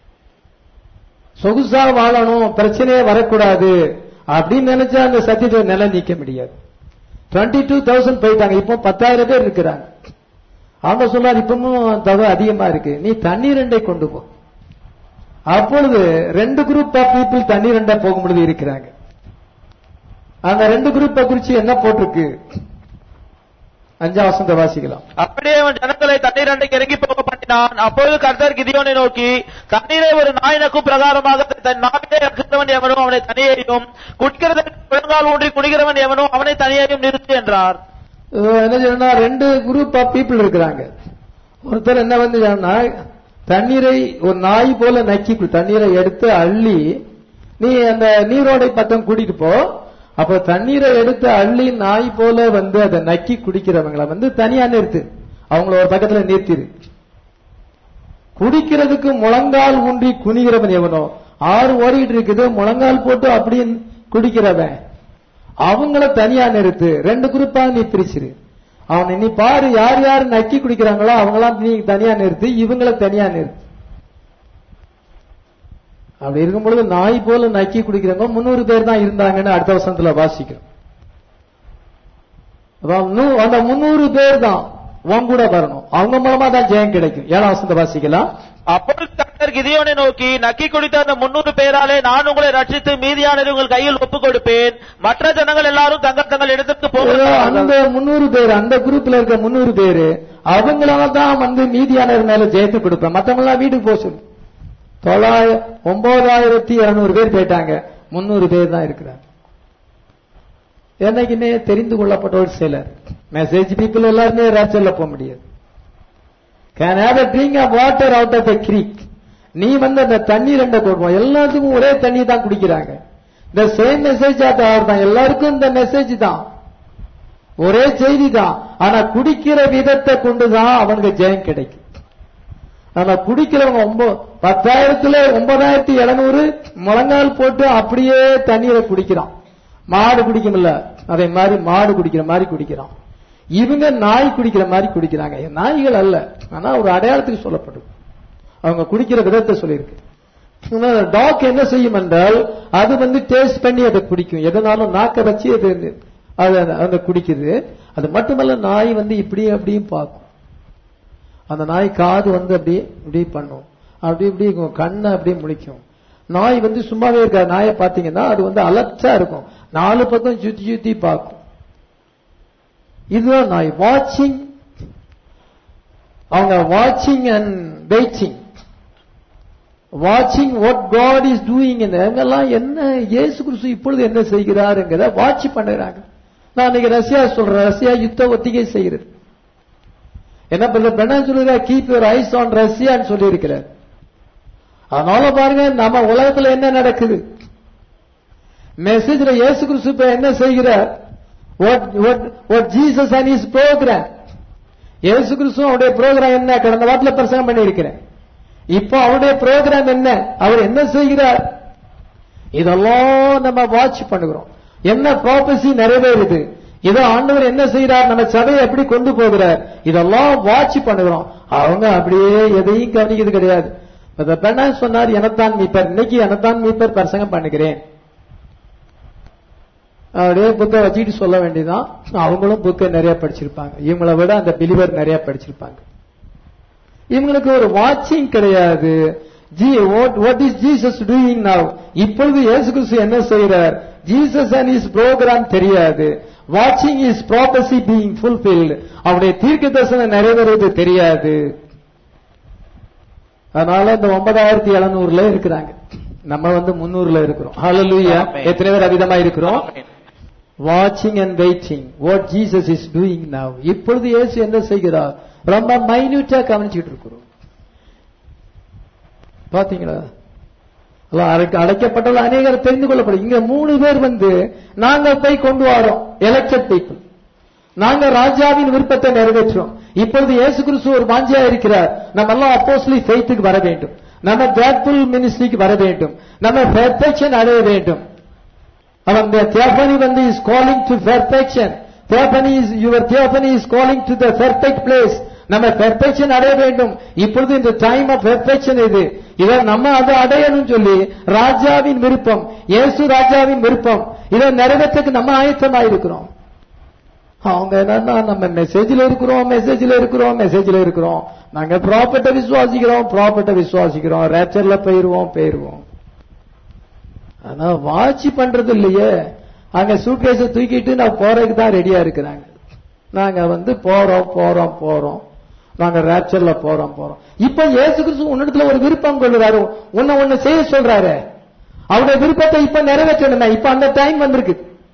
சொகுசா வாழணும், பிரச்சனையே வரக்கூடாது அப்படின்னு நினைச்சா அந்த சத்தியத்தை நிலை நிக்க முடியாது. 22,000 போயிட்டாங்க. இப்போ 10,000 பேர் இருக்கிறாங்க. அவங்க சொன்னார், இப்பவும் தொகை அதிகமா இருக்கு, நீ தண்ணீர் அண்டை கொண்டு போ. அப்பொழுது 2 குரூப் ஆஃப் பீப்புள் தண்ணீர் அண்டை போகும் பொழுது இருக்கிறாங்க. அந்த 2 குரூப்பை குறிச்சு என்ன போட்டிருக்கு? 5ஆம் வசனத்தை வாசிக்கலாம். அப்படியே அவன் ஜனங்களை தண்ணீர் அண்டைக்கு இறங்கி போக பண்ணினான். அப்பொழுது கர்த்தர் கிதியோனை நோக்கி, தண்ணீரை ஒரு நாயினக்கும் பிரகாரமாக தன் நாவிலே அறுக்கிறவன் எவனோ அவனை தனியையும், குடிக்கிறதற்கு முழங்கால் ஊன்றி குடிக்கிறவன் எவனோ அவனை தனியையும் நிறுத்து என்றார். என்ன சொன்னா, 2 குரூப் ஆஃப் பீப்புள் இருக்கிறாங்க. ஒருத்தர் என்ன சொன்னா, தண்ணீரை ஒரு நாய் போல நக்கி, தண்ணீரை எடுத்து அள்ளி நீ அந்த நீரோடை பக்கம் கூட்டிட்டு போ. அப்ப தண்ணீரை எடுத்து அள்ளி நாய் போல அதை நக்கி குடிக்கிறவங்களை தனியா நிறுத்து, அவங்கள ஒரு பக்கத்துல நிறுத்திரு. குடிக்கிறதுக்கு முழங்கால் ஊன்றி குனிகிறவன் எவனோ, 6 ஓடிட்டு இருக்குது, முழங்கால் போட்டு அப்படியே குடிக்கிறவன், அவங்கள தனியா நிறுத்து. 2 குரூப்பா நீ பிரிச்சிரு. அவனை நீ பாரு, யார் யார் நக்கி குடிக்கிறாங்களோ அவங்களாம் நீ தனியா நிறுத்து, இவங்களை தனியா நிறுத்து. அப்படி இருக்கும் பொழுது நாய் போல நக்கி குடிக்கிறவங்க 300 பேர் தான் இருந்தாங்கன்னு அடுத்த வசனத்துல வாசிக்கிறோம். அந்த 300 பேர் தான் உன் கூட வரணும், அவங்க மூலமா தான் ஜெயம் கிடைக்கும். 7ஆம் வசனத்தை வாசிக்கலாம். அப்பொழுது கர்த்தர் கிதியோனை நோக்கி, நக்கி குடித்த அந்த 300 பேராலே நான் உங்களை ரட்சித்து மீதியானதை உங்கள் கையில் ஒப்புக் கொடுப்பேன். மற்ற ஜனங்கள் எல்லாரும் தங்கள் தங்கள் இடத்துக்கு போகிறார்கள். அந்த 300 பேர், அந்த குரூப்ல இருக்க 300 பேரு, அவங்களால தான் மீதியானவர் மேல ஜெயத்து கொடுப்பேன். மற்றவங்க எல்லாம் வீட்டுக்கு போக சொல்லு. 9,200 பேர் போயிட்டாங்க, 300 பேர் தான் இருக்கிறாங்க. என்னைக்குமே தெரிந்து கொள்ளப்பட்ட ஒரு சிலர், மெசேஜ் பீப்புள் எல்லாருமே ராஜ்யத்துல போக முடியாது. Can have a drink of water out of a creek. நீ அந்த தண்ணீர் ரெண்ட கொடுப்போம், எல்லாத்துக்கும் ஒரே தண்ணி தான் குடிக்கிறாங்க. இந்த சேம் மெசேஜ் தான், எல்லாருக்கும் இந்த மெசேஜ் தான். ஒரே செய்தி தான். ஆனா குடிக்கிற விதத்தை கொண்டுதான் அவனுக்கு ஜெயம் கிடைக்கும். ஆனா குடிக்கிறவங்க 10,000த்துல 9,700 முழங்கால் போட்டு அப்படியே தண்ணீரை குடிக்கிறான். மாடு குடிக்கும்ல, அதே மாதிரி மாடு குடிக்கிற மாதிரி குடிக்கிறான். இவங்க நாய் குடிக்கிற மாதிரி குடிக்கிறாங்க. நாய்கள் அல்ல, ஆனா ஒரு அடையாளத்துக்கு சொல்லப்படும். அவங்க குடிக்கிற விதத்தை சொல்லியிருக்கு. டாக் என்ன செய்யும் என்றால் அது டேஸ்ட் பண்ணி அதை குடிக்கும். எதனாலும் நாக்க வச்சு அது குடிக்குது. அது மட்டுமல்ல, நாய் இப்படி அப்படியும் பார்க்கும். அந்த நாய் காது அப்படியே இப்படி பண்ணும், அப்படி இப்படி கண்ணை அப்படியே முழிக்கும். நாய் சும்மாவே இருக்காது. நாயை பார்த்தீங்கன்னா அது அலர்ட்டா இருக்கும், 4 பக்கம் சுத்தி சுத்தி பார்க்கும். இதுதான் நாய். வாட்சிங், அவங்க வாட்சிங் அண்ட் வெயிட்டிங். வாட்சிங் வாட் காட் இஸ் டூயிங். இவங்கெல்லாம் என்ன இயேசு கிறிஸ்து இப்பொழுது என்ன செய்கிறாருங்கிறத வாட்ச் பண்ணுறாங்க. நான் இன்னைக்கு ரஷ்யா சொல்றேன், ரஷ்யா யுத்த ஒத்திகை செய்கிறது. என்ன சொல்லுற, கீப் யுவர் ஐஸ் ஆன் ரஷ்யான்னு சொல்லி இருக்கிறார். அதனால பாருங்க நம்ம உலகத்துல என்ன நடக்குது. மெசேஜ்ல இயேசு கிறிஸ்து என்ன செய்கிறார், what Jesus and his program. இயேசு கிறிஸ்து அவருடைய ப்ரோக்ராம் என்ன, கடந்த வாரத்தில் பிரசங்கம் பண்ணி இருக்கிறேன். இப்போ அவருடைய ப்ரோக்ராம் என்ன, அவர் என்ன செய்கிறார், இதெல்லாம் நம்ம வாட்ச் பண்ணுகிறோம். என்ன ப்ராபசி நிறைவேறுது, இதோ ஆண்டவர் என்ன செய்கிறார், நம்ம சபையை எப்படி கொண்டு போகிறார், இதெல்லாம் வாட்ச் பண்ணுகிறோம். அவங்க அப்படியே எதையும் கவனிக்கிறது கிடையாது. சொன்னார், எனத்தான் மீட்பர், இன்னைக்கு எனத்தான் மீட்பர் பிரசங்கம் பண்ணுகிறேன். அப்படியே புக்கை வச்சுட்டு சொல்ல வேண்டியதான். அவங்களும் புக்கை நிறைய படிச்சிருப்பாங்க, இவங்களை விட அந்த பிலிவர் நிறைய படிச்சிருப்பாங்க. இவங்களுக்கு ஒரு வாட்சிங் கிடையாது. What is Jesus doing now, இப்பொழுது இயேசு கிறிஸ்து என்ன செய்கிறார், ஜீசஸ் அண்ட் ஹிஸ் ப்ரோக்ராம் தெரியாது. வாட்சிங் இஸ் ப்ராபசி பீயிங் ஃபுல்ஃபில்ட், அவருடைய தீர்க்கதரிசனம் நிறைவேறுவது தெரியாது. அதனால இந்த 9,700 இருக்கிறாங்க, நம்ம 300 இருக்கிறோம். ஹல்லேலூயா. எத்தனை பேர் அதிகமா இருக்கிறோம்? வாட்சிங் and waiting what Jesus is doing now. இப்பொழுது இயேசு என்ன செய்கிறார், ரொம்ப மைன்யூட்டா கவனிச்சுட்டு இருக்கிறோம். பாத்தீங்களா, அழைக்கப்பட்ட அநேகர் தெரிந்து கொள்ளப்படும். இங்க 3 பேர் நாங்க போய் கொண்டு வரோம், எலெக்டட் பீப்புள். நாங்க ராஜாவின் விருப்பத்தை நிறைவேற்றோம். இப்பொழுது இயேசு கிறிஸ்து ஒரு வாஞ்சியா இருக்கிறார், நம்ம எல்லாம் அப்போஸ்தலிக் ஃபெய்த்துக்கு வர வேண்டும், நம்ம கிராட்ஃபுல் மினிஸ்ட்ரிக்கு வர வேண்டும், நம்ம பெர்ஃபெக்ஷன் அடைய வேண்டும். அவன் theophany is calling to perfection. Your theophany is calling to the perfect place. நம்ம பெர்ஃபெக்ஷன் அடைய வேண்டும். இப்பொழுது இந்த டைம் ஆஃப் பெர்ஃபெக்ஷன் இது, இதை நம்ம அதை அடையணும் சொல்லி ராஜாவின் விருப்பம், இயேசு ராஜாவின் விருப்பம், இதை நிறைவேற்றக்கு நம்ம ஆயத்தமா இருக்கிறோம். அவங்க என்னன்னா, நம்ம மெசேஜ்ல இருக்கிறோம், நாங்க ப்ராப்பர்ட்டை விசுவாசிக்கிறோம், ரேப்சர்ல போயிருவோம். ஆனா வாட்சி பண்றது இல்லையே. அங்க சூட்கேஸை தூக்கிட்டு நான் போறதுக்கு தான் ரெடியா இருக்கிறாங்க. நாங்க போறோம், நாங்க ரேப்சர்ல போறோம். இப்ப இயேசு கிறிஸ்து உன்னிடத்துல ஒரு விருப்பம் கொள்ளுறாரு, ஒன்னு செய்ய சொல்றாரு. அவருடைய விருப்பத்தை இப்ப நிறைவேற்றணுமே. இப்ப அந்த டைம் வந்திருக்கு.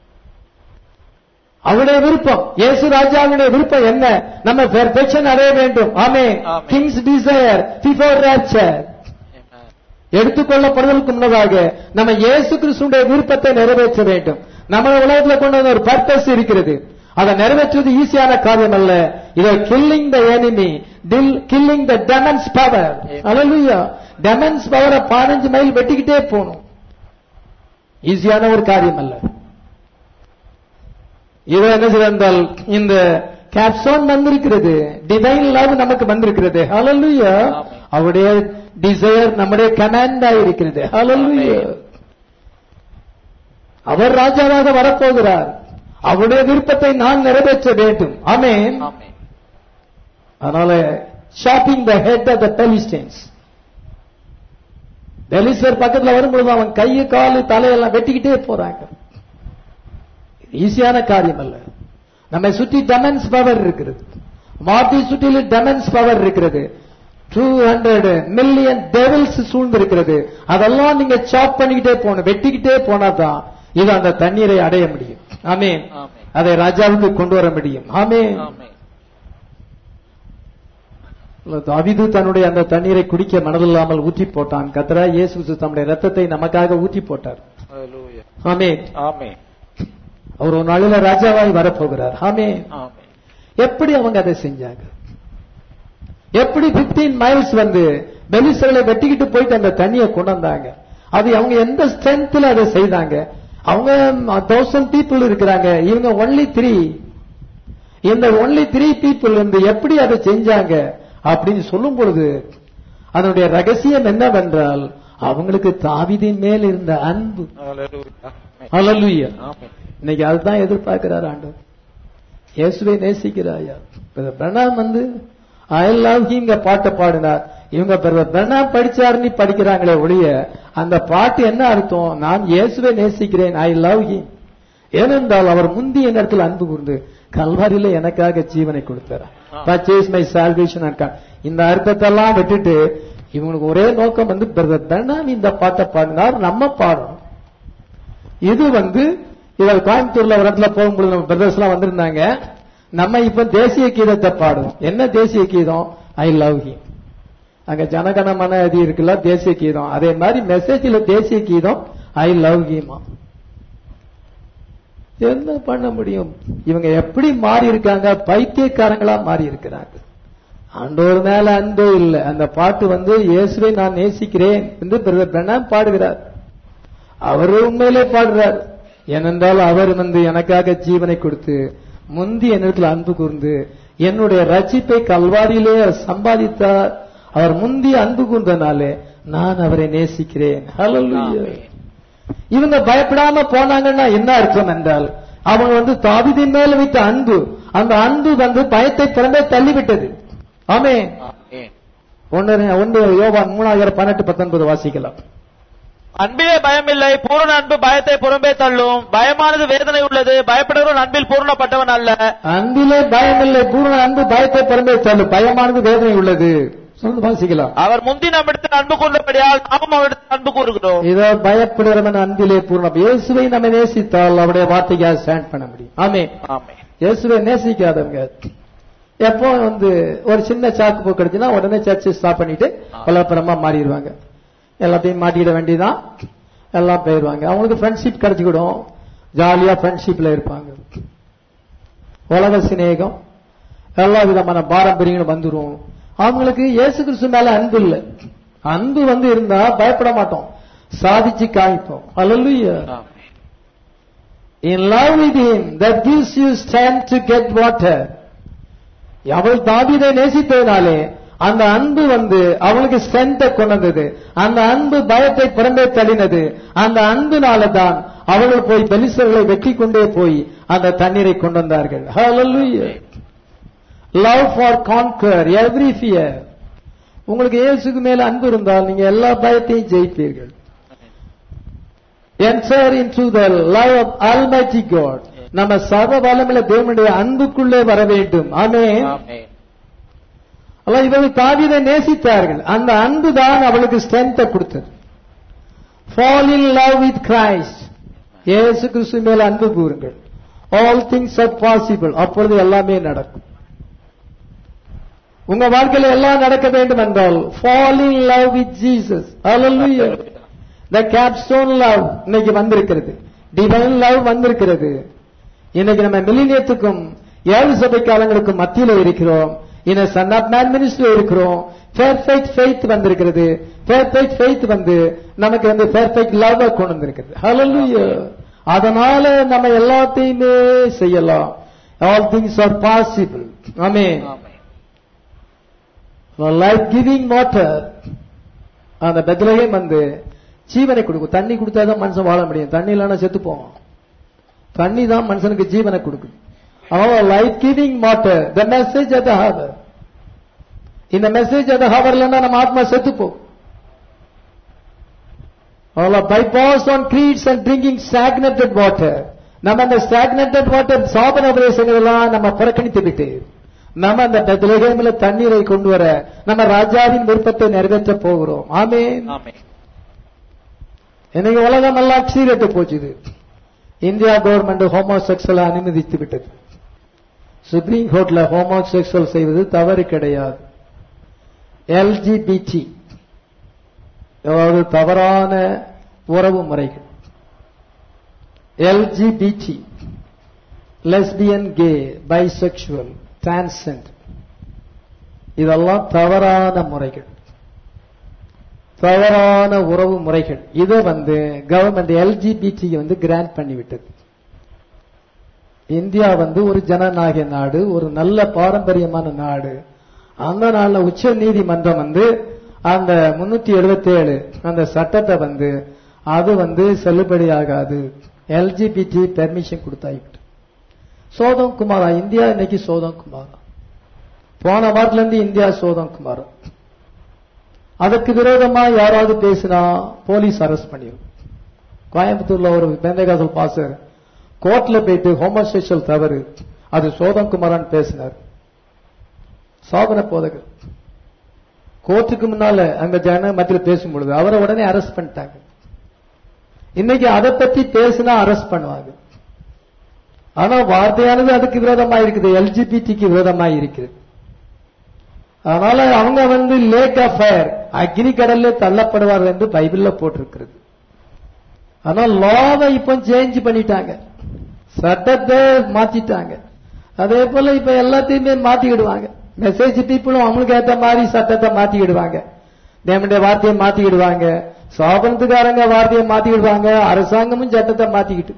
அவருடைய விருப்பம், இயேசு ராஜாவுடைய விருப்பம் என்ன, நம்ம பெர்ஃபெக்ஷன் அடைய வேண்டும். Amen. King's desire before rapture, எடுத்துக்கொள்ளப்படுவதற்கு முன்னதாக நம்ம இயேசு கிறிஸ்துடைய விருப்பத்தை நிறைவேற்ற வேண்டும். நம்ம உலகத்தில் கொண்டு வந்த ஒரு பர்பஸ் இருக்கிறது, அதை நிறைவேற்றுவது ஈஸியான காரியம் அல்ல. இதை killing the enemy, killing the demons power. Hallelujah. Demons பவரை 15 மைல் வெட்டிக்கிட்டே போகணும், ஈஸியான ஒரு காரியம் அல்ல. இது என்ன செய்தால், இந்த கேப்சோன் வந்திருக்கிறது, டிவைன் லவ் நமக்கு வந்திருக்கிறது. ஹல்லேலூயா. அவருடைய டிசைர் நம்முடைய கமாண்டா இருக்கிறது. ஹல்லேலூயா. அவர் ராஜாவாக வரப்போகிறார், அவருடைய விருப்பத்தை நான் நிறைவேற்ற வேண்டும். ஆமென். அதனால chopping the head of the Philistines, பெலிஸ்தர் பக்கத்தில் வரும்பொழுது அவன் கையை காலு தலையெல்லாம் வெட்டிக்கிட்டே போறாங்க. ஈஸியான காரியம் அல்ல. நம்மை சுற்றி டெமன்ஸ் பவர் இருக்கிறது, மாட்டி சுற்றிலும் டெமன்ஸ் பவர் இருக்கிறது. 200 மில்லியன் டெவில்ஸ் சூழ்ந்து இருக்கிறது. அதெல்லாம் நீங்க சாப் பண்ணிக்கிட்டே போகணும், வெட்டிக்கிட்டே போனாதான் இது அந்த தண்ணீரை அடைய முடியும். ஆமென். அதை ராஜாவுக்கு கொண்டு வர முடியும். ஆமென். தாவீது தன்னுடைய அந்த தண்ணீரை குடிக்க மனதில்லாமல் ஊற்றி போட்டான். கர்த்தராகிய இயேசு கிறிஸ்து தம்முடைய ரத்தத்தை நமக்காக ஊற்றி போட்டார். ஆமென். அவர் ஒரு நாளில ராஜாவாய் வரப்போகிறார். ஆமென். எப்படி அவங்க அதை செஞ்சாங்க? எப்படி 15 மைல்ஸ் வந்து பெலிஸ்தர்களை வெட்டிக்கிட்டு போயிட்டு அந்த தண்ணியை கொண்டு வந்தாங்க? அது அவங்க எந்த ஸ்ட்ரென்த்ல அதை செய்தாங்க? அவங்க 1000 பீப்புள் இருக்கிறாங்க, இவங்க ஒன்லி 3. இந்த ஒன்லி 3 பீப்புள் வந்து எப்படி அதை செஞ்சாங்க அப்படின்னு சொல்லும் பொழுது அதனுடைய ரகசியம் என்னவென்றால் அவங்களுக்கு தாவீதின் மேல் இருந்த அன்பு. ஹல்லேலூயா. இன்னைக்கு அதுதான் எதிர்பார்க்கிறார் ஆண்டவர். இயேசுவை நேசிக்கிறாயா? பிரணாம் வந்து ஐ லவ் ஹிம் பாட்டை பாடினார். இவங்க பிரணாம் படிச்சாருன்னு படிக்கிறாங்களே ஒழிய அந்த பாட்டு என்ன அர்த்தம்? நான் இயேசுவை நேசிக்கிறேன், ஐ லவ் ஹிம். ஏனென்றால் அவர் முந்தைய நேரத்தில் அன்பு கூர்ந்து கல்வாரியில எனக்காக ஜீவனை கொடுத்தார். Purchase my salvation. இந்த அர்த்தத்தெல்லாம் விட்டுட்டு இவங்களுக்கு ஒரே நோக்கம் வந்து பிரணாம் இந்த பாட்டை பாடினார், நம்ம பாடுறோம். இது வந்து இவர் கோயம்புத்தூர்ல ஒரு இடத்துல போகும்போது நம்ம பிரதர்ஸ் எல்லாம் வந்திருந்தாங்க. நம்ம இப்ப தேசிய கீதத்தை பாடுவோம். என்ன தேசிய கீதம்? I love him. அங்க ஜனகணமன அது இருக்குல்ல தேசிய கீதம், அதே மாதிரி மெசேஜ்ல தேசிய கீதம் ஐ லவ் ஹிம். என்ன பண்ண முடியும்? இவங்க எப்படி மாறி இருக்காங்க? பைத்தியக்காரங்களா மாறி இருக்கிறாங்க. ஆண்டவர் மேல அன்பே இல்லை. அந்த பாட்டு வந்து இயேசுவை நான் நேசிக்கிறேன் என்று பிரணாம் பாடுகிறார். அவர் உண்மையிலே பாடுறார். ஏனென்றால் அவர் வந்து எனக்காக ஜீவனை கொடுத்து முந்தி என்னிடத்தில் அன்பு கூர்ந்து என்னுடைய ரட்சிப்பை கல்வாரியிலே சம்பாதித்தார். அவர் முந்தி அன்பு கூர்ந்தனாலே நான் அவரை நேசிக்கிறேன். ஹல்லேலூயா. இவங்க பயப்படாம போனாங்கன்னா என்ன அர்த்தம் என்றால் அவங்க வந்து தாவீதின் மேல வைத்த அன்பு, அந்த அன்பு வந்து பயத்தை புறம்பே தள்ளிவிட்டது. ஆமென். 1 யோவான் 3:18-19 வாசிக்கலாம். அன்பிலே பயமில்லை, பூரண அன்பு பயத்தை புறம்பே தள்ளும். பயமானது வேதனை உள்ளது, பயப்படுகிறவன் அன்பில் பூரணப்பட்டவன் அல்ல. அன்பிலே பயமில்லை, பூரண அன்பு பயத்தை புறம்பே தள்ளும். பயமானது வேதனை உள்ளது. சொல்லுங்க வாசிக்கலாம். அவர் முந்தி நம்மிடத்தில் அன்பு கூர்ந்தபடியால் நாமும் அவரிடத்தில் அன்பு கூறுகிறோம். இதோ பயப்படுகிறவன் அன்பிலே பூர்ணம். இயேசுவை நம்ம நேசித்தால் அவருடைய வார்த்தைக்கு ஸ்டாண்ட் பண்ண முடியும். ஆமென். இயேசுவை நேசிக்காதவங்க எப்போ வந்து ஒரு சின்ன சாக்கு போக்கு கிடைச்சுன்னா உடனே சர்ச்சை ஸ்டாப் பண்ணிட்டு பலப்பரமா மாறிடுவாங்க. எல்லாத்தையும் மாட்டிக்கிட வேண்டியதான், எல்லாம் போயிடுவாங்க. அவங்களுக்கு ஃப்ரெண்ட்ஷிப் கிடைச்சிக்கிடும், ஜாலியா ஃப்ரெண்ட்ஷிப்ல இருப்பாங்க. உலக சிநேகம் எல்லா விதமான பாரம்பரியங்களும் வந்துடும். அவங்களுக்கு இயேசு கிறிஸ்து மேல அன்பு இல்லை. அன்பு வந்து இருந்தா பயப்பட மாட்டோம், சாதிச்சு காமிப்போம். ஹல்லேலூயா. In love with him that gives you strength to get water. அவள் தாவீதை நேசித்ததினாலே அந்த அன்பு வந்து அவளுக்கு ஸ்ட்ரென்த்தை கொண்டு வந்தது. அந்த அன்பு பயத்தை புறம்பே தள்ளினது. அந்த அன்புனால தான் அவர்கள் போய் பெலிஸ்தர்களை வெட்டி கொண்டே போய் அந்த தண்ணீரை கொண்டு வந்தார்கள். ஹல்லேலூயா. Love for conquer every fear. உங்களுக்கு இயேசுக்கு மேல அன்பு இருந்தால் நீங்க எல்லா பயத்தையும் ஜெயிப்பீர்கள். Enter into the love of Almighty God. நம்ம சர்வ வல்லமையுள்ள தேவனுடைய அன்புக்குள்ளே வர வேண்டும். ஆமென். இவர்கள் தாவீதை நேசித்தார்கள். அந்த அன்பு தான் அவளுக்கு ஸ்ட்ரென்த்தை கொடுத்தது. Fall in love with Christ. இயேசு கிறிஸ்து மேல அன்பு கூறுங்கள். All things are possible. அப்பொழுது எல்லாமே நடக்கும். உங்க வாழ்க்கையில எல்லாம் நடக்க வேண்டும் என்றால் fall in love with Jesus. Hallelujah. The capstone love இன்னைக்கு வந்திருக்கிறது. Divine love வந்திருக்கிறது. இன்னைக்கு நம்ம மில்லினியத்துக்கும் 7 சபை காலங்களுக்கும் மத்தியில இருக்கிறோம். இந்த சன் ஆஃப் மேன் மினிஸ்ட்ரியில இருக்கிறோம். பெர்ஃபெக்ட் ஃபெய்த் வந்திருக்கிறது. பெர்ஃபெக்ட் ஃபெய்த் வந்து நமக்கு வந்து பெர்ஃபெக்ட் லவ் கொண்டு வந்திருக்கிறது. ஹல்லேலூயா. அதனால நம்ம எல்லாத்தையுமே செய்யலாம். All things are possible. Amen. Life giving water. அந்த பெத்லகேம் வந்து ஜீவனை கொடுக்கும். தண்ணி கொடுத்தாதான் மனுஷன் வாழ முடியும். தண்ணி இல்லைன்னா செத்து போவான். தண்ணி தான் மனுஷனுக்கு ஜீவனை கொடுக்குது. Life giving water, the message at the hour. இந்த மெசேஜ் அட் த ஹவர் இல்லைன்னா நம்ம ஆத்மா செத்து போகும். bypass on creeds and drinking stagnated water. நம்ம அந்த ஸ்டாக்னேட்டட் வாட்டர் சாபன உபதேசங்கள் எல்லாம் நம்ம புறக்கணித்து விட்டு நம்ம அந்த பெத்லகேமில தண்ணீரை கொண்டு வர நம்ம ராஜாவின் விருப்பத்தை நிறைவேற்ற போகிறோம். ஆமென். இன்னைக்கு உலகம் எல்லாம் சீரட்டு போச்சுது. இந்தியா கவர்மெண்ட் ஹோமோசெக்சுவலை அனுமதித்து விட்டது. சுப்ரீம் கோர்ட்ல ஹோமோசெக்சுவல் செய்வது தவறு கிடையாது. LGBT அதாவது தவறான உறவு முறைகள். LGBT lesbian, gay, bisexual, transgender, இதெல்லாம் தவறான முறைகள், தவறான உறவு முறைகள். இதை கவர்மெண்ட் எல்ஜிபிடி கிராண்ட் பண்ணிவிட்டது. இந்தியா ஒரு ஜனநாயக நாடு, ஒரு நல்ல பாரம்பரியமான நாடு. அந்த நாள்ல உச்ச நீதிமன்றம் அந்த 377 அந்த சட்டத்தை அது செல்லுபடியாகாது, எல்ஜிபிடி பெர்மிஷன் கொடுத்தாயிட்டு. சோதம் குமாரா இந்தியா இன்னைக்கு சோதம் குமாரா, போன வாரத்துல இருந்து இந்தியா சோதம் குமாரா. அதுக்கு விரோதமா யாராவது பேசினா போலீஸ் அரெஸ்ட் பண்ணிடும். கோயம்புத்தூர்ல ஒரு பெந்தேகாசல் பாஸ்டர் கோர்ட்ல போயிட்டு ஹோமோசெக்சுவல் தவறு, அது சோதம் குமாரான்னு பேசினார். சாதன போதகர் கோர்ட்டுக்கு முன்னால அங்க ஜன மத்தியில் பேசும் பொழுது அவரை உடனே அரெஸ்ட் பண்ணிட்டாங்க. இன்னைக்கு அதை பத்தி பேசினா அரெஸ்ட் பண்ணுவாங்க. ஆனா வார்த்தையானது அதுக்கு விரோதமா இருக்குது, எல்ஜிபிடிக்கு விரோதமா இருக்குது. அதனால அவங்க லேக் ஆஃப் ஃபயர், அக்னி கடல்ல தள்ளப்படுவார்கள் என்று பைபிள்ல போட்டிருக்கிறது. ஆனா லாவை இப்ப சேஞ்ச் பண்ணிட்டாங்க, சட்டத்தை மாத்திட்டாங்க. அதே போல இப்ப எல்லாத்தையுமே மாத்திக்கிடுவாங்க. மெசேஜ் பீப்புளும் அவங்களுக்கு ஏற்ற மாதிரி சட்டத்தை மாத்திக்கிடுவாங்க, தேவனுடைய வார்த்தையை மாத்திக்கிடுவாங்க, சாபனத்துக்காரங்க வார்த்தையை மாத்திக்கிடுவாங்க, அரசாங்கமும் சட்டத்தை மாத்திக்கிட்டு.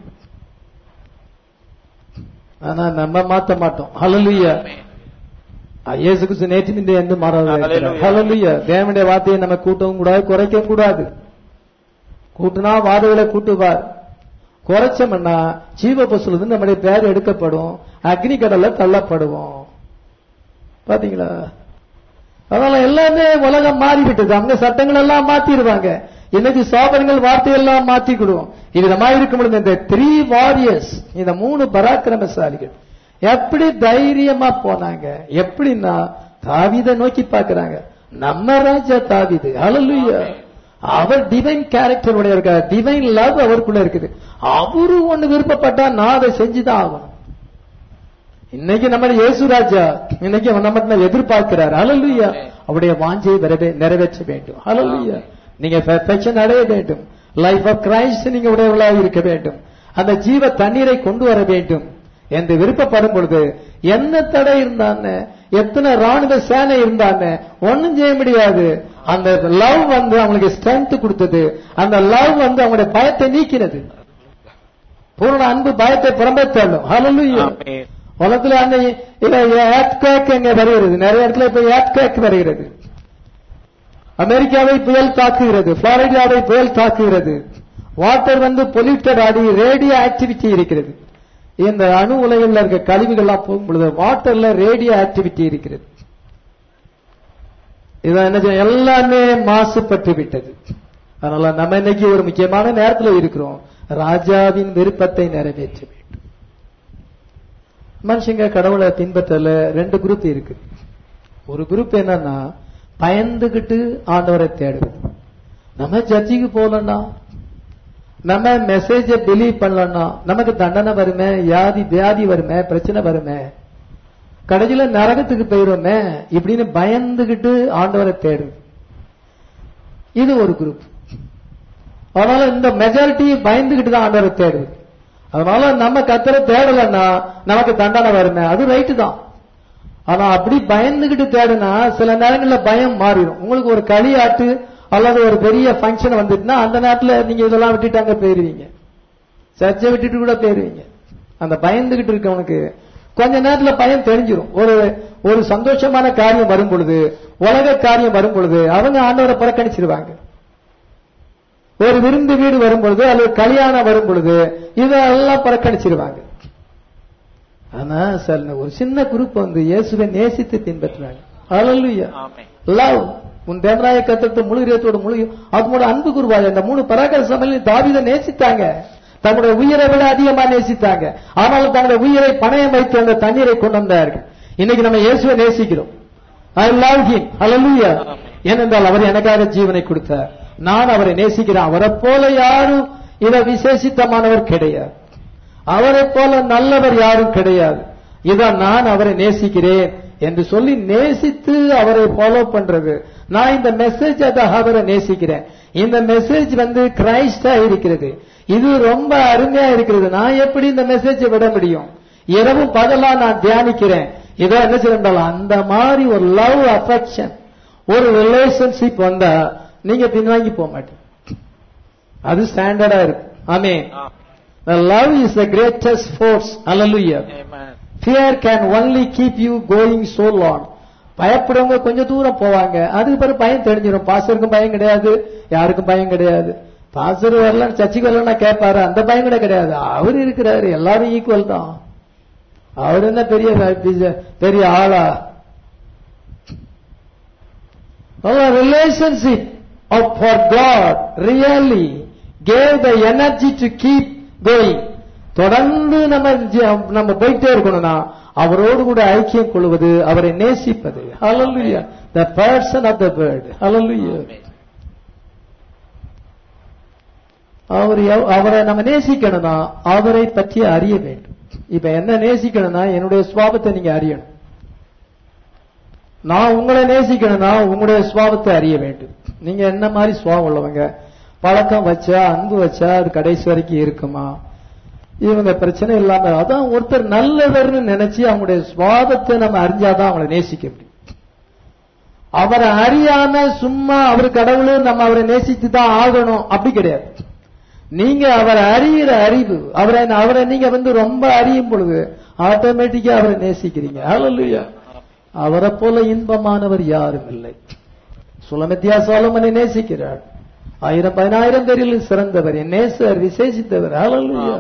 ஆனா நம்ம மாத்த மாட்டோம். ஹல்லேலூயா. இயேசு கிறிஸ்து நேற்று இந்த எந்த மாறாத. ஹல்லேலூயா. தேவனுடைய வார்த்தையை நம்ம கூட்டவும் கூடாது, குறைக்கவும் கூடாது. கூட்டுனா வாதங்களை கூட்டுவார், குறைச்சோம்னா ஜீவ பசுல நம்முடைய பேர் எடுக்கப்படும், அக்னி கடல்ல தள்ளப்படுவோம். பாத்தீங்களா? அதனால எல்லாமே உலகம் மாறிவிட்டது. அவங்க சட்டங்கள் எல்லாம் மாத்திடுவாங்க. இன்னைக்கு சாபனங்கள் வார்த்தையெல்லாம் மாத்திக்கிடுவோம். இதுமா இருக்கும் பொழுது இந்த 3 வாரியர்ஸ், இந்த 3 பராக்கிரமசாலிகள் எப்படி தைரியமா போனாங்க? எப்படின்னா தாவீதை நோக்கி பாக்குறாங்க. நம்ம ராஜா தாவீது, ஹல்லேலூயா, அவர் டிவைன் கேரக்டர் உடைய இருக்கார், டிவைன் லவ் அவருக்குள்ள இருக்குது. அவரு ஒண்ணு விருப்பப்பட்டா நான் அதை செஞ்சுதான் ஆகணும். இன்னைக்கு நம்ம இயேசு ராஜா இன்னைக்கு நம்ம எதிர்பார்க்கிறார். ஹல்லேலூயா. அவருடைய வாஞ்சையை நிறைவேற்ற வேண்டும். ஹல்லேலூயா. நீங்க பெர்ஃபெக்ஷன் அடைய வேண்டும். லைஃப் ஆஃப் கிரைஸ்ட் நீங்க உடையவர்களாக இருக்க வேண்டும். அந்த ஜீவ தண்ணீரை கொண்டு வர வேண்டும் என்று விருப்பப்படும் பொழுது என்ன தடை இருந்தான்னு, எத்தனை ராணுவ சேனை இருந்தான்னு ஒன்னும் செய்ய முடியாது. அந்த லவ் அவங்களுக்கு ஸ்ட்ரென்த் கொடுத்தது. அந்த லவ் அவங்களுடைய பயத்தை நீக்கினது. பூர்ண அன்பு பயத்தை புறம்பே தள்ளும். ஹல்லேலூயா. உலகத்துல அந்த எர்த்குவேக் எங்க வருகிறது, நிறைய இடத்துல இப்ப எர்த்குவேக் வருகிறது. அமெரிக்காவை புயல் தாக்குகிறது, புளோரிடாவை புயல் தாக்குகிறது. வாட்டர் பொல்யூட்டட் ஆடி ரேடியோ ஆக்டிவிட்டி இருக்கிறது. இந்த அணு உலையில் இருக்க கழிவுகள்லாம் போகும் பொழுது வாட்டர்ல ரேடியோ ஆக்டிவிட்டி இருக்கிறது. இதான் என்ன செய்ய, எல்லாமே மாசுபட்டு விட்டது. அதனால நம்ம இன்னைக்கு ஒரு முக்கியமான நேரத்தில் இருக்கிறோம். ராஜாவின் விருப்பத்தை நிறைவேற்ற வேண்டும். மனுஷங்க கடவுளை பின்பற்றல 2 குரூப் இருக்கு. ஒரு குரூப் என்னன்னா பயந்துகிட்டு ஆண்டவரை தேடுவது. நம்ம சர்ச்சுக்கு போலன்னா, நம்ம மெசேஜ பிலீவ் பண்ணலன்னா நமக்கு தண்டனை வருமே, வியாதி வருமே, பிரச்சனை வருமே, கடைசியில நரகத்துக்கு போயிடுமே இப்படின்னு பயந்துகிட்டு ஆண்டவரை தேடுது. இது ஒரு குரூப். அதனால இந்த மெஜாரிட்டி பயந்துகிட்டு தான் ஆண்டவரை தேடுது. அதனால நம்ம கர்த்தரை தேடலன்னா நமக்கு தண்டனை வருமே, அது ரைட்டு தான். ஆனா அப்படி பயந்துகிட்டு தேடுனா சில நேரங்களில் பயம் மாறிடும். உங்களுக்கு ஒரு களியாட்டு அல்லது ஒரு பெரிய ஃபங்க்ஷன் வந்துட்டுனா அந்த நேரத்தில் நீங்க இதெல்லாம் விட்டுட்டாங்க போயிருவீங்க, சர்ச்சை விட்டுட்டு கூட போயிருவீங்க. அந்த பயந்துகிட்டு இருக்கவனுக்கு கொஞ்ச நேரத்தில் பயம் தெரிஞ்சிடும். ஒரு சந்தோஷமான காரியம் வரும் பொழுது, உலக காரியம் வரும் பொழுது அவங்க ஆண்டவரை புறக்கணிச்சிருவாங்க. ஒரு விருந்து வீடு வரும் பொழுது அல்லது கல்யாணம் வரும் பொழுது இதெல்லாம் புறக்கணிச்சிருவாங்க. ஆனா ஒரு சின்ன குரூப் இயேசுவை நேசித்து பின்பற்றுறாங்க. ஹல்லேலூயா. லவ், உன் தேவனாய கர்த்தரை முழு இதயத்தோடு முழு அவங்களோட அன்பு கூறுவாங்க. இந்த 3 பராக்கிரமசாலிகள் தாவீதை நேசித்தாங்க, தங்களுடைய உயிரை விட அதிகமா நேசித்தாங்க. ஆனாலும் தங்களுடைய உயிரை பணயம் வைத்து அந்த தண்ணீரை கொண்டு வந்தார்கள். இன்னைக்கு நம்ம இயேசுவை நேசிக்கிறோம். I love him. ஹல்லேலூயா. ஏனென்றால் அவர் எனக்காக ஜீவனை கொடுத்தார், நான் அவரை நேசிக்கிறேன். அவரை போல யாரும் இத விசேஷித்தமானவர் கிடையாது, அவரை போல நல்லவர் யாரும் கிடையாது. இதான் நான் அவரை நேசிக்கிறேன் என்று சொல்லி நேசித்து அவரை ஃபாலோ பண்றது. நான் இந்த மெசேஜ் அவரை நேசிக்கிறேன். இந்த மெசேஜ் கிரைஸ்டா இருக்கிறது. இது ரொம்ப அருமையா இருக்கிறது. நான் எப்படி இந்த மெசேஜை விட முடியும்? இரவும் பகலா நான் தியானிக்கிறேன். இதோ என்ன செய்யணும், அந்த மாதிரி ஒரு லவ் அஃபெக்ஷன் ஒரு ரிலேஷன்ஷிப் வந்தா நீங்க பின்வாங்கி போக மாட்டீங்க. அது ஸ்டாண்டர்டா இருக்கு. ஆமென். The love is the greatest force. Hallelujah. Amen. Fear can only keep you going so long. பயப்படுறவங்க கொஞ்சம் தூரம் போவாங்க, அதுக்கு பிறகு பயம் தெரிஞ்சிடும். பாஸ்டருக்கும் பயம் கிடையாது, யாருக்கும் பயம் கிடையாது. பாஸ்டர் வரலாம், சர்ச்சுக்கு வரலாம் கேட்பாரு, அந்த பயம் கூட கிடையாது. அவர் இருக்கிறாரு, எல்லாரும் ஈக்குவல் தான். அவர் என்ன பெரிய ஆளா? Our relationship for God really gave the energy to keep going. தொடர்ந்து நம்ம போயிட்டே இருக்கணும்னா அவரோடு கூட ஐக்கியம் கொள்வது, அவரை நேசிப்பது. Hallelujah. The person of the word. Hallelujah. அவரை நம்ம நேசிக்கணும்னா அவரை பற்றி அறிய வேண்டும். இப்ப என்ன நேசிக்கணும்னா என்னுடைய சுபாவத்தை நீங்க அறியணும். நான் உங்களை நேசிக்கணும்னா உங்களுடைய சுபாவத்தை அறிய வேண்டும். நீங்க என்ன மாதிரி சுபாவம் உள்ளவங்க, பழக்கம் வச்சா அன்பு வச்சா அது கடைசி வரைக்கும் இருக்குமா? இவங்க பிரச்சனை இல்லாம, அதான் ஒருத்தர் நல்லவர்னு நினைச்சு அவங்களுடைய சுபாவத்தை நம்ம அறிஞ்சாதான் அவங்களை நேசிக்க முடியும். அவரை அறியாம சும்மா அவர் கடவுளு நம்ம அவரை நேசித்து தான் ஆகணும் அப்படி கிடையாது. நீங்க அவரை அறிகிற அறிவு, அவரை நீங்க ரொம்ப அறியும் பொழுது ஆட்டோமேட்டிக்கா அவரை நேசிக்கிறீங்க. ஹல்லேலூயா. அவரை போல இன்பமானவர் யாரும் இல்லை. சுலமத்தியா சாலமனை நேசிக்கிறார். 1000-10,000 பேரில் சிறந்தவர், என் நேசர், விசேஷித்தவர். ஹல்லேலூயா.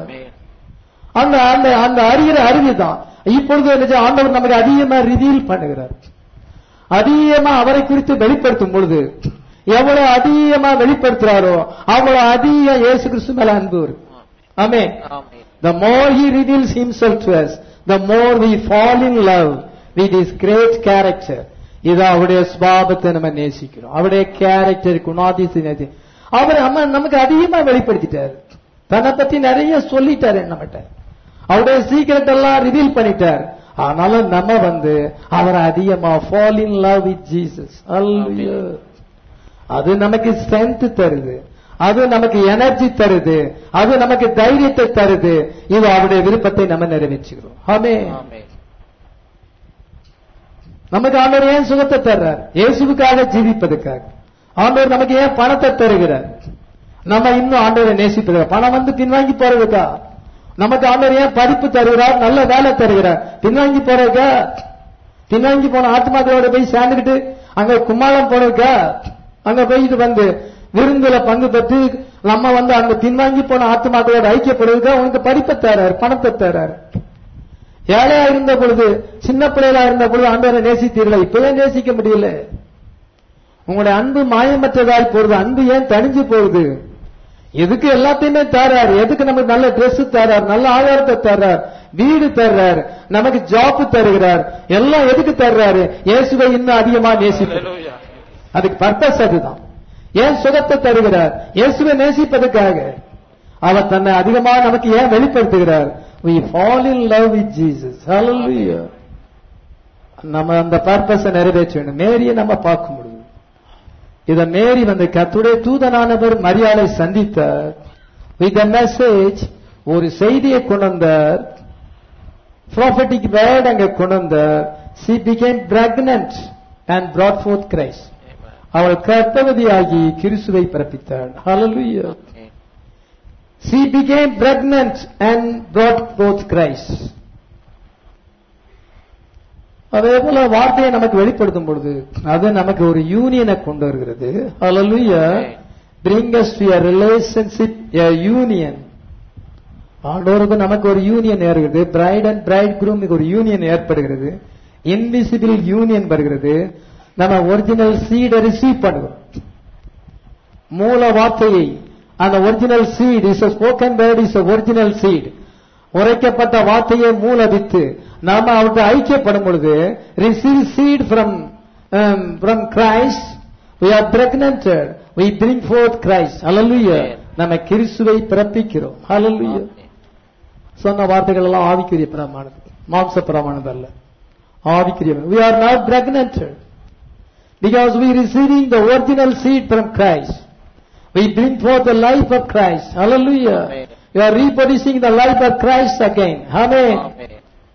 அந்த அறிகிற அறிவுதான் இப்பொழுது ஆண்டவர் நமக்கு அதிகமா ரிவீல் பண்ணுகிறார். அதிகமா அவரை குறித்து வெளிப்படுத்தும் பொழுது எவ்வளவு அதிகமா வெளிப்படுத்துறாரோ அவ்வளவு அதிகம் இயேசு கிறிஸ்து மேல அன்பு இருக்கு. ஆமென். The more he reveals himself to us, the more we fall in love with his great character. இது அவருடைய சுபாவத்தை நம்ம நேசிக்கிறோம், அவருடைய கேரக்டர் குணாதிசயத்தை அவர் நமக்கு அதிகமா வெளிப்படுத்திட்டாரு. தன்னை பத்தி நிறைய சொல்லிட்டாரு, நம்மகிட்ட அவருடைய சீக்கிரட் எல்லாம் ரிவீல் பண்ணிட்டார். ஆனாலும் நம்ம அவரை அதிகமா fall in love with Jesus. Hallelujah. அது நமக்கு ஸ்ட்ரென்த் தருது, அது நமக்கு எனர்ஜி தருது, அது நமக்கு தைரியத்தை தருது. இது அவருடைய விருப்பத்தை நம்ம நிறைவேற்றுகிறோம். ஆமென். நமக்கு ஆண்டவர் ஏன் சுகத்தை தர்றார்? இயேசுவுக்காக ஜீவிப்பதற்காக. ஆண்டவர் நமக்கு ஏன் பணத்தை தருகிறார்? நம்ம இன்னும் ஆண்டவரை நேசிப்பதற்காக. பணம் பின்வாங்கி போறதுக்கா? நமக்கு ஆண்டவர் ஏன் படிப்பு தருகிறார், நல்ல வேலை தருகிறார்? பின்வாங்கி போறதுக்கா? பின்வாங்கி போன ஆத்மாக்களோட போய் சேர்ந்துக்கிட்டு அங்க கும்மாளம் போனதுக்கா? அங்க போயிட்டு விருந்துல பங்கு பெற்று நம்ம அந்த பின்வாங்கி போன ஆத்மாக்களோட ஐக்கியப்படுவதற்கா? உனக்கு படிப்பை தரார், பணத்தை தரார். ஏழையா இருந்த பொழுது, சின்ன பிள்ளைகளா இருந்த பொழுது ஆண்டவரை நேசித்தீர்களா? இப்பவே நேசிக்க முடியல. உங்களுடைய அன்பு மாயமற்றதாய் போறது, அன்பு ஏன் தணிஞ்சு போகுது? எதுக்கு எல்லாத்தையுமே தர்றாரு? எதுக்கு நமக்கு நல்ல டிரெஸ் தர்றார், நல்ல ஆதாரத்தை தர்றார், வீடு தர்றார், நமக்கு ஜாப் தருகிறார், எல்லாம் எதுக்கு தர்றாரு? இயேசுவை இன்னும் அதிகமா நேசிப்பது. அதுக்கு பர்பஸ் அதுதான். ஏன் சுகத்தை தருகிறார்? இயேசுவை நேசிப்பதற்காக. அவர் தன்னை அதிகமா நமக்கு ஏன் வெளிப்படுத்துகிறார்? We fall in love with Jesus. Hallelujah. நம்ம அந்த பர்பஸை நிறைவேற்ற வேண்டும். மேரியை நம்ம பார்க்க முடியும். இத மேரி கர்த்தருடைய தூதனானவர் மரியாதை சந்தித்தார். வித் a message, ஒரு செய்தியை கொண்டு வந்தார். prophetic word அங்க கொண்டு வந்தார். she became pregnant and brought forth Christ. அவள் கர்ப்பவதியாகி கிறிஸ்துவை பிறப்பித்தாள். Hallelujah. she became pregnant and brought forth Christ. அதே போல வார்த்தையை நமக்கு வெளிப்படுத்தும் பொழுது அது நமக்கு ஒரு யூனியனை கொண்டு வருகிறது. Hallelujah. bring us to a relationship, a union. ஆண்டவருக்கு நமக்கு ஒரு யூனியன் ஏற்படுகிறது. பிரைட் அண்ட் பிரைட் குரூம் ஒரு யூனியன் ஏற்படுகிறது. இன்விசிபிள் யூனியன் வருகிறது. நம்ம ஒரிஜினல் சீடை ரிசீவ் பண்ணுவோம். மூல வார்த்தையை, அந்த original seed is a spoken word is a original seed. உரைக்கப்பட்ட வார்த்தையை மூல வித்து நாம அவர்கிட்ட ஐக்கியப்படும் பொழுது receive seed from Christ, we are pregnanted, we bring forth Christ. Hallelujah. நம்ம கிறிஸ்துவை பிறப்பிக்கிறோம். Hallelujah. சொன்ன வார்த்தைகள் எல்லாம் ஆவிக்குரிய பிரமாணம், மாம்ச பிரமாணம் அல்ல, ஆவிக்குரிய. we are now pregnanted because we receiving the original seed from Christ. We bring forth the life of Christ. Hallelujah. You are reproducing the life of Christ again. Amen.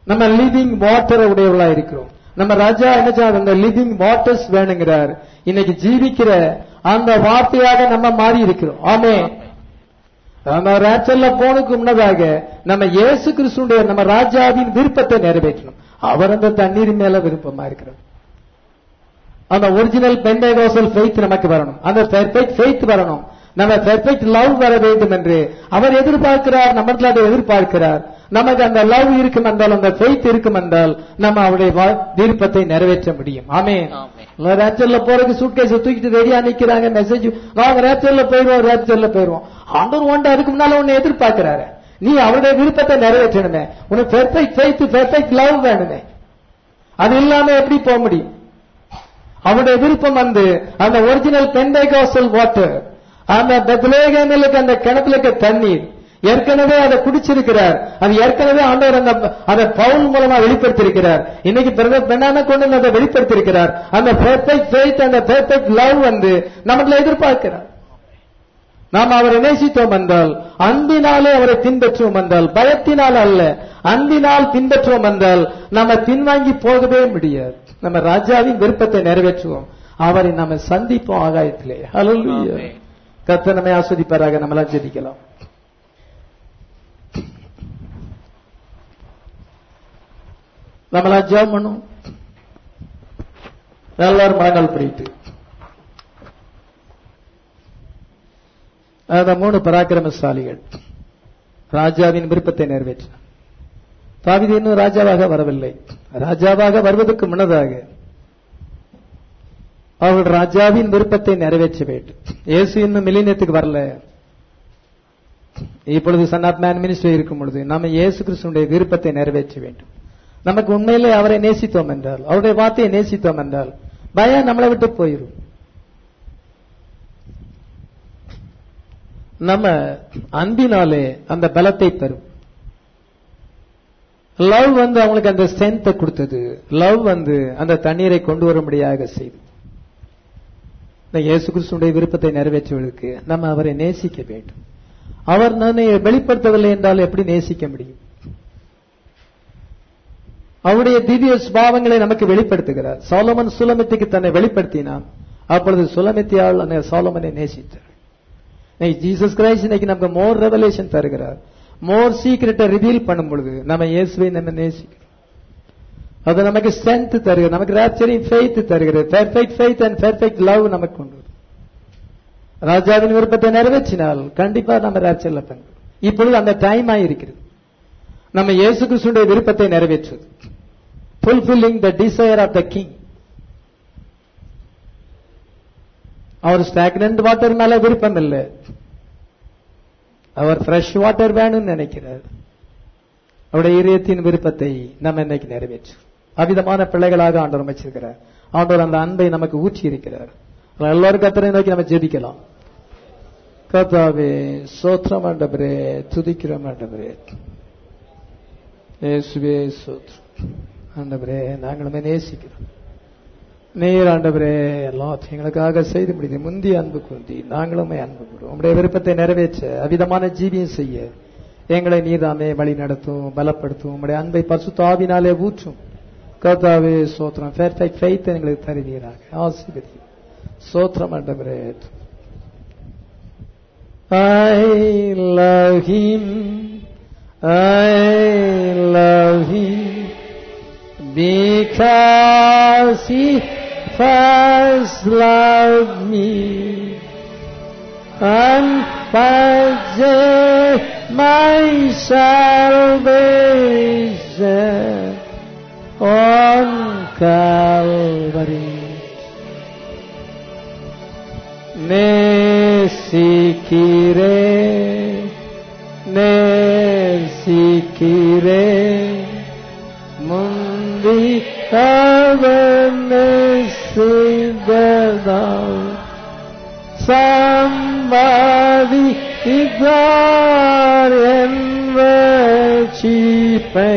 நம்ம லிவிங் வாட்டர் உடையவர்களா இருக்கிறோம். நம்ம ராஜா என்ன செய்ய அந்த living waters வேணுங்கிறார். இன்னைக்கு ஜீவிக்கிற அந்த வார்த்தையாக நம்ம மாறி இருக்கிறோம். ஆமே. நம்ம ராஜ்யத்துல போனுக்கு முன்னதாக நம்ம இயேசு கிறிஸ்துடைய நம்ம ராஜாவின் விருப்பத்தை நிறைவேற்றணும். அவர் அந்த தண்ணீர் மேல விருப்பமா இருக்கிறார். அந்த ஒரிஜினல் பெண்டேகோஸ்டல் ஃபெய்த் நமக்கு வரணும். அந்த பெர்ஃபெக்ட் ஃபெய்த் வரணும். நம்ம பெர்ஃபெக்ட் லவ் வர வேண்டும் என்று அவர் எதிர்பார்க்கிறார். நம்மள அதை எதிர்பார்க்கிறார். நமக்கு அந்த லவ் இருக்கும் என்றால், அந்த ஃபெய்த் இருக்கும் என்றால் நம்ம அவருடைய விருப்பத்தை நிறைவேற்ற முடியும். ஆமே. ரேப்சர்ல போறதுக்கு சூட்கேஸ் தூக்கிட்டு ரெடியா நிக்கிறாங்க. மெசேஜ் நாங்க ரேப்சர்ல போயிருவோம். ஆண்டவர் ஒன்று அதுக்கு முன்னால உன்னை எதிர்பார்க்கிறாரு. நீ அவருடைய விருப்பத்தை நிறைவேற்றணுமே. உனக்கு பெர்ஃபெக்ட் ஃபெய்த், பெர்ஃபெக்ட் லவ் வேணுமே. அது இல்லாம எப்படி போக முடியும்? அவருடைய விருப்பம் வந்து அந்த ஒரிஜினல் பெண்டேகோஸ்டல் வாட்டர், அந்த பெத்லகேமிலுக்கு அந்த கிணத்துல இருக்க தண்ணீர் ஏற்கனவே அதை குடிச்சிருக்கிறார். அது ஏற்கனவே ஆண்டவர் அதை பவுல் மூலமா வெளிப்படுத்திருக்கிறார். இன்னைக்கு பெண்ணான கொண்டு அதை வெளிப்படுத்திருக்கிறார். அந்த பெர்ஃபெக்ட் ஃபெய்த், அந்த பெர்ஃபெக்ட் லவ் வந்து நம்மள எதிர்பார்க்கிறார். நாம் அவரை நேசித்தோம் என்றால், அன்பினாலே அவரை பின்பற்றுவோம் என்றால், பயத்தினால் அல்ல அன்பினால் பின்பற்றுவோம் என்றால் நம்ம பின்வாங்கி போகவே முடியாது. நம்ம ராஜாவின் விருப்பத்தை நிறைவேற்றுவோம். அவரை நம்ம சந்திப்போம் ஆகாயத்திலே. ஹல்லேலூயா. கர்த்தர் நம்மை ஆசீர்வதிப்பாராக. நம்மளாம் ஜெபிக்கலாம். நம்மளாம் ஜெபம் பண்ணும். எல்லாரும் மனங்கள் பிடித்து அந்த 3 பராக்கிரமசாலிகள் ராஜாவின் விருப்பத்தை நிறைவேற்ற. தாவீது இன்னும் ராஜாவாக வரவில்லை. ராஜாவாக வருவதற்கு முன்னதாக அவர்கள் ராஜாவின் விருப்பத்தை நிறைவேற்ற வேண்டும். இயேசு இன்னும் மில்லினியத்துக்கு வரல. இப்பொழுது சன் ஆஃப் மேன் மினிஸ்ட்ரி இருக்கும் பொழுது நம்ம இயேசு கிறிஸ்துவினுடைய விருப்பத்தை நிறைவேற்ற வேண்டும். நமக்கு உண்மையிலே அவரை நேசித்தோம் என்றால், அவருடைய வார்த்தையை நேசித்தோம் என்றால், பயம் நம்மளை விட்டு போயிடும். நம்ம அன்பினாலே அந்த பலத்தை பெறும். லவ் வந்து அவங்களுக்கு அந்த ஸ்ட்ரென்த்தை கொடுத்தது. லவ் வந்து அந்த தண்ணீரை கொண்டு வரும்படியாக செய்து. இயேசு கிறிஸ்துடைய விருப்பத்தை நிறைவேற்றுவதற்கு நம்ம அவரை நேசிக்க வேண்டும். அவர் நம்மை வெளிப்படுத்தவில்லை என்றால் எப்படி நேசிக்க முடியும்? அவருடைய திவ்ய சுபாவங்களை நமக்கு வெளிப்படுத்துகிறார். சாலமன் சுலமித்திக்கு தன்னை வெளிப்படுத்தினான். அப்பொழுது சுலமித்தியால் அந்த சாலமனை நேசித்தார். ஜீசஸ் கிரைஸ்ட் இன்னைக்கு நமக்கு மோர் ரெவலேஷன் தருகிறார். மோர் சீக்ரெட்டை ரிவீல் பண்ணும் பொழுது நம்ம இயேசுவை நம்ம நேசிக்கிறோம். அது நமக்கு ஸ்ட்ரென்த் தருகிறது. நமக்கு ராப்சரிங் ஃபெய்த் தருகிறது. Perfect faith and perfect love நமக்கு உண்டு. ராஜாவின் விருப்பத்தை நிறைவேற்றினால் கண்டிப்பா நம்ம ராப்சர்ல பங்கு. இப்பொழுது அந்த டைம் ஆயிருக்கிறது. நம்ம இயேசு கிறிஸ்துவின் விருப்பத்தை நிறைவேற்றுவது. fulfilling the desire of the king. அவர் ஸ்டாக்னன்ட் வாட்டர் மேல விருப்பம் இல்லை. அவர் ஃப்ரெஷ் வாட்டர் வேணும்னு நினைக்கிறார். அவருடைய இதயத்தின் விருப்பத்தை நம்ம இன்னைக்கு நிறைவேற்றும். அவ்விதமான பிள்ளைகளாக ஆண்டவர் அமைச்சிருக்கிறார். ஆண்டவர் அந்த அன்பை நமக்கு ஊற்றி இருக்கிறார். எல்லாரும் கர்த்தரை நோக்கி நம்ம ஜெபிக்கலாம். கர்த்தாவே ஸ்தோத்திரம் ஆண்டவரே, துதிக்கிறோம் ஆண்டவரே. இயேசுவே ஸ்தோத்திரம் ஆண்டவரே. நாங்களுமே நேசிக்கிறோம். நீர் ஆண்டவரே எல்லாத்தையும் எங்களுக்காக செய்து முடியுது. முந்தைய அன்பு குந்தி நாங்களுமே அன்பு கூடும். உங்களுடைய விருப்பத்தை நிறைவேற்ற அவ்விதமான ஜீவியம் செய்ய எங்களை நீர்தாமே வழி நடத்தும், பலப்படுத்தும். உங்களுடைய அன்பை பரிசுத்த ஆவியினாலே ஊற்றும். கர்த்தாவே ஸ்தோத்திரம். பெர்ஃபெக்ட் ஃபெய்த் எங்களுக்கு தருவீராக. ஆசீர்வதி. ஸ்தோத்திரம் ஆண்டவரே. I love him, I love him because he first loved me and purchased my salvation on Calvary. நேசிக்கிறே நேசிக்கிறே முந்தி அவனை செய்ததால் சம்பாதி இதார் என்ற சீப்பை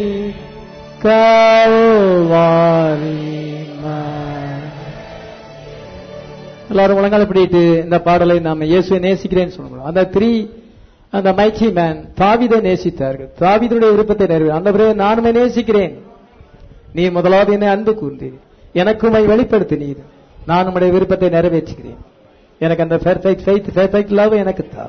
கால்வாரி. எல்லாரும் முழங்கால பிடித்து இந்த பாடலை நாம இயேசுவை நேசிக்கிறேன்னு சொல்லணும். அந்த 3 அந்த மைக்கி மேன் தாவீதை நேசித்தார்கள். தாவீதுடைய விருப்பத்தை நிறைவேற்ற, ஆண்டவரே நான் உம்மை நேசிக்கிறேன், நீ முதலாவது என்னை அன்பு கூர்ந்தீர், எனக்கு உம்மை வெளிப்படுத்தினீர், நான் உம்முடைய விருப்பத்தை நிறைவேற்றுகிறேன், எனக்கு அந்த பெர்ஃபெக்ட் ஃபெய்த் பெர்ஃபெக்ட் லவ் எனக்கு தா,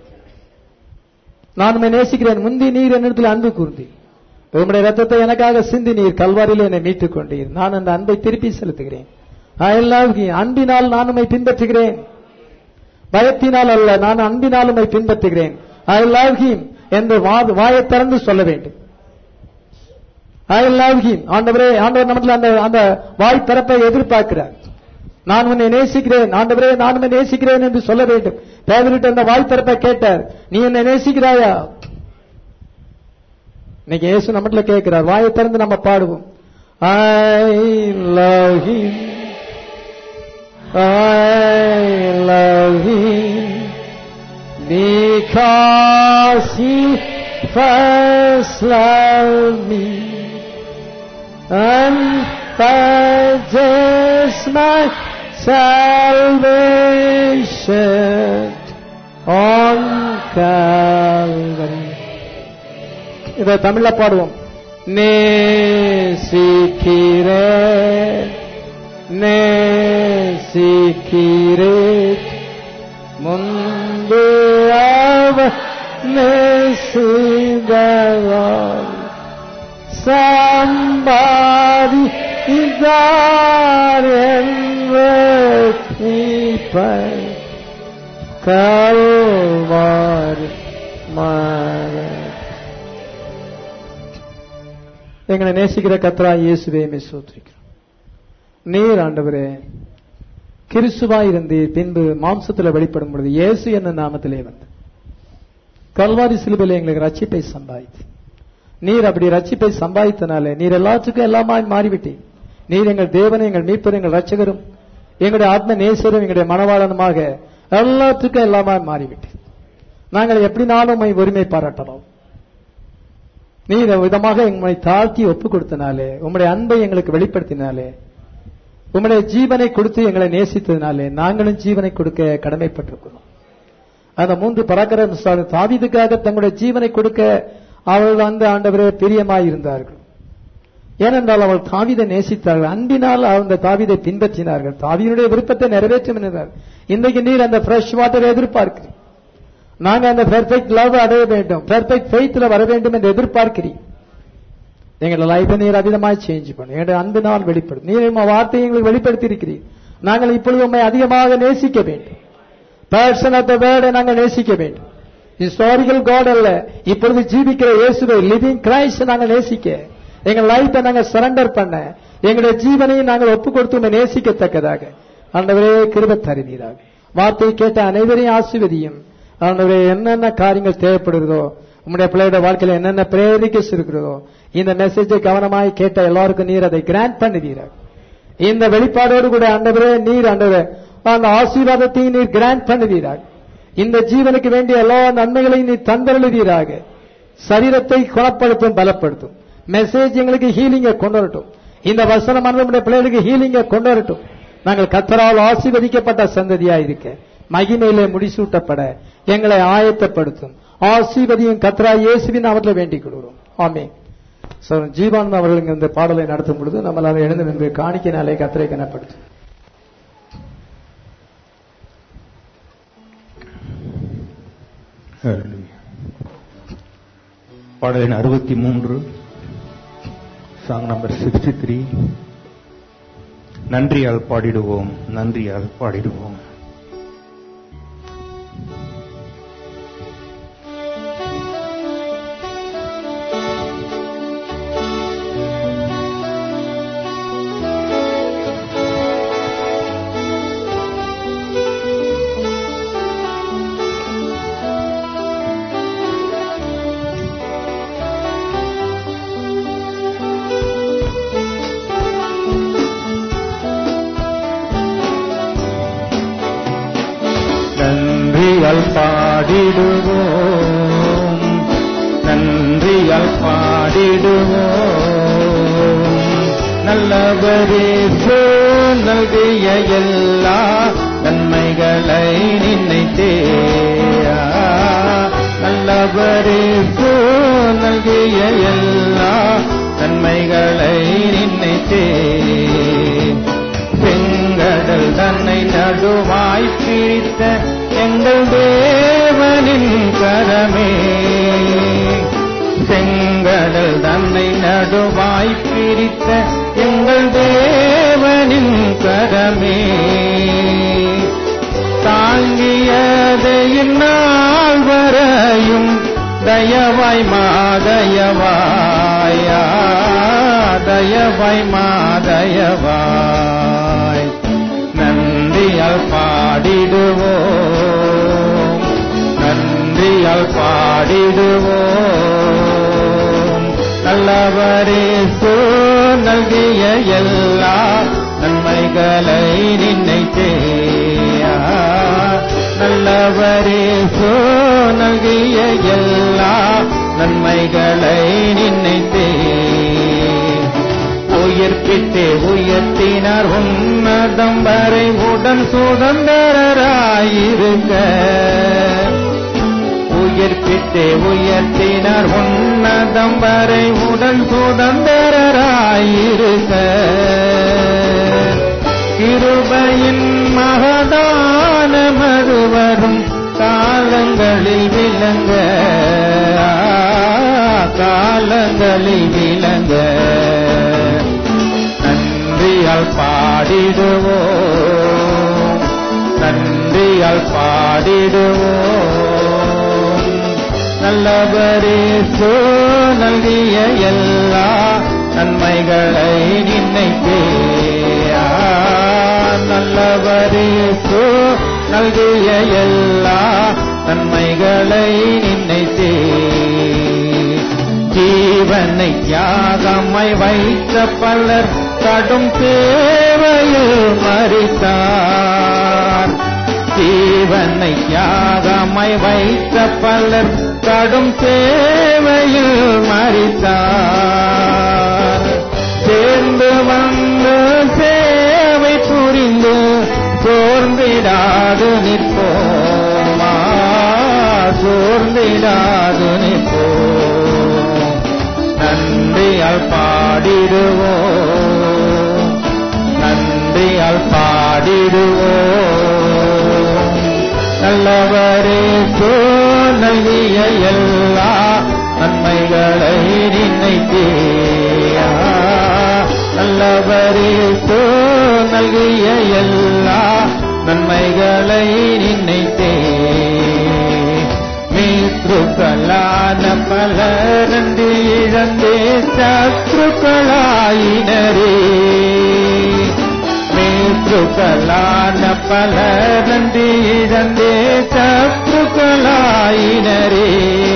நான் உம்மை நேசிக்கிறேன், முந்தி நீர் என்னிடத்தில் அன்பு கூர்ந்தீர், உம்முடைய ரத்தத்தை எனக்காக சிந்தி நீர் கல்வாரியில் என்னை மீட்டுக் கொண்டீர், நான் அந்த அன்பை திருப்பி செலுத்துகிறேன். I love you. அன்பினால் நான் உம்மை பின்பற்றுகிறேன், பயத்தினால் அல்ல, நான் அன்பினால் உம்மை பின்பற்றுகிறேன். I love him என்று வாயை திறந்து சொல்ல வேண்டும். I love him. ஆண்டவரே, ஆண்டவர் நமக்கு அந்த வாய் திறப்பை எதிர்பார்க்கிறார். நான் உன்னை நேசிக்கிறேன் ஆண்டவரே, நான் உன்னை நேசிக்கிறேன் என்று சொல்ல வேண்டும். பேதர்கிட்ட அந்த வாய் திறப்பை கேட்டார், நீ என்னை நேசிக்கிறாயா? இன்னைக்கு இயேசு நம்மள கேட்கிறார், வாயை திறந்து நம்ம பாடுவோம். I love him, I love him, because he first loved me and purchased my salvation on Calvary. இதை தமிழ்ல பாடுவோம். நேசிக்கிறேன் நேசிக்கிறேன் முன்பு அவர் நேசித்தார், சம்பாதி இதார் கல்வாரி மரணம். எங்களை நேசிக்கிற கர்த்தராகிய இயேசுவே உம்மை ஸ்தோத்திரிக்கிறோம். நீர் ஆண்டவரே கிறிஸ்துவாய் இருந்தீர், பின்பு மாம்சத்தில் வெளிப்படும் பொழுது இயேசு என்ன நாமத்திலே வந்து கல்வாரி சிலுவையில் எங்களுக்கு ரட்சிப்பை சம்பாதித்து, நீர் அப்படி ரட்சிப்பை சம்பாதித்தனாலே நீர் எல்லாத்துக்கும் எல்லாமாய் மாறிவிட்டீர். நீர் எங்கள் தேவனை, எங்கள் மீட்பர், எங்கள் ரட்சகரும், எங்களுடைய ஆத்ம நேசரும், எங்களுடைய மனவாளனுமாக எல்லாத்துக்கும் எல்லாமாய் மாறிவிட்டீர். நாங்கள் எப்படினாலும் உம்மை உரிமை பாராட்டலாம். நீர் விதமாக எங்களை தாழ்த்தி ஒப்புக் கொடுத்தனாலே, உம்முடைய அன்பை எங்களுக்கு வெளிப்படுத்தினாலே, உம்முடைய ஜீவனை கொடுத்து எங்களை நேசித்ததினாலே நாங்களும் ஜீவனை கொடுக்க கடமைப்பட்டிருக்கிறோம். அந்த 3 பராக்கிரமசாலி தாவீதுக்காக தங்களுடைய ஜீவனை கொடுக்க அவர்கள் அந்த ஆண்டவரே பிரியமாயிருந்தார்கள். ஏனென்றால் அவள் தாவீதை நேசித்தார்கள், அன்பினால் அந்த தாவீதை பின்பற்றினார்கள், தாவீதுடைய விருப்பத்தை நிறைவேற்றும் என்றார். இன்றைக்கு நீர் அந்த ஃப்ரெஷ் வாட்டரை எதிர்பார்க்கிறீர். நாங்க அந்த பெர்ஃபெக்ட் லவ் அடைய வேண்டும், பெர்ஃபெக்ட் ஃபெய்த்ல வர வேண்டும் என்று எதிர்பார்க்கிறீர். எங்களை லைஃபை நீர் அதிகமாக சேஞ்ச் பண்ணு, எங்களுடைய அன்பினால் வெளிப்படும். நீர் வார்த்தையை எங்களுக்கு வெளிப்படுத்தி இருக்கிறீர். நாங்கள் இப்பொழுது உண்மை அதிகமாக நேசிக்க வேண்டும். பர்சன் ஆஃப் த வேர்டை நாங்கள் நேசிக்க வேண்டும். ஹிஸ்டாரிக்கல் காட் அல்ல, இப்பொழுது ஜீவிக்கிற இயேசுவை, லிவிங் கிரைஸ்ட் நாங்கள் நேசிக்க, எங்கள் லைஃபை நாங்கள் சரண்டர் பண்ண, எங்களுடைய ஜீவனையும் நாங்கள் ஒப்புக் கொடுத்து நேசிக்கத்தக்கதாக ஆண்டவரே கிருபை தருவீராக. வார்த்தையை கேட்ட அனைவரையும் ஆசீர்வதியும். ஆண்டவரே, என்னென்ன காரியங்கள் தேவைப்படுகிறதோ, உங்களுடைய பிள்ளையோட வாழ்க்கையில் என்னென்ன பிரேரிக்கஸ் இருக்கிறதோ, இந்த மெசேஜை கவனமாய் கேட்ட எல்லாருக்கும் நீர் அதை கிராண்ட் பண்ணுவீராக. இந்த வெளிப்பாடோடு கூட ஆண்டவரே நீர் ஆண்டவரே அந்த ஆசீர்வாதத்தையும் நீர் கிராண்ட் பண்ணுவீராக. இந்த ஜீவனுக்கு வேண்டிய எல்லா நன்மைகளையும் நீர் தந்தருளுவீராக. சரீரத்தை குணப்படுத்தும், பலப்படுத்தும். மெசேஜ் எங்களுக்கு ஹீலிங்கை கொண்டு வரட்டும். இந்த வசனமானது நம்முடைய பிள்ளைகளுக்கு ஹீலிங்கை கொண்டு வரட்டும். நாங்கள் கர்த்தரால் ஆசீர்வதிக்கப்பட்ட சந்ததியா இருக்க, மகிமையிலே முடிசூட்டப்பட எங்களை ஆயத்தப்படுத்தும். ஆசீர்வதியும் கர்த்தராகிய இயேசுவின் நாமத்தில் வேண்டிக் கொள்கிறோம். ஆமென். ஜீவானந்த அவர்கள் இந்த பாடலை நடத்தும் பொழுது நம்மளால் எழுந்து நின்று காணிக்கையினாலே கர்த்தரை கனப்படுத்தும். பாடலின் 63, சாங் நம்பர் 63. நன்றியால் பாடிடுவோம், நன்றியால் பாடிடுவோம். பாடிடுவோம், நன்றியால் பாடிடுவோம். நல்லவரே நல்கிய எல்லா நன்மைகளை நினைத்தே நல்லவரேசு நல்கிய எல்லா நன்மைகளை நினைத்தே செங்கடல் தன்னை நடுவாய் பிரித்த எங்கள் தேவனின் கரமே செங்கடல் தன்னை நடுவாய் பிரித்த எங்கள் தேவனின் கரமே தாங்கியதை இந்நாள் வரையும் தயவாய் மாதயவாயா தயவாய் மாதயவாய் நன்றியால் பாடிடுவோம் நன்றியால் பாடிடுவோம் நல்லவரேசு நல்கிய எல்லா நன்மைகளை நினைத்தே நல்லவரேசு நல்கிய எல்லா நன்மைகளை நினைத்தே உயிர்ப்பித்தே உயர்த்தினார் உன்னதம் வரை உடன் சுதந்திரராயிருக்க உயிர்ப்பித்தே உயர்த்தினார் உன்னதம் வரை உடன் சுதந்திரராயிருக்க கிருபையின் மகதான மறுவரும் காலங்களில் விளங்க காலங்களில் விளங்க நன்றியால் பாடிடுவோம் நன்றியால் பாடிடுவோம் நல்லவரேசு நல்கிய எல்லா நன்மைகளை நினைத்தே நல்லவரேசு நல்கிய எல்லா நன்மைகளை நினைத்தே ஜீவனை தியாகமாய் வைத்த பலர் கடும் சேவையில் மரித்தார் ஜீவனை தியாகமாய் வைத்த பலர் கடும் சேவையில் மரித்தார் சேர்ந்து வந்து சேவை புரிந்து சோர்ந்திடாது நிற்போமா சோர்ந்திடாது நிற்போம் நன்றியால் பாடிடுவோம் நன்றியால் பாடிடுவோம் நல்லவரேசு நல்கிய எல்லா நன்மைகளை நினைத்தே நல்லவரேசு நல்கிய எல்லா நன்மைகளை நினைத்தே மீத்ருக்களான பலரண்டு இழந்தே சத்ருக்களாயினரே மீத்ருக்களான பலரண்டு இழந்தே சத்ருக்களாயினரே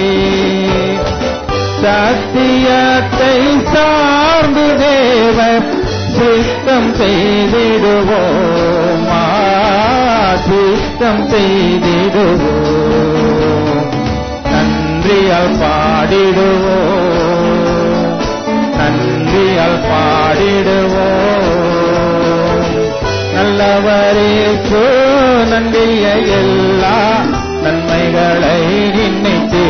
சத்தியத்தை சார்ந்து தேவர் சித்தம் செய்திடுவோமா சித்தம் செய்திடுவோம் நன்றியால் பாடிடுவோம் நன்றியால் பாடிடுவோம் நல்லவரேசு நன்றிய எல்லா நன்மைகளை நினைத்தே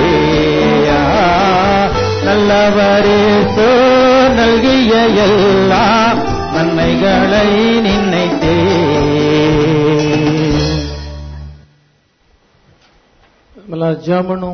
நல்லவரேசு நல்கிய எல்லா நன்மைகளை நினைத்தே ஜெபணும்.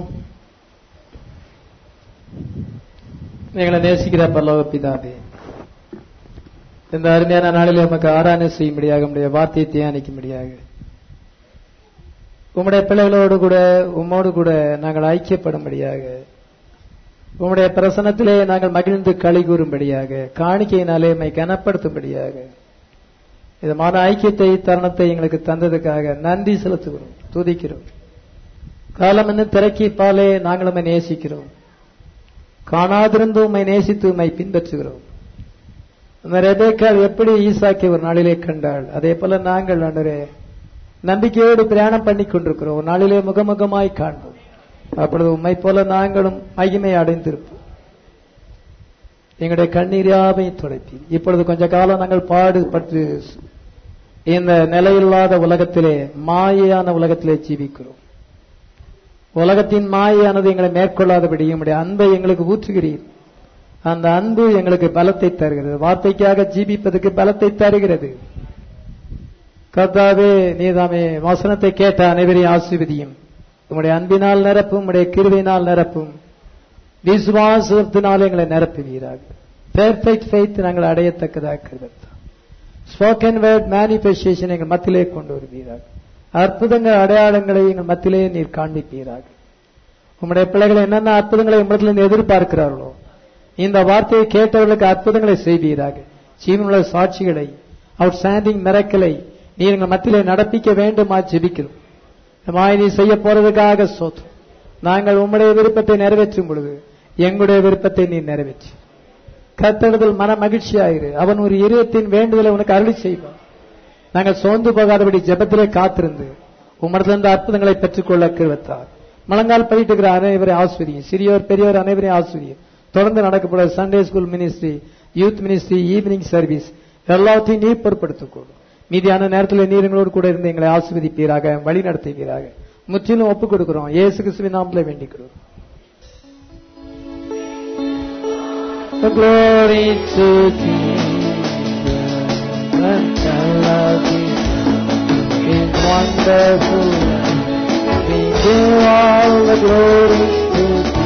எங்களை நேசிக்கிற பரலோக பிதாவே, இந்த அருமையான நாளில் நமக்கு ஆராதனை செய்யும்படியாக உம்முடைய வார்த்தையை தியானிக்கும்படியாக உம்முடைய பிள்ளைகளோடு கூட உம்மோடு கூட நாங்கள் ஐக்கியப்படும்படியாக உம்முடைய பிரசன்னத்திலே நாங்கள் மகிழ்ந்து களி கூறும்படியாக காணிக்கையினாலே உம்மை கனப்படுத்தும்படியாக இதமான ஐக்கியத்தை தருணத்தை எங்களுக்கு தந்ததுக்காக நன்றி செலுத்துகிறோம், துதிக்கிறோம். காலம் என்ன திரைக்கி பாலே நாங்கள் உம்மை நேசிக்கிறோம், காணாதிருந்து உம்மை நேசித்து உம்மை பின்பற்றுகிறோம். அந்த ரெபேக்காள் எப்படி ஈசாக்கை ஒரு நாளிலே கண்டாள், அதே போல நாங்கள் ஆண்டவரே நம்பிக்கையோடு பிரயாணம் பண்ணி கொண்டிருக்கிறோம். ஒரு நாளிலே முகமுகமாய் காண்போம். அப்பொழுது உம்மை போல நாங்களும் மகிமை அடைந்திருப்போம். எங்களுடைய கண்ணீராவை துடைப்பி இப்பொழுது கொஞ்ச காலம் நாங்கள் பாடுபட்டு இந்த நிலையில்லாத உலகத்திலே மாயையான உலகத்திலே ஜீவிக்கிறோம். உலகத்தின் மாயானது எங்களை மேற்கொள்ளாதபடி உம்முடைய அன்பை எங்களுக்கு ஊற்றுகிறீர். அந்த அன்பு எங்களுக்கு பலத்தை தருகிறது. வார்த்தைக்காக ஜீவிப்பதற்கு பலத்தை தருகிறது. கர்த்தாவே, நீதாமே வசனத்தை கேட்ட அனைவரையும் ஆசீர்வதியும். உம்முடைய அன்பினால் நிரப்பும், உம்முடைய கிருபையினால் நிரப்பும், விசுவாசத்தினால் எங்களை நிரப்புவீராக. பெர்ஃபெக்ட் ஃபெய்த் நாங்கள் அடையத்தக்கதாக கிருபை. ஸ்போக்கன் வேர்ட் மேனிஃபெஸ்டேஷன் எங்கள் மத்தியிலே கொண்டு வருவீராக. அற்புதங்கள் அடையாளங்களை எங்கள் மத்தியிலே நீர் காண்பிப்பீராக. உம்முடைய பிள்ளைகளை என்னென்ன அற்புதங்களை உம்மிடத்திலிருந்து எதிர்பார்க்கிறார்களோ இந்த வார்த்தையை கேட்டவர்களுக்கு அற்புதங்களை செய்வீராக. ஜீவனுள்ள சாட்சிகளை, அவுட்ஸ்டாண்டிங் மிரக்கலை நீர் எங்கள் மத்தியிலே நடப்பிக்க வேண்டுமா ஜெபிக்கிறோம். நீ செய்ய போறதுக்காக சோத்திரம். நாங்கள் உம்முடைய விருப்பத்தை நிறைவேற்றும் பொழுது எங்களுடைய விருப்பத்தை நீ நிறைவேற்றி கர்த்தரிடத்தில் மன மகிழ்ச்சியாயிரு. அவன் ஒரு இதயத்தின் வேண்டுதலை உனக்கு அருளி செய்வான். நாங்கள் சோர்ந்து போகாதபடி ஜெபத்திலே காத்திருந்து உம்மிடத்திலிருந்து அற்புதங்களை பெற்றுக்கொள்ள கிருபைத்தார். முழங்கால் படிட்டு இருக்கிற அனைவரை ஆசிரியம், சிறியோர் பெரியோர் அனைவரையும் ஆசிரியம். தொடர்ந்து நடக்கப்பட Sunday school ministry, youth ministry, evening service எல்லாத்தையும் நீர் பொறுப்படுத்திக்கொள்ளும். மீதியான நேரத்தில் நீர் எங்களோடு கூட இருந்து எங்களை ஆசீர்வதிப்பீராக, வழி நடத்துவீராக. முற்றிலும் ஒப்புக் கொடுக்கிறோம். இயேசு கிறிஸ்துவின் நாமத்திலே வேண்டிக்கிறோம். Glory to Jesus and melody is wonderful. We give all the glory to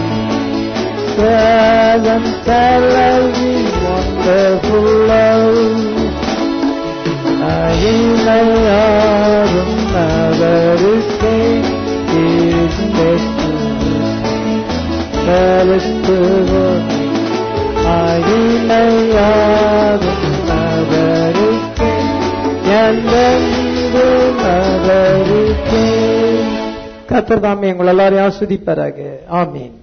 Jesus and melody wonderful love. Ayilayyarum navarukku is bestu அகிலையாரும் நகருக்கே எந்தெந்து நகருக்கே. கர்த்தர் தாமே உங்கள் எல்லாரையும் ஆஸ்வதிப்பாராக. ஆமீன்.